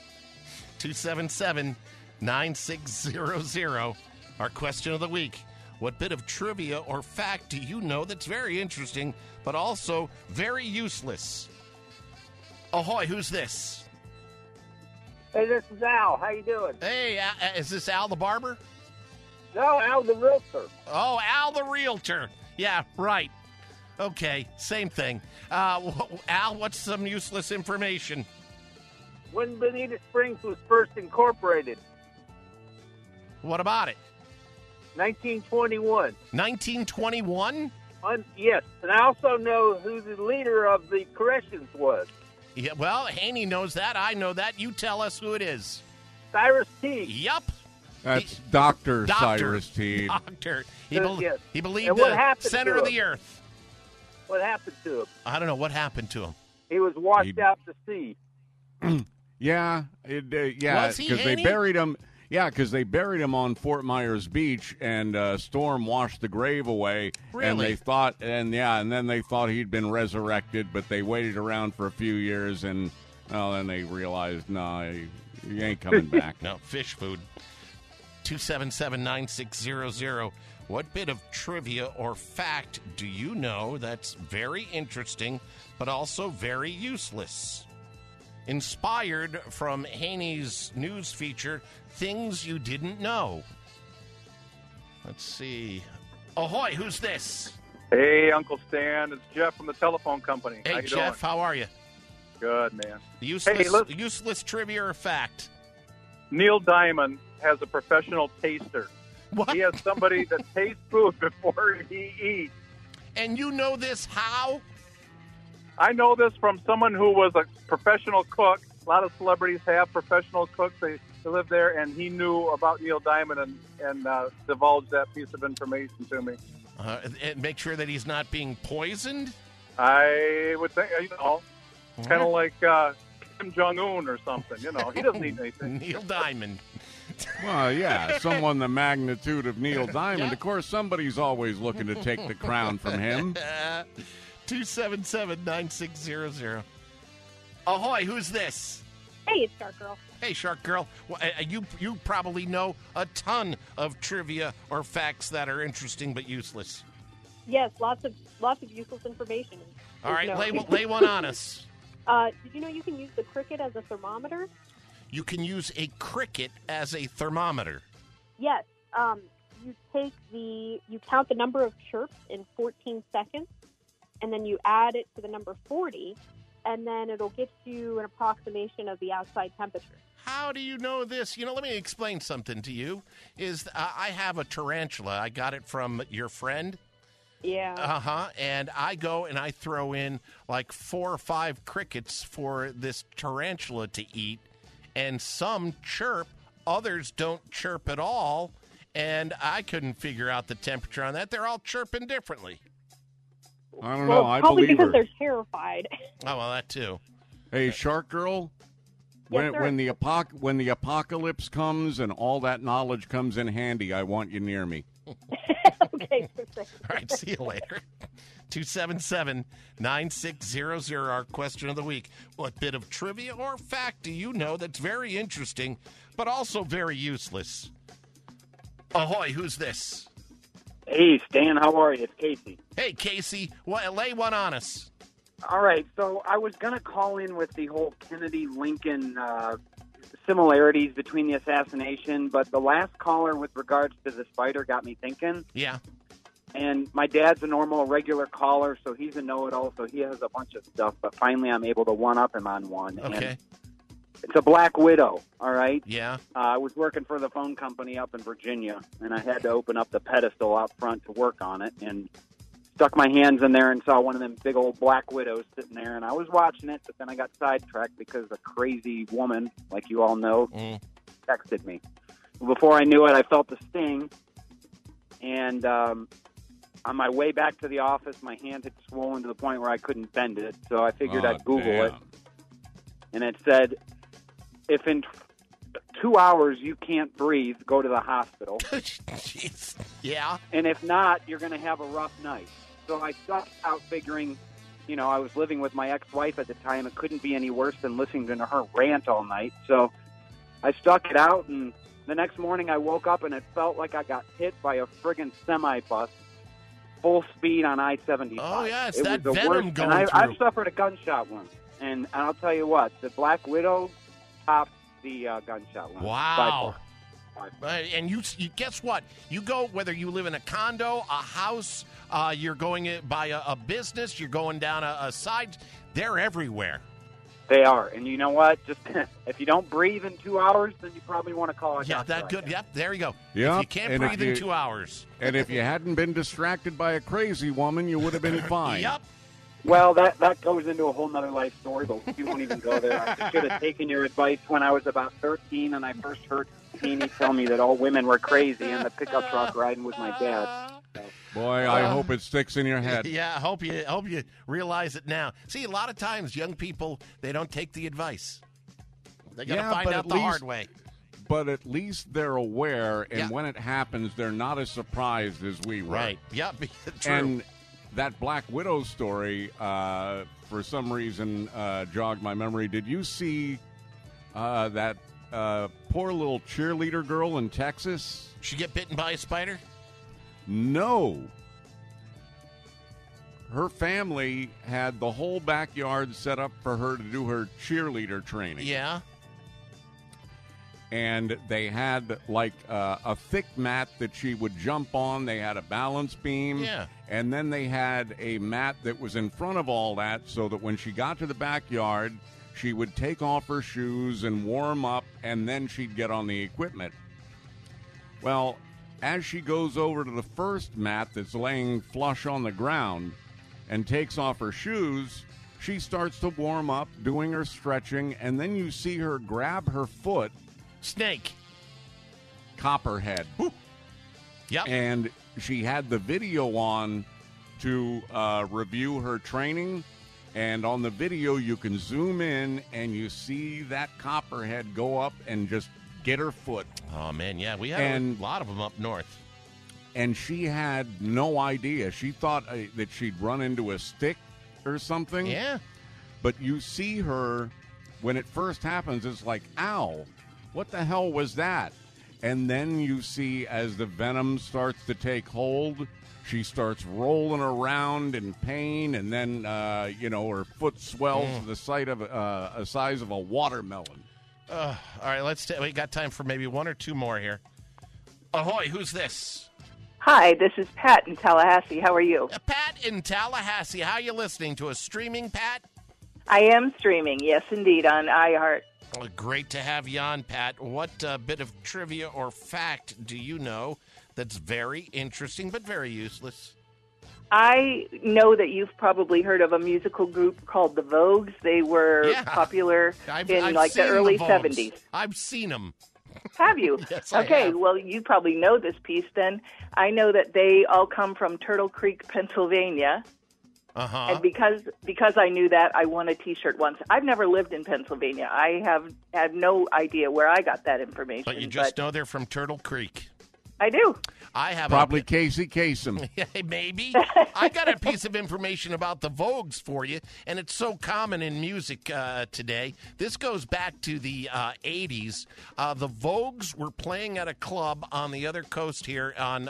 Speaker 2: 277-9600. Our question of the week. What bit of trivia or fact do you know that's very interesting, but also very useless? Ahoy, who's this?
Speaker 23: Hey, this is Al. How you doing?
Speaker 2: Hey, is this Al the barber?
Speaker 23: No, Al the realtor.
Speaker 2: Oh, Al the realtor. Yeah, right. Okay, same thing. Al, what's some useless information?
Speaker 23: When Bonita Springs was first incorporated.
Speaker 2: What about it?
Speaker 23: 1921.
Speaker 2: 1921?
Speaker 23: Yes, and I also know who the leader of the corrections was.
Speaker 2: Yeah, well, Haney knows that. I know that. You tell us who it is.
Speaker 23: Cyrus Teague.
Speaker 2: Yup.
Speaker 5: That's Dr. Cyrus Teague.
Speaker 2: Doctor.
Speaker 23: Yes.
Speaker 2: He believed
Speaker 23: And what
Speaker 2: the
Speaker 23: happened
Speaker 2: center
Speaker 23: to
Speaker 2: of
Speaker 23: him?
Speaker 2: the earth.
Speaker 23: What happened to him?
Speaker 2: I don't know what happened to him.
Speaker 23: He was washed out to sea.
Speaker 5: Yeah,
Speaker 2: Was he,
Speaker 5: because they
Speaker 2: Haney?
Speaker 5: buried him. Yeah, because they buried him on Fort Myers Beach, and storm washed the grave away.
Speaker 2: Really?
Speaker 5: And they thought, and then they thought he'd been resurrected, but they waited around for a few years, and then they realized, no, he ain't coming back.
Speaker 2: No, fish food. 277-9600. What bit of trivia or fact do you know that's very interesting, but also very useless? Inspired from Haney's news feature, Things You Didn't Know. Let's see. Ahoy, who's this?
Speaker 9: Hey, Uncle Stan. It's Jeff from the telephone company.
Speaker 2: Hey,
Speaker 9: how you
Speaker 2: Jeff,
Speaker 9: doing?
Speaker 2: how are you?
Speaker 9: Good, man.
Speaker 2: Useless trivia or fact?
Speaker 9: Neil Diamond has a professional taster.
Speaker 2: What?
Speaker 9: He has somebody that tastes food before he eats.
Speaker 2: And you know this how?
Speaker 9: I know this from someone who was a professional cook. A lot of celebrities have professional cooks. They live there, and he knew about Neil Diamond and divulged that piece of information to me.
Speaker 2: And make sure that he's not being poisoned?
Speaker 9: I would think, kind of like Kim Jong-un or something. He doesn't eat anything.
Speaker 2: Neil Diamond.
Speaker 5: Well, yeah, someone the magnitude of Neil Diamond. Of course, somebody's always looking to take the crown from him.
Speaker 2: 277-9600. Ahoy, who's this?
Speaker 10: Hey, it's Shark Girl.
Speaker 2: Hey, Shark Girl. Well, you probably know a ton of trivia or facts that are interesting but useless.
Speaker 10: Yes, lots of useless information.
Speaker 2: All right, lay one on us.
Speaker 10: Did you know you can use the cricket as a thermometer?
Speaker 2: You can use a cricket as a thermometer.
Speaker 10: Yes. You count the number of chirps in 14 seconds, and then you add it to the number 40, and then it'll get you an approximation of the outside temperature.
Speaker 2: How do you know this? Let me explain something to you. I have a tarantula. I got it from your friend.
Speaker 10: Yeah.
Speaker 2: Uh-huh. And I go and I throw in like 4 or 5 crickets for this tarantula to eat. And some chirp, others don't chirp at all. And I couldn't figure out the temperature on that. They're all chirping differently.
Speaker 5: I don't know. I
Speaker 10: probably
Speaker 5: believe
Speaker 10: because
Speaker 5: her.
Speaker 10: they're terrified.
Speaker 2: Oh, well, that too.
Speaker 5: Hey, Shark Girl,
Speaker 10: Yes, sir.
Speaker 5: when the apocalypse comes and all that knowledge comes in handy, I want you near me.
Speaker 10: Okay.
Speaker 2: All right, see you later. 277-9600, our question of the week. What bit of trivia or fact do you know that's very interesting, but also very useless? Ahoy, who's this?
Speaker 21: Hey, Stan, how are you? It's Casey.
Speaker 2: Hey, Casey, lay one on us.
Speaker 21: All right, so I was going to call in with the whole Kennedy-Lincoln similarities between the assassination, but the last caller with regards to the spider got me thinking.
Speaker 2: Yeah.
Speaker 21: And my dad's a normal, regular caller, so he's a know-it-all, so he has a bunch of stuff, but finally I'm able to one-up him on one.
Speaker 2: Okay.
Speaker 21: And it's a black widow, all right?
Speaker 2: Yeah.
Speaker 21: I was working for the phone company up in Virginia, and I had to open up the pedestal out front to work on it, and stuck my hands in there and saw one of them big old black widows sitting there, and I was watching it, but then I got sidetracked because a crazy woman, like you all know, texted me. Before I knew it, I felt the sting, and on my way back to the office, my hand had swollen to the point where I couldn't bend it, so I figured I'd Google it, and it said, if in 2 hours you can't breathe, go to the hospital.
Speaker 2: Jeez. Yeah.
Speaker 21: And if not, you're going to have a rough night. So I stuck out figuring, I was living with my ex-wife at the time. It couldn't be any worse than listening to her rant all night. So I stuck it out, and the next morning I woke up and it felt like I got hit by a friggin' semi-bus, full speed on I-75.
Speaker 2: Oh, yeah, it's
Speaker 21: it
Speaker 2: that
Speaker 21: was the
Speaker 2: venom
Speaker 21: worst.
Speaker 2: going
Speaker 21: and
Speaker 2: through.
Speaker 21: I've suffered a gunshot wound, and I'll tell you what, the Black Widow topped the gunshot wound.
Speaker 2: Wow. And you guess what? You go, whether you live in a condo, a house, you're going by a business, you're going down a side, they're everywhere.
Speaker 21: They are, and you know what? Just if you don't breathe in 2 hours, then you probably want to call it.
Speaker 2: Yeah, that good. Yep, there you go.
Speaker 5: Yep.
Speaker 2: If you can't breathe in 2 hours.
Speaker 5: And if you hadn't been distracted by a crazy woman, you would have been fine.
Speaker 2: Yep.
Speaker 21: Well, that goes into a whole nother life story, but we won't even go there. I should have taken your advice when I was about 13 and I first heard Teeny tell me that all women were crazy and the pickup truck riding with my dad. So.
Speaker 5: Boy, I hope it sticks in your head.
Speaker 2: Yeah, I hope you realize it now. See, a lot of times young people, they don't take the advice. They got to find out the hard way.
Speaker 5: But at least they're aware, and when it happens, they're not as surprised as we were.
Speaker 2: Right. Yep. True.
Speaker 5: And that Black Widow story, for some reason, jogged my memory. Did you see that poor little cheerleader girl in Texas?
Speaker 2: She get bitten by a spider?
Speaker 5: No. Her family had the whole backyard set up for her to do her cheerleader training.
Speaker 2: Yeah.
Speaker 5: And they had like a thick mat that she would jump on. They had a balance beam.
Speaker 2: Yeah.
Speaker 5: And then they had a mat that was in front of all that so that when she got to the backyard, she would take off her shoes and warm up, and then she'd get on the equipment. Well, as she goes over to the first mat that's laying flush on the ground and takes off her shoes, she starts to warm up, doing her stretching, and then you see her grab her foot.
Speaker 2: Snake.
Speaker 5: Copperhead.
Speaker 2: Yep.
Speaker 5: And she had the video on to review her training, and on the video you can zoom in and you see that copperhead go up and just get her foot.
Speaker 2: Oh, man, yeah. We had a lot of them up north.
Speaker 5: And she had no idea. She thought that she'd run into a stick or something.
Speaker 2: Yeah.
Speaker 5: But you see her, when it first happens, it's like, ow, what the hell was that? And then you see as the venom starts to take hold, she starts rolling around in pain, and then, her foot swells to the size of a watermelon.
Speaker 2: All right, we got time for maybe one or two more here. Ahoy, who's this?
Speaker 1: Hi, this is Pat in Tallahassee. How are you?
Speaker 2: Pat in Tallahassee. How are you listening to us? Streaming, Pat?
Speaker 1: I am streaming, yes, indeed, on iHeart.
Speaker 2: Well, great to have you on, Pat. What bit of trivia or fact do you know that's very interesting but very useless?
Speaker 1: I know that you've probably heard of a musical group called the Vogues. They were popular in the early 70s.
Speaker 2: I've seen them.
Speaker 1: Have you?
Speaker 2: Yes, I
Speaker 1: okay,
Speaker 2: have.
Speaker 1: well, you probably know this piece then. I know that they all come from Turtle Creek, Pennsylvania.
Speaker 2: Uh-huh.
Speaker 1: And because I knew that, I won a T-shirt once. I've never lived in Pennsylvania. I have had no idea where I got that information.
Speaker 2: But you just know they're from Turtle Creek.
Speaker 1: I do.
Speaker 2: I have
Speaker 5: probably Casey Kasem.
Speaker 2: Maybe. I got a piece of information about the Vogues for you, and it's so common in music today. This goes back to the 80s. The Vogues were playing at a club on the other coast here on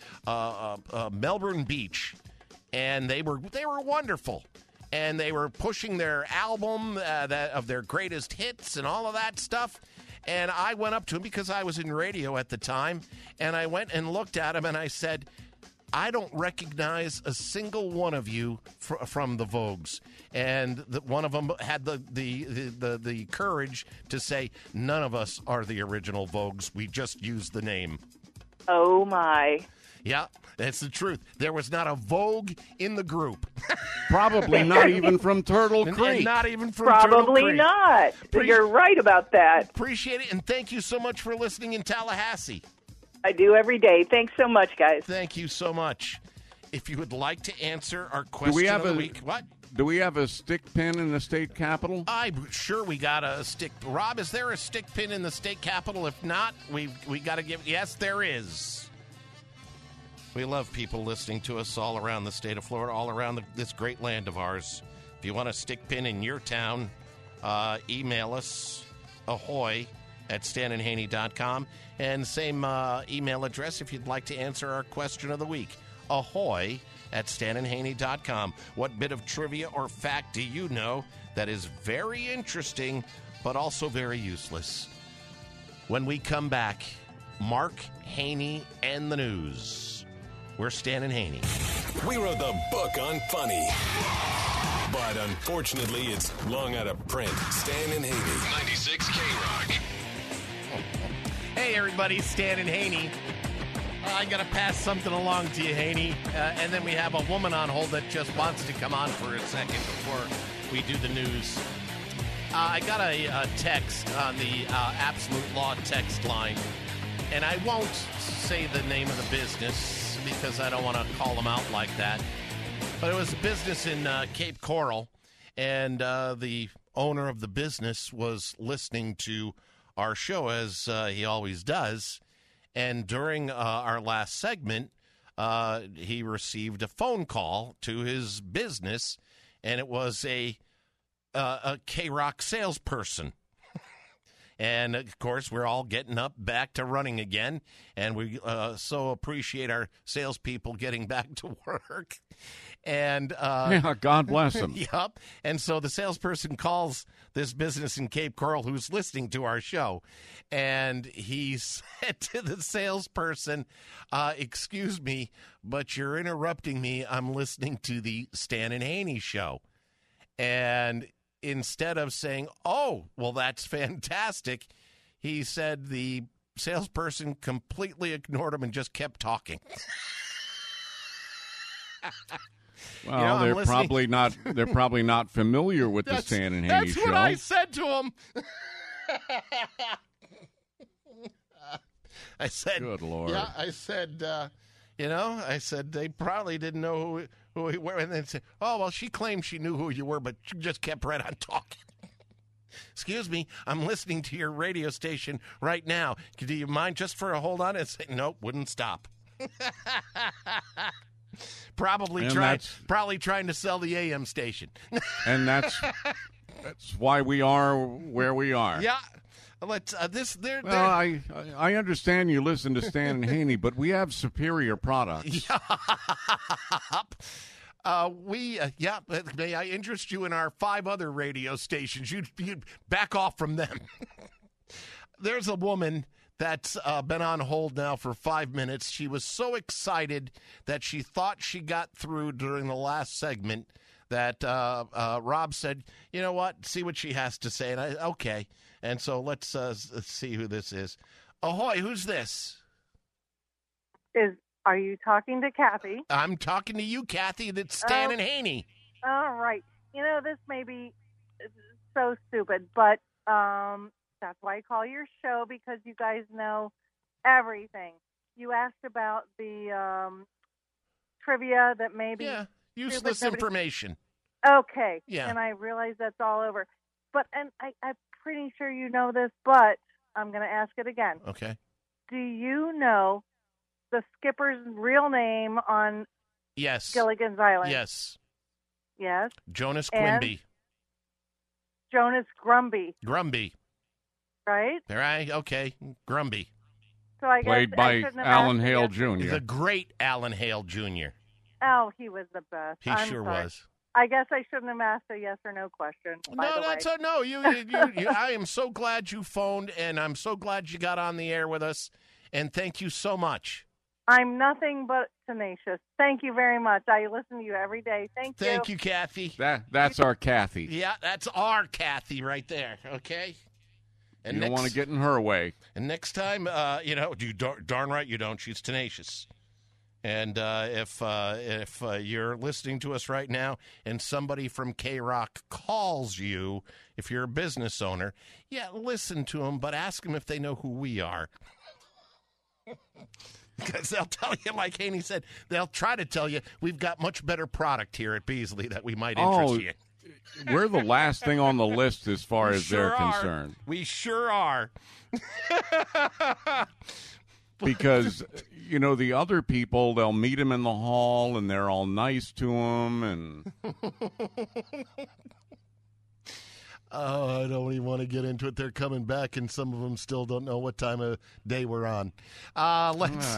Speaker 2: Melbourne Beach, and they were wonderful. And they were pushing their album of their greatest hits and all of that stuff. And I went up to him because I was in radio at the time, and I went and looked at him, and I said, I don't recognize a single one of you from the Vogues. And one of them had the courage to say, none of us are the original Vogues. We just used the name.
Speaker 1: Oh, my.
Speaker 2: Yeah, that's the truth. There was not a Vogue in the group.
Speaker 5: Probably not even from Turtle Creek.
Speaker 2: And not even from Turtle Creek.
Speaker 1: Probably not. You're right about that.
Speaker 2: Appreciate it, and thank you so much for listening in Tallahassee.
Speaker 1: I do every day. Thanks so much, guys.
Speaker 2: Thank you so much. If you would like to answer our question of the week. What?
Speaker 5: Do we have a stick pin in the state capitol?
Speaker 2: I'm sure we got a stick. Rob, is there a stick pin in the state capitol? If not, we got to give. Yes, there is. We love people listening to us all around the state of Florida, all around this great land of ours. If you want a stick pin in your town, email us, at StanandHaney.com. And same email address if you'd like to answer our question of the week. Ahoy at StanandHaney.com. What bit of trivia or fact do you know that is very interesting but also very useless? When we come back, Mark Haney and the news. We're Stan and Haney.
Speaker 4: We wrote the book on funny. But unfortunately, it's long out of print. Stan and Haney. 96 K-Rock.
Speaker 2: Hey, everybody. Stan and Haney. I got to pass something along to you, Haney. And then we have a woman on hold that just wants to come on for a second before we do the news. I got a text on the Absolute Law text line. And I won't say the name of the business because I don't want to call them out like that. But it was a business in Cape Coral, and the owner of the business was listening to our show, as he always does. And during our last segment, he received a phone call to his business, and it was a K-Rock salesperson. And, of course, we're all getting up back to running again, and we so appreciate our salespeople getting back to work. And
Speaker 5: yeah, God bless them.
Speaker 2: Yep. And so the salesperson calls this business in Cape Coral who's listening to our show, and he said to the salesperson, excuse me, but you're interrupting me. I'm listening to the Stan and Haney show. And instead of saying, oh, well, that's fantastic, he said the salesperson completely ignored him and just kept talking.
Speaker 5: Well, they're probably not familiar with the Stan and Haney show.
Speaker 2: That's what I said to him. I said,
Speaker 5: good Lord.
Speaker 2: Yeah, I said, I said they probably didn't know who you were. And then said, oh, well, she claimed she knew who you were, but she just kept right on talking. Excuse me, I'm listening to your radio station right now. Do you mind just for a hold on? And say, nope, wouldn't stop. Probably trying to sell the AM station.
Speaker 5: And that's why we are where we are.
Speaker 2: Yeah. Let's
Speaker 5: I understand you listen to Stan and Haney, but we have superior products.
Speaker 2: May I interest you in our 5 other radio stations? You'd back off from them. There's a woman that's been on hold now for 5 minutes. She was so excited that she thought she got through during the last segment that Rob said, you know what, see what she has to say. And okay. And so let's see who this is. Ahoy, who's this?
Speaker 12: Are you talking to Kathy?
Speaker 2: I'm talking to you, Kathy. That's Stan and Haney.
Speaker 12: All right. This may be so stupid, but that's why I call your show, because you guys know everything. You asked about the trivia that maybe...
Speaker 2: Yeah, useless information.
Speaker 12: Okay.
Speaker 2: Yeah.
Speaker 12: And I realize that's all over. I'm pretty sure you know this, but I'm going to ask it again.
Speaker 2: Okay.
Speaker 12: Do you know the skipper's real name on Gilligan's Island?
Speaker 2: Yes.
Speaker 12: Yes.
Speaker 2: Jonas Quimby.
Speaker 12: Jonas Grumby.
Speaker 2: Grumby.
Speaker 12: Right?
Speaker 2: Right. Okay. Grumby.
Speaker 12: So I
Speaker 5: played by Alan Hale Jr.
Speaker 2: The great Alan Hale Jr.
Speaker 12: Oh, he was the best.
Speaker 2: He sure was.
Speaker 12: I guess I shouldn't have asked a yes or no question.
Speaker 2: No. You, I am so glad you phoned, and I'm so glad you got on the air with us. And thank you so much.
Speaker 12: I'm nothing but tenacious. Thank you very much. I listen to you every day. Thank you.
Speaker 2: Thank you, Kathy.
Speaker 5: That's our Kathy.
Speaker 2: Yeah, that's our Kathy right there. Okay. And
Speaker 5: you don't want to get in her way.
Speaker 2: And next time, darn right you don't. She's tenacious. And if you're listening to us right now and somebody from K-Rock calls you, if you're a business owner, listen to them, but ask them if they know who we are. Because they'll tell you, like Haney said, they'll try to tell you we've got much better product here at Beasley that we might interest you in.
Speaker 5: We're the last thing on the list as far as they're concerned.
Speaker 2: We sure are.
Speaker 5: Because, the other people, they'll meet him in the hall, and they're all nice to him. And
Speaker 2: Oh, I don't even want to get into it. They're coming back, and some of them still don't know what time of day we're on. Let's.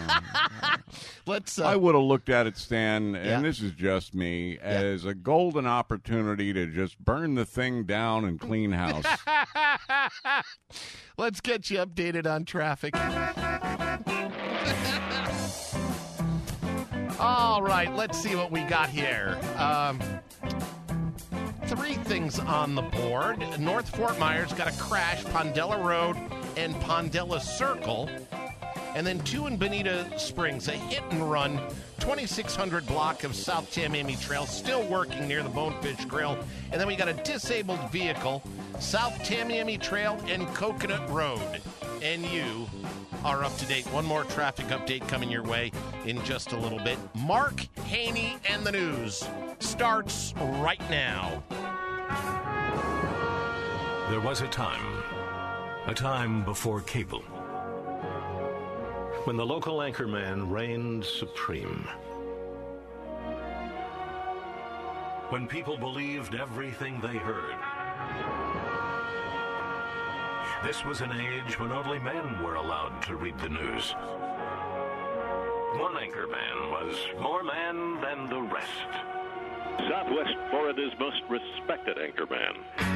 Speaker 5: I would have looked at it, Stan, and this is just me, as a golden opportunity to just burn the thing down and clean house.
Speaker 2: Let's get you updated on traffic. All right, let's see what we got here. Three things on the board. North Fort Myers got a crash, Pondella Road and Pondella Circle. And then two in Bonita Springs, a hit and run, 2600 block of South Tamiami Trail, still working near the Bonefish Grill. And then we got a disabled vehicle, South Tamiami Trail and Coconut Road. And you are up to date. One more traffic update coming your way in just a little bit. Mark Haney and the news starts right now.
Speaker 17: There was a time before cable, when the local anchorman reigned supreme. When people believed everything they heard. This was an age when only men were allowed to read the news. One anchorman was more man than the rest.
Speaker 13: Southwest Florida's most respected anchorman.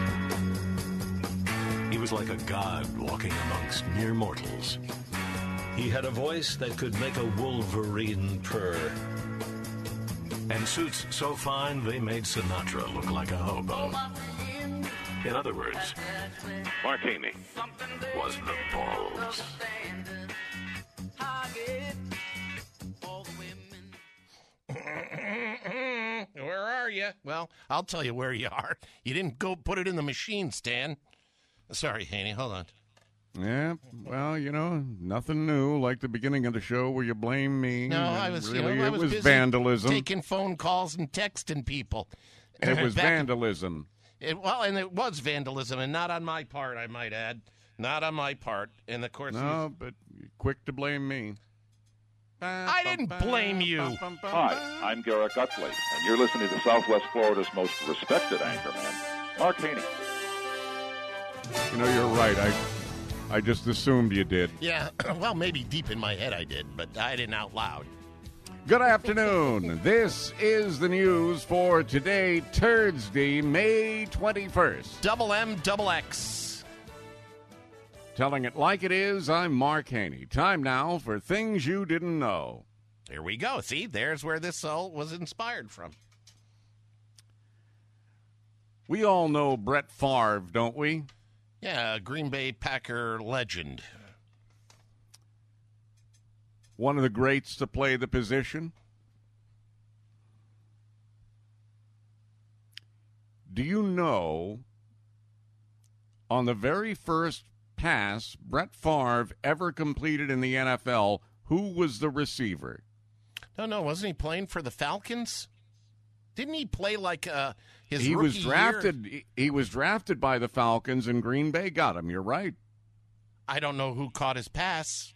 Speaker 17: He was like a god walking amongst mere mortals. He had a voice that could make a wolverine purr. And suits so fine they made Sinatra look like a hobo. In other words,
Speaker 13: Mark Haney
Speaker 17: was the balls.
Speaker 2: Where are you? Well, I'll tell you where you are. You didn't go put it in the machine, Stan. Sorry, Haney, hold on.
Speaker 5: Yeah, well, nothing new like the beginning of the show where you blame me.
Speaker 2: No, I was
Speaker 5: it was
Speaker 2: busy
Speaker 5: vandalism.
Speaker 2: Taking phone calls and texting people.
Speaker 5: It was vandalism.
Speaker 2: It was vandalism, and not on my part, I might add. Not on my part. And, of course...
Speaker 5: No, but quick to blame me.
Speaker 2: I didn't blame you.
Speaker 13: Hi, I'm Garrett Gutley, and you're listening to Southwest Florida's most respected anchorman, Mark Haney.
Speaker 5: You're right. I just assumed you did.
Speaker 2: Yeah, well, maybe deep in my head I did, but I didn't out loud.
Speaker 5: Good afternoon. This is the news for today, Thursday, May 21st.
Speaker 2: Double M, double X.
Speaker 5: Telling it like it is, I'm Mark Haney. Time now for Things You Didn't Know.
Speaker 2: Here we go. See, there's where this all was inspired from.
Speaker 5: We all know Brett Favre, don't we?
Speaker 2: Yeah, Green Bay Packer legend.
Speaker 5: One of the greats to play the position. Do you know, on the very first pass Brett Favre ever completed in the NFL, who was the receiver?
Speaker 2: No, wasn't he playing for the Falcons? Didn't he play like his
Speaker 5: he
Speaker 2: rookie
Speaker 5: was drafted.
Speaker 2: year?
Speaker 5: He was drafted by the Falcons, and Green Bay got him. You're right.
Speaker 2: I don't know who caught his pass.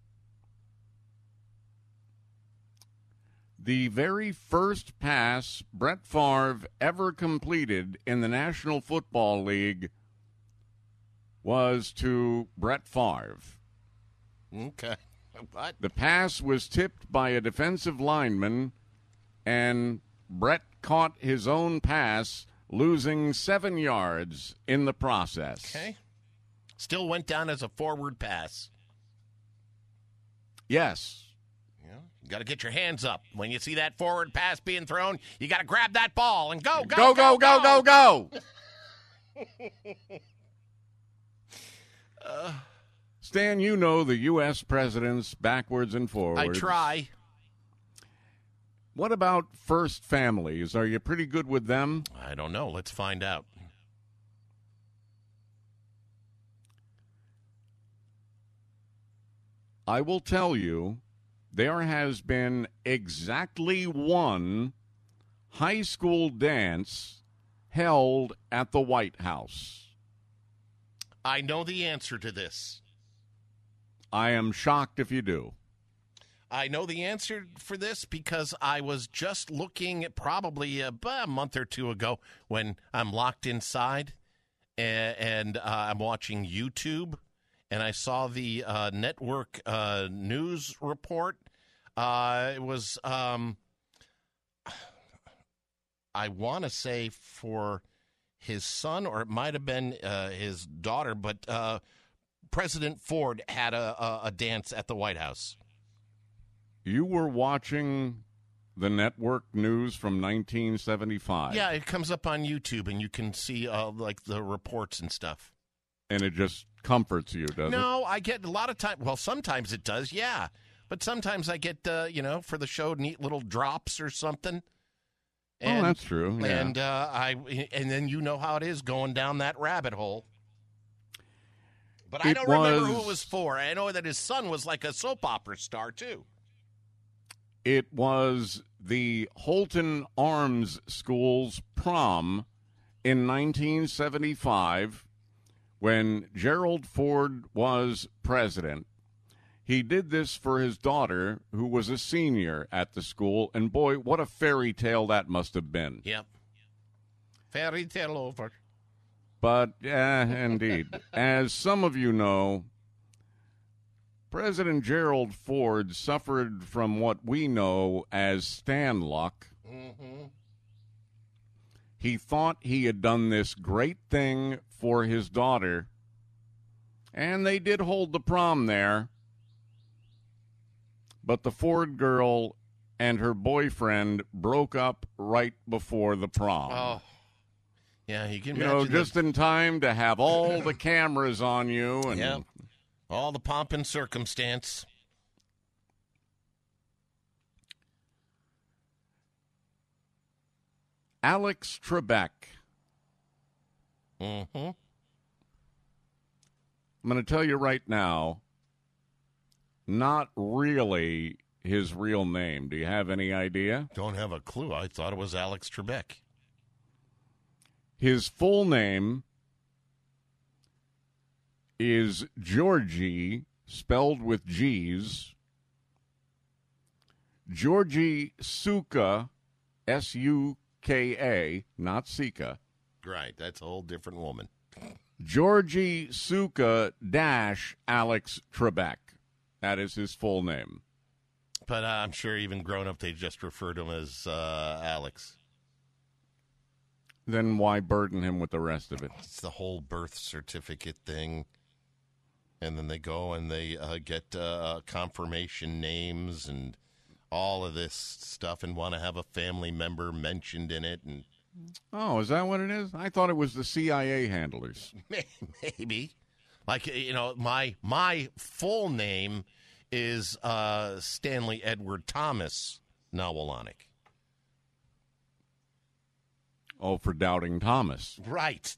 Speaker 5: The very first pass Brett Favre ever completed in the National Football League was to Brett Favre.
Speaker 2: Okay. What?
Speaker 5: The pass was tipped by a defensive lineman, and Brett caught his own pass, losing 7 yards in the process.
Speaker 2: Okay. Still went down as a forward pass.
Speaker 5: Yes.
Speaker 2: You got to get your hands up. When you see that forward pass being thrown, you got to grab that ball and go.
Speaker 5: Stan, you know the U.S. presidents backwards and forwards.
Speaker 2: I try.
Speaker 5: What about first families? Are you pretty good with them?
Speaker 2: I don't know. Let's find out.
Speaker 5: I will tell you, there has been exactly one high school dance held at the White House.
Speaker 2: I know the answer to this.
Speaker 5: I am shocked if you do.
Speaker 2: I know the answer for this because I was just looking at probably a month or two ago when I'm locked inside and I'm watching YouTube, and I saw the network news report. It was, I want to say for his son, or it might have been his daughter, but President Ford had a dance at the White House.
Speaker 5: You were watching the network news from 1975.
Speaker 2: Yeah, it comes up on YouTube, and you can see like the reports and stuff.
Speaker 5: And it just comforts you, doesn't it?
Speaker 2: No, I get a lot of time. Well, sometimes it does, yeah. But sometimes I get, for the show, neat little drops or something. And,
Speaker 5: that's true. Yeah.
Speaker 2: And then you know how it is going down that rabbit hole. But I don't remember who it was for. I know that his son was like a soap opera star, too.
Speaker 5: It was the Holton Arms School's prom in 1975 when Gerald Ford was president. He did this for his daughter, who was a senior at the school, and boy, what a fairy tale that must have been.
Speaker 2: Yep. Fairy tale over.
Speaker 5: But, indeed. As some of you know, President Gerald Ford suffered from what we know as Stanluck. Mm-hmm. He thought he had done this great thing for his daughter, and they did hold the prom there. But the Ford girl and her boyfriend broke up right before the prom.
Speaker 2: Oh, yeah, you can imagine.
Speaker 5: Just in time to have all the cameras on you. And
Speaker 2: yep. All the pomp and circumstance.
Speaker 5: Alex Trebek.
Speaker 2: Mm-hmm.
Speaker 5: I'm going to tell you right now, not really his real name. Do you have any idea?
Speaker 2: Don't have a clue. I thought it was Alex Trebek.
Speaker 5: His full name is Georgie, spelled with G's. Georgie Suka, S-U-K-A, not Sika.
Speaker 2: Right, that's a whole different woman.
Speaker 5: Georgie Suka dash Alex Trebek. That is his full name.
Speaker 2: But I'm sure even grown up, they just refer to him as Alex.
Speaker 5: Then why burden him with the rest of it?
Speaker 2: It's the whole birth certificate thing. And then they go and they get confirmation names and all of this stuff and want to have a family member mentioned in it. And
Speaker 5: oh, is that what it is? I thought it was the CIA handlers.
Speaker 2: Maybe. Like, my full name is Stanley Edward Thomas Nawalonic.
Speaker 5: Oh, for Doubting Thomas.
Speaker 2: Right.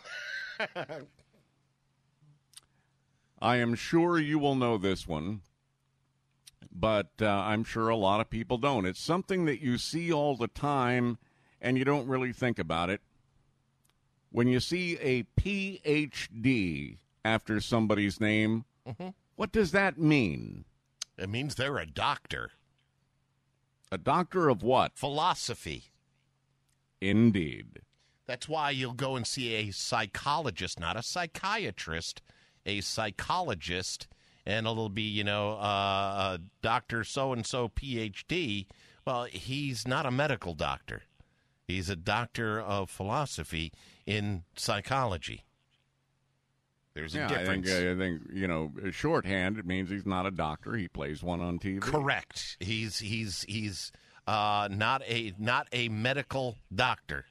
Speaker 5: I am sure you will know this one, but I'm sure a lot of people don't. It's something that you see all the time, and you don't really think about it. When you see a Ph.D. after somebody's name, mm-hmm. What does that mean?
Speaker 2: It means they're a doctor.
Speaker 5: A doctor of what?
Speaker 2: Philosophy.
Speaker 5: Indeed.
Speaker 2: That's why you'll go and see a psychologist, not a psychiatrist, a psychologist, and it'll be, Dr. So-and-so Ph.D. Well, he's not a medical doctor. He's a doctor of philosophy in psychology. There's a difference.
Speaker 5: I think shorthand, it means he's not a doctor. He plays one on TV.
Speaker 2: Correct. He's not a medical doctor.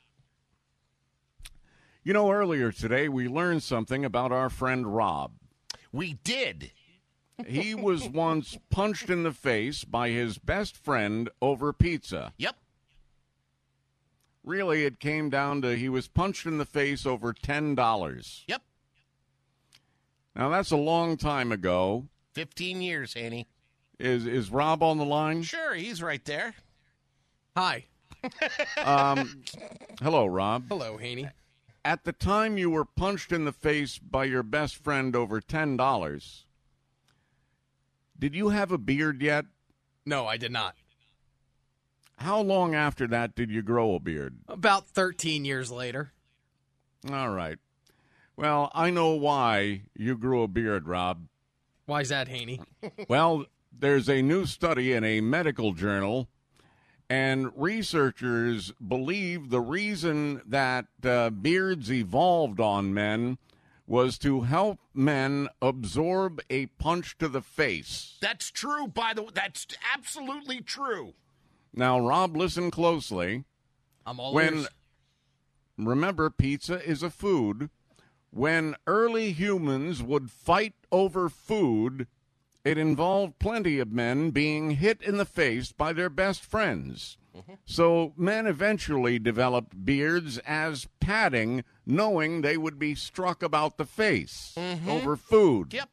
Speaker 5: Earlier today we learned something about our friend Rob.
Speaker 2: We did.
Speaker 5: He was once punched in the face by his best friend over pizza.
Speaker 2: Yep.
Speaker 5: Really, it came down to he was punched in the face over $10.
Speaker 2: Yep.
Speaker 5: Now, that's a long time ago.
Speaker 2: 15 years, Haney.
Speaker 5: Is Rob on the line?
Speaker 2: Sure, he's right there.
Speaker 6: Hi.
Speaker 5: Hello, Rob.
Speaker 6: Hello, Haney.
Speaker 5: At the time you were punched in the face by your best friend over $10, did you have a beard yet?
Speaker 6: No, I did not.
Speaker 5: How long after that did you grow a beard?
Speaker 6: About 13 years later.
Speaker 5: All right. Well, I know why you grew a beard, Rob.
Speaker 6: Why is that, Haney?
Speaker 5: Well, there's a new study in a medical journal, and researchers believe the reason that beards evolved on men was to help men absorb a punch to the face.
Speaker 2: That's true, by the way. That's absolutely true.
Speaker 5: Now, Rob, listen closely.
Speaker 6: I'm all ears.
Speaker 5: Remember, pizza is a food. When early humans would fight over food, it involved plenty of men being hit in the face by their best friends. Mm-hmm. So men eventually developed beards as padding, knowing they would be struck about the face over food.
Speaker 2: Yep.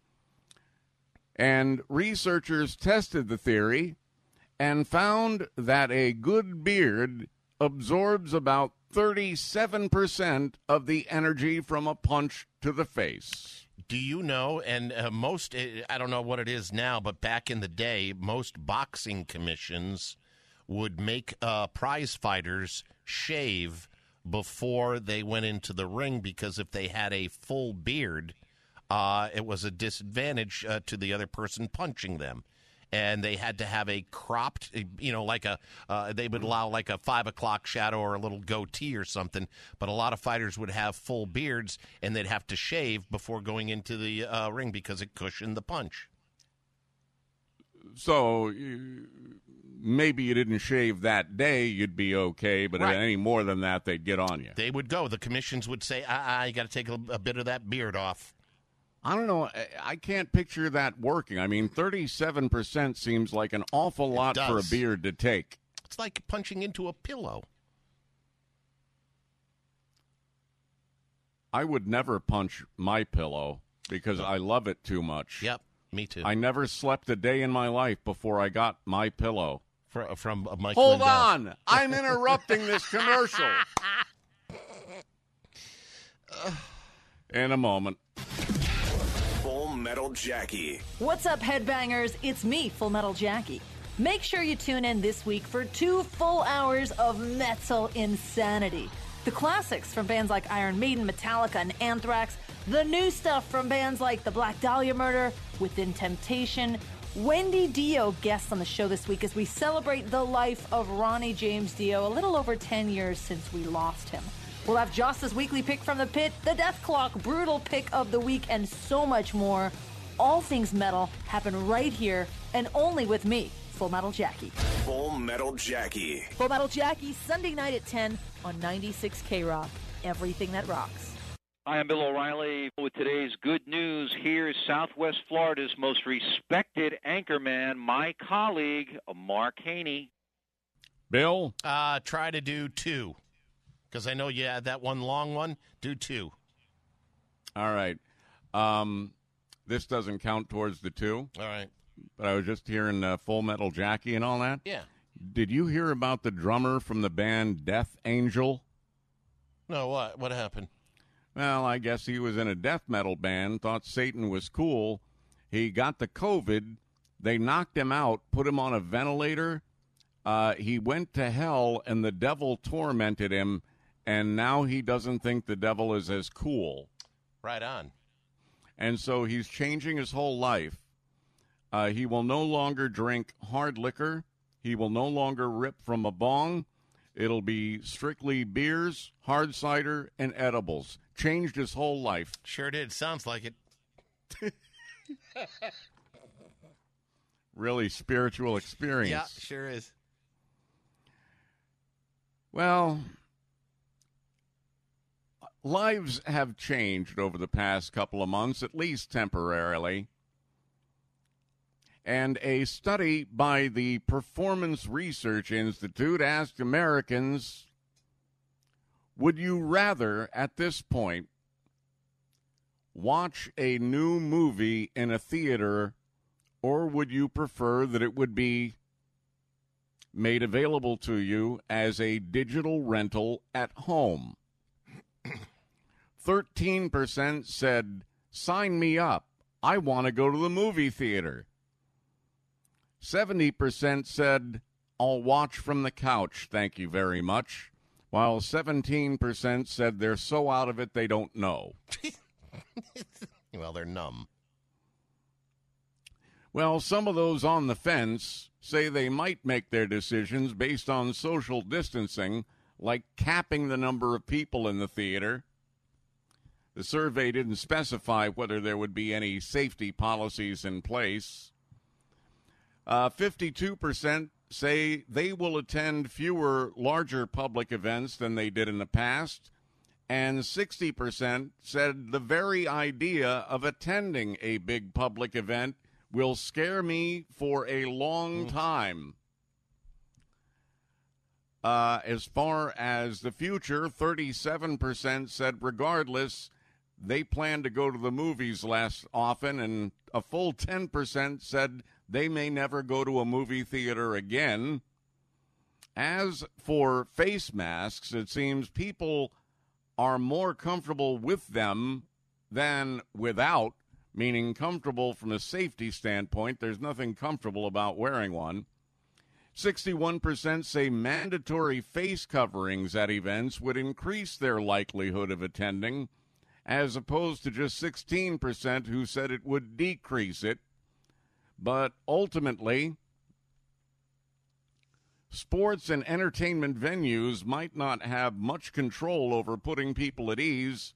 Speaker 5: And researchers tested the theory and found that a good beard absorbs about 37% of the energy from a punch to the face.
Speaker 2: Do you know, and most, I don't know what it is now, but back in the day, most boxing commissions would make prize fighters shave before they went into the ring, because if they had a full beard, it was a disadvantage to the other person punching them. And they had to have a cropped, like they would allow like a 5 o'clock shadow or a little goatee or something. But a lot of fighters would have full beards, and they'd have to shave before going into the ring because it cushioned the punch.
Speaker 5: So maybe you didn't shave that day, you'd be okay. But
Speaker 2: right.
Speaker 5: Any more than that, they'd get on you.
Speaker 2: They would go. The commissions would say, you got to take a bit of that beard off.
Speaker 5: I don't know. I can't picture that working. I mean, 37% seems like an awful lot for a beard to take.
Speaker 2: It's like punching into a pillow.
Speaker 5: I would never punch my pillow because I love it too much.
Speaker 2: Yep, me too.
Speaker 5: I never slept a day in my life before I got my pillow.
Speaker 2: From Mike
Speaker 5: Hold
Speaker 2: Lindell.
Speaker 5: on. I'm interrupting this commercial. In a moment.
Speaker 14: Full Metal Jackie.
Speaker 15: What's up, headbangers? It's me, Full Metal Jackie. Make sure you tune in this week for 2 full hours of metal insanity. The classics from bands like Iron Maiden, Metallica, and Anthrax. The new stuff from bands like the Black Dahlia Murder, Within Temptation. Wendy Dio guests on the show this week as we celebrate the life of Ronnie James Dio, a little over 10 years since we lost him. We'll have Joss's weekly pick from the pit, the Death Clock brutal pick of the week, and so much more. All things metal happen right here and only with me, Full Metal Jackie.
Speaker 14: Full Metal Jackie.
Speaker 15: Full Metal Jackie, Sunday night at 10 on 96 K-Rock. Everything that rocks.
Speaker 16: Hi, I'm Bill O'Reilly with today's good news. Here's Southwest Florida's most respected anchorman, my colleague, Mark Haney.
Speaker 5: Bill?
Speaker 2: Try to do 2. Because I know you had that one long one. Do 2.
Speaker 5: All right. This doesn't count towards the 2.
Speaker 2: All right.
Speaker 5: But I was just hearing Full Metal Jackie and all that.
Speaker 2: Yeah.
Speaker 5: Did you hear about the drummer from the band Death Angel?
Speaker 2: No, what? What happened?
Speaker 5: Well, I guess he was in a death metal band, thought Satan was cool. He got the COVID. They knocked him out, put him on a ventilator. He went to hell, and the devil tormented him. And now he doesn't think the devil is as cool.
Speaker 2: Right on.
Speaker 5: And so he's changing his whole life. He will no longer drink hard liquor. He will no longer rip from a bong. It'll be strictly beers, hard cider, and edibles. Changed his whole life.
Speaker 2: Sure did. Sounds like it.
Speaker 5: Really spiritual experience.
Speaker 2: Yeah, sure is.
Speaker 5: Well, lives have changed over the past couple of months, at least temporarily. And a study by the Performance Research Institute asked Americans, would you rather, at this point, watch a new movie in a theater, or would you prefer that it would be made available to you as a digital rental at home? 13% said, sign me up. I want to go to the movie theater. 70% said, I'll watch from the couch, thank you very much. While 17% said they're so out of it they don't know.
Speaker 2: Well, they're numb.
Speaker 5: Well, some of those on the fence say they might make their decisions based on social distancing, like capping the number of people in the theater. The survey didn't specify whether there would be any safety policies in place. 52% say they will attend fewer larger public events than they did in the past, and 60% said the very idea of attending a big public event will scare me for a long time. As far as the future, 37% said regardless, they plan to go to the movies less often, and a full 10% said they may never go to a movie theater again. As for face masks, it seems people are more comfortable with them than without, meaning comfortable from a safety standpoint. There's nothing comfortable about wearing one. 61% say mandatory face coverings at events would increase their likelihood of attending, as opposed to just 16% who said it would decrease it. But ultimately, sports and entertainment venues might not have much control over putting people at ease.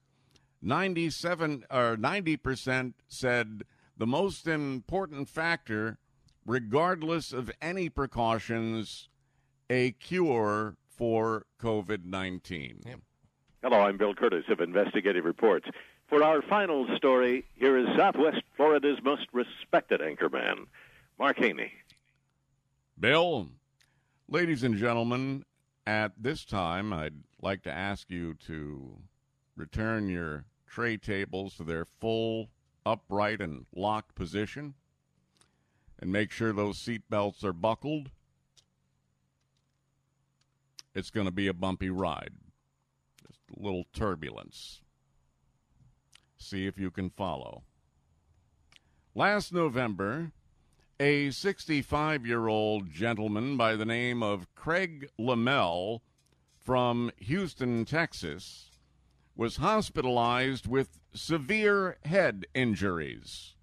Speaker 5: 90% said the most important factor, regardless of any precautions, a cure for COVID-19.
Speaker 2: Yep.
Speaker 7: Hello, I'm Bill Curtis of Investigative Reports. For our final story, here is Southwest Florida's most respected anchorman, Mark Haney.
Speaker 5: Bill, ladies and gentlemen, at this time, I'd like to ask you to return your tray tables to their full, upright, and locked position, and make sure those seat belts are buckled. It's going to be a bumpy ride. Just a little turbulence. See if you can follow. Last November, a 65-year-old gentleman by the name of Craig Lamel from Houston, Texas, was hospitalized with severe head injuries.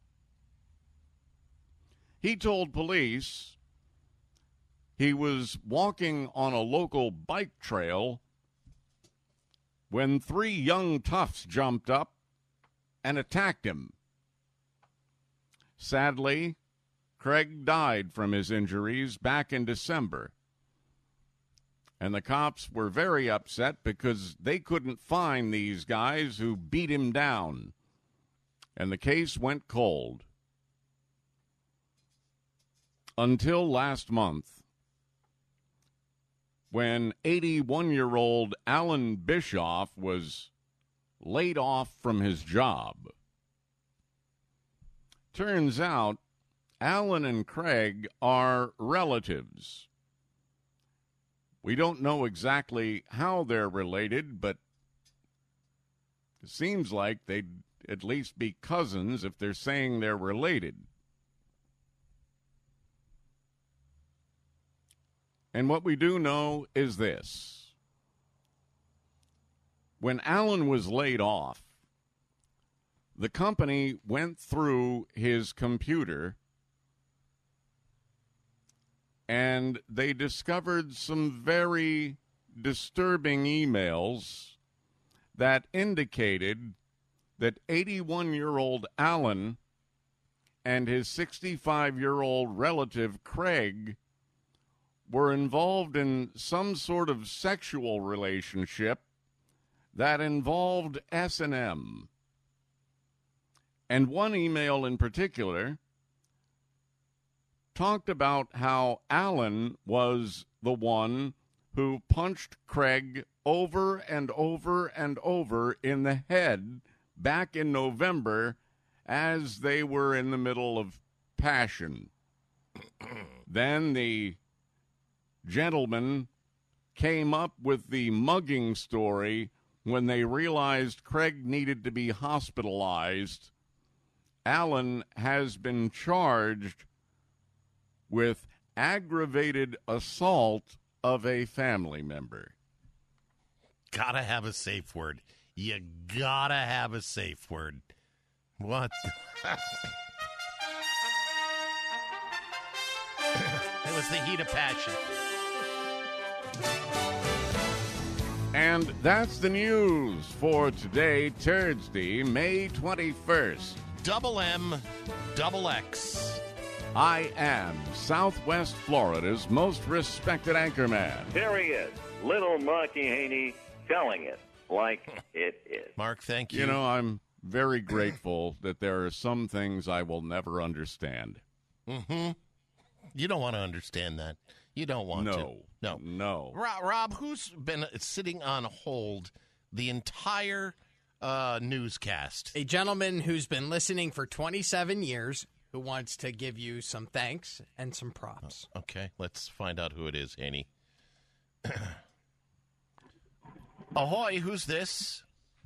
Speaker 5: He told police he was walking on a local bike trail when 3 young toughs jumped up and attacked him. Sadly, Craig died from his injuries back in December, and the cops were very upset because they couldn't find these guys who beat him down, and the case went cold. Until last month, when 81-year-old Alan Bischoff was laid off from his job. Turns out Alan and Craig are relatives. We don't know exactly how they're related, but it seems like they'd at least be cousins if they're saying they're related. And what we do know is this. When Alan was laid off, the company went through his computer and they discovered some very disturbing emails that indicated that 81-year-old Alan and his 65-year-old relative Craig were involved in some sort of sexual relationship that involved S&M. And one email in particular talked about how Alan was the one who punched Craig over and over and over in the head back in November as they were in the middle of passion. Then the gentleman came up with the mugging story when they realized Craig needed to be hospitalized. Alan has been charged with aggravated assault of a family member.
Speaker 2: Gotta have a safe word. you gotta have a safe word. What? It was the heat of passion.
Speaker 5: And that's the news for today, Thursday, May 21st.
Speaker 2: Double M, double X.
Speaker 5: I am Southwest Florida's most respected anchorman.
Speaker 7: There he is, little Marky Haney, telling it like it is.
Speaker 2: Mark, thank you.
Speaker 5: You know, I'm very grateful that there are some things I will never understand.
Speaker 2: Mm-hmm. You don't want to understand that. You don't want to. No. Rob, who's been sitting on hold the entire newscast?
Speaker 6: A gentleman who's been listening for 27 years who wants to give you some thanks and some props.
Speaker 2: Okay, let's find out who it is, Haney. Ahoy, who's this?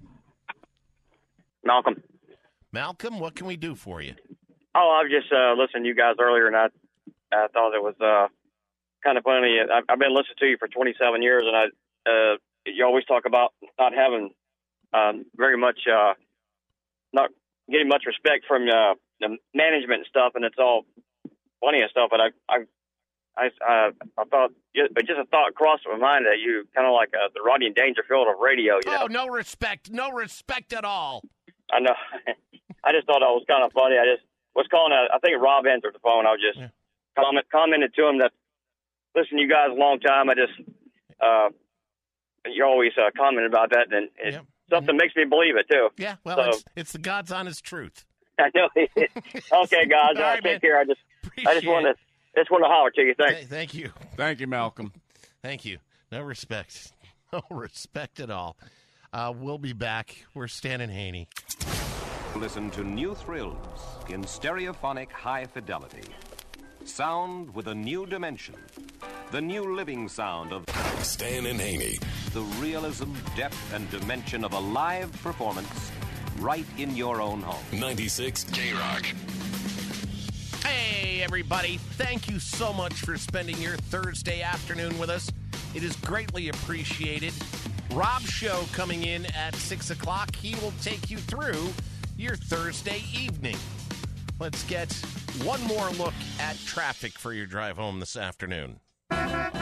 Speaker 3: Malcolm.
Speaker 2: Malcolm, what can we do for you?
Speaker 3: Oh, I was just listening to you guys earlier, and I thought it was kind of funny. I've been listening to you for 27 years, and you always talk about not having very much, not getting much respect from the management and stuff, and it's all plenty of stuff. But I thought, just a thought crossed my mind that you kind of like the Rodney Dangerfield of radio. You know?
Speaker 2: No respect at all.
Speaker 3: I know. I just thought that was kind of funny. I just was calling. I think Rob answered the phone. I was just commented to him that listen to you guys a long time. I just you're always commenting about that, and something makes me believe it too.
Speaker 2: Yeah, well, so, it's the God's honest truth.
Speaker 3: I know. Okay, guys,
Speaker 2: right,
Speaker 3: take care. I just wanted to holler to you. Thanks.
Speaker 2: Thank you.
Speaker 5: Thank you, Malcolm.
Speaker 2: Thank you. No respect. No respect at all. We'll be back. We're Stan and Haney.
Speaker 18: Listen to new thrills in stereophonic high fidelity. Sound with a new dimension. The new living sound of
Speaker 4: Stan and Haney.
Speaker 18: The realism, depth, and dimension of a live performance right in your own home.
Speaker 4: 96 K-Rock.
Speaker 2: Hey, everybody. Thank you so much for spending your Thursday afternoon with us. It is greatly appreciated. Rob's show coming in at 6 o'clock. He will take you through your Thursday evening. Let's get one more look at traffic for your drive home this afternoon. All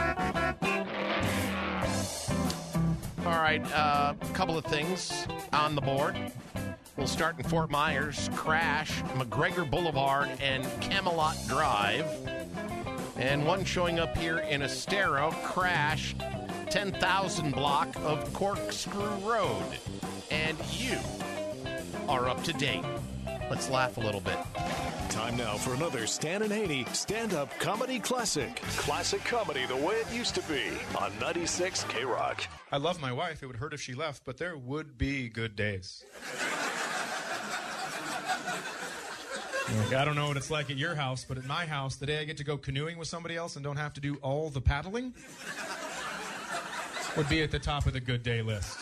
Speaker 2: right, a couple of things on the board. We'll start in Fort Myers. Crash, McGregor Boulevard and Camelot Drive. And one showing up here in Estero. Crash, 10,000 block of Corkscrew Road. And you are up to date. Let's laugh a little bit.
Speaker 17: Time now for another Stan and Haney stand-up comedy classic. Classic comedy the way it used to be on 96 K-Rock.
Speaker 20: I love my wife. It would hurt if she left, but there would be good days. I don't know what it's like at your house, but at my house, the day I get to go canoeing with somebody else and don't have to do all the paddling would be at the top of the good day list.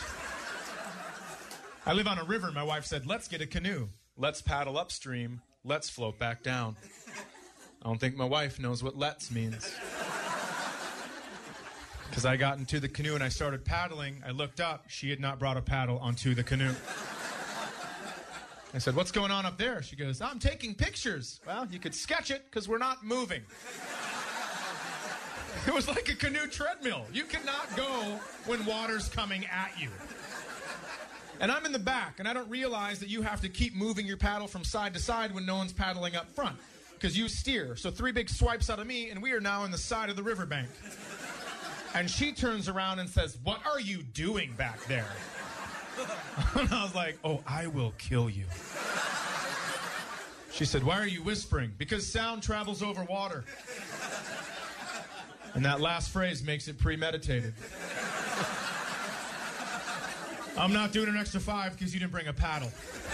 Speaker 20: I live on a river, and my wife said, let's get a canoe. Let's paddle upstream. Let's float back down. I don't think my wife knows what let's means. Because I got into the canoe and I started paddling. I looked up. She had not brought a paddle onto the canoe. I said, what's going on up there? She goes, I'm taking pictures. Well, you could sketch it because we're not moving. It was like a canoe treadmill. You cannot go when water's coming at you. And I'm in the back, and I don't realize that you have to keep moving your paddle from side to side when no one's paddling up front, because you steer. So 3 big swipes out of me, and we are now on the side of the riverbank. And she turns around and says, what are you doing back there? And I was like, oh, I will kill you. She said, why are you whispering? Because sound travels over water. And that last phrase makes it premeditated. I'm not doing an extra 5 because you didn't bring a paddle.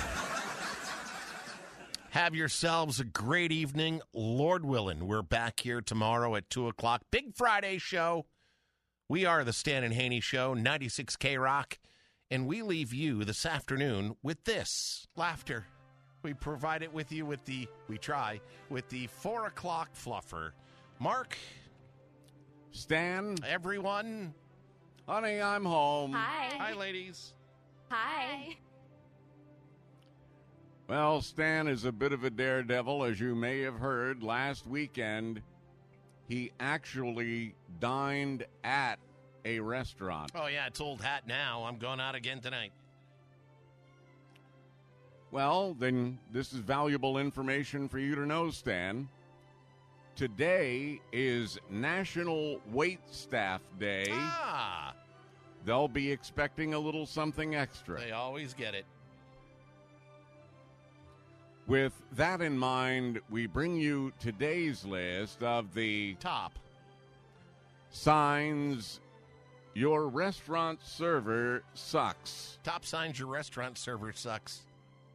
Speaker 2: Have yourselves a great evening. Lord willing, we're back here tomorrow at 2 o'clock. Big Friday show. We are the Stan and Haney Show, 96 K-Rock. And we leave you this afternoon with this. Laughter. We provide it with you with the 4 o'clock fluffer. Mark.
Speaker 5: Stan.
Speaker 2: Everyone.
Speaker 5: Honey, I'm home.
Speaker 15: Hi.
Speaker 2: Hi, ladies.
Speaker 8: Hi.
Speaker 5: Well, Stan is a bit of a daredevil, as you may have heard. Last weekend, he actually dined at a restaurant.
Speaker 2: Oh, yeah, it's old hat now. I'm going out again tonight.
Speaker 5: Well, then this is valuable information for you to know, Stan. Today is National Wait Staff Day.
Speaker 2: Ah.
Speaker 5: They'll be expecting a little something extra.
Speaker 2: They always get it.
Speaker 5: With that in mind, we bring you today's list of the
Speaker 2: top
Speaker 5: signs your restaurant server sucks.
Speaker 2: Top signs your restaurant server sucks.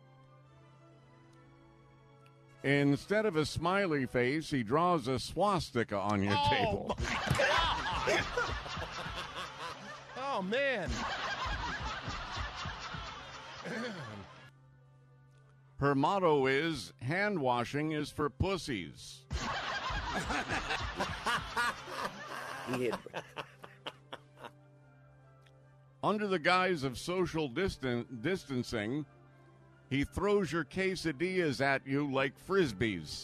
Speaker 5: Instead of a smiley face, he draws a swastika on your table.
Speaker 2: Oh, my God. Oh, man.
Speaker 5: Her motto is, hand washing is for pussies. Under the guise of social distancing, he throws your quesadillas at you like Frisbees.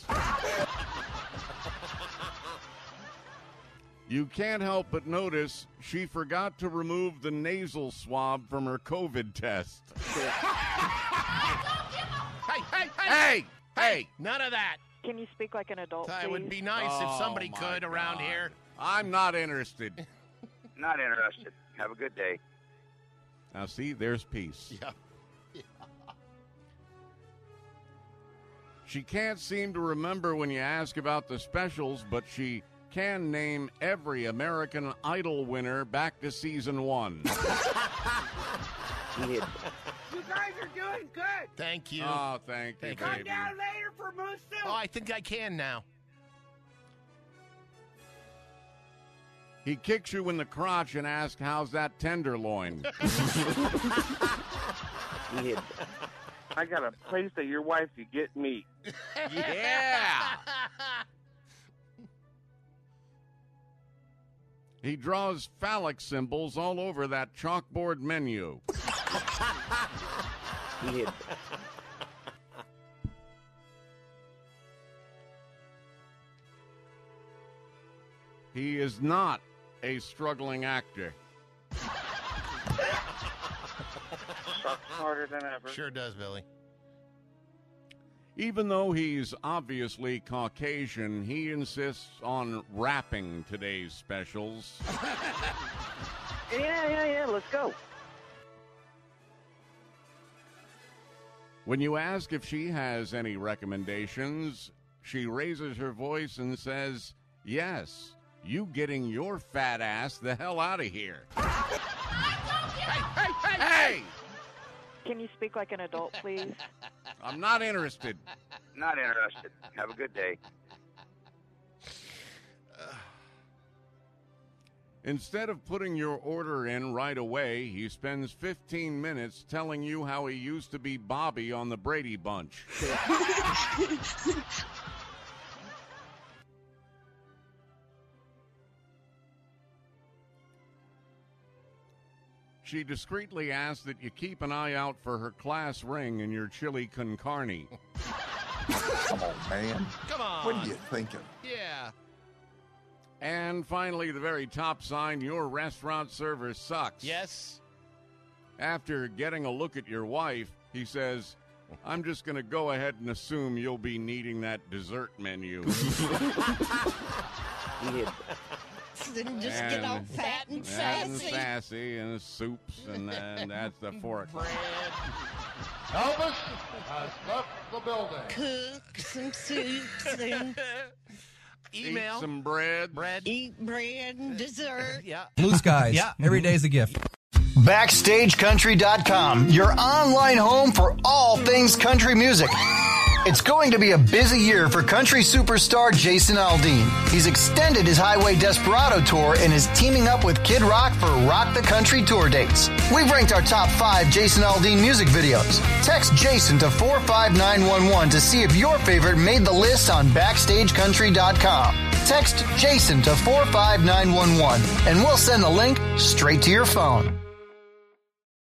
Speaker 5: You can't help but notice she forgot to remove the nasal swab from her COVID test. Hey!
Speaker 2: None of that.
Speaker 11: Can you speak like an adult, please?
Speaker 2: It would be nice if somebody could around here.
Speaker 5: I'm not interested.
Speaker 22: Not interested. Have a good day.
Speaker 5: Now, see, there's peace.
Speaker 2: Yeah.
Speaker 5: She can't seem to remember when you ask about the specials, but she can name every American Idol winner back to season 1.
Speaker 23: You guys are doing good.
Speaker 2: Thank you.
Speaker 5: Oh, thank you,
Speaker 23: Come
Speaker 5: baby.
Speaker 23: down later for moose soup.
Speaker 2: Oh, I think I can now.
Speaker 5: He kicks you in the crotch and asks, how's that tenderloin?
Speaker 22: I got a place that your wife could get meat.
Speaker 5: Yeah! He draws phallic symbols all over that chalkboard menu. He is not a struggling actor.
Speaker 22: Sucks harder than ever.
Speaker 2: Sure does, Billy.
Speaker 5: Even though he's obviously Caucasian, he insists on rapping today's specials.
Speaker 23: Yeah, let's go.
Speaker 5: When you ask if she has any recommendations, she raises her voice and says, yes, you getting your fat ass the hell out of here. Hey!
Speaker 11: Can you speak like an adult, please?
Speaker 5: I'm not interested.
Speaker 22: Not interested. Have a good day.
Speaker 5: Instead of putting your order in right away, he spends 15 minutes telling you how he used to be Bobby on the Brady Bunch. She discreetly asks that you keep an eye out for her class ring in your chili con carne.
Speaker 24: Come on, man.
Speaker 2: Come on.
Speaker 24: What are you thinking?
Speaker 2: Yeah.
Speaker 5: And finally, the very top sign, your restaurant server sucks.
Speaker 2: Yes.
Speaker 5: After getting a look at your wife, he says, I'm just going to go ahead and assume you'll be needing that dessert menu.
Speaker 25: Then just get all fat and sassy.
Speaker 5: And soups, and that's the fork.
Speaker 24: Elvis has left the building.
Speaker 25: Cook some soups and
Speaker 2: Email.
Speaker 5: Eat some bread.
Speaker 25: Eat bread and dessert.
Speaker 2: Yeah.
Speaker 26: Blue skies. Yeah. Every day's a gift.
Speaker 27: BackstageCountry.com, your online home for all things country music. It's going to be a busy year for country superstar Jason Aldean. He's extended his Highway Desperado tour and is teaming up with Kid Rock for Rock the Country tour dates. We've ranked our top 5 Jason Aldean music videos. Text Jason to 45911 to see if your favorite made the list on BackstageCountry.com. Text Jason to 45911 and we'll send the link straight to your phone.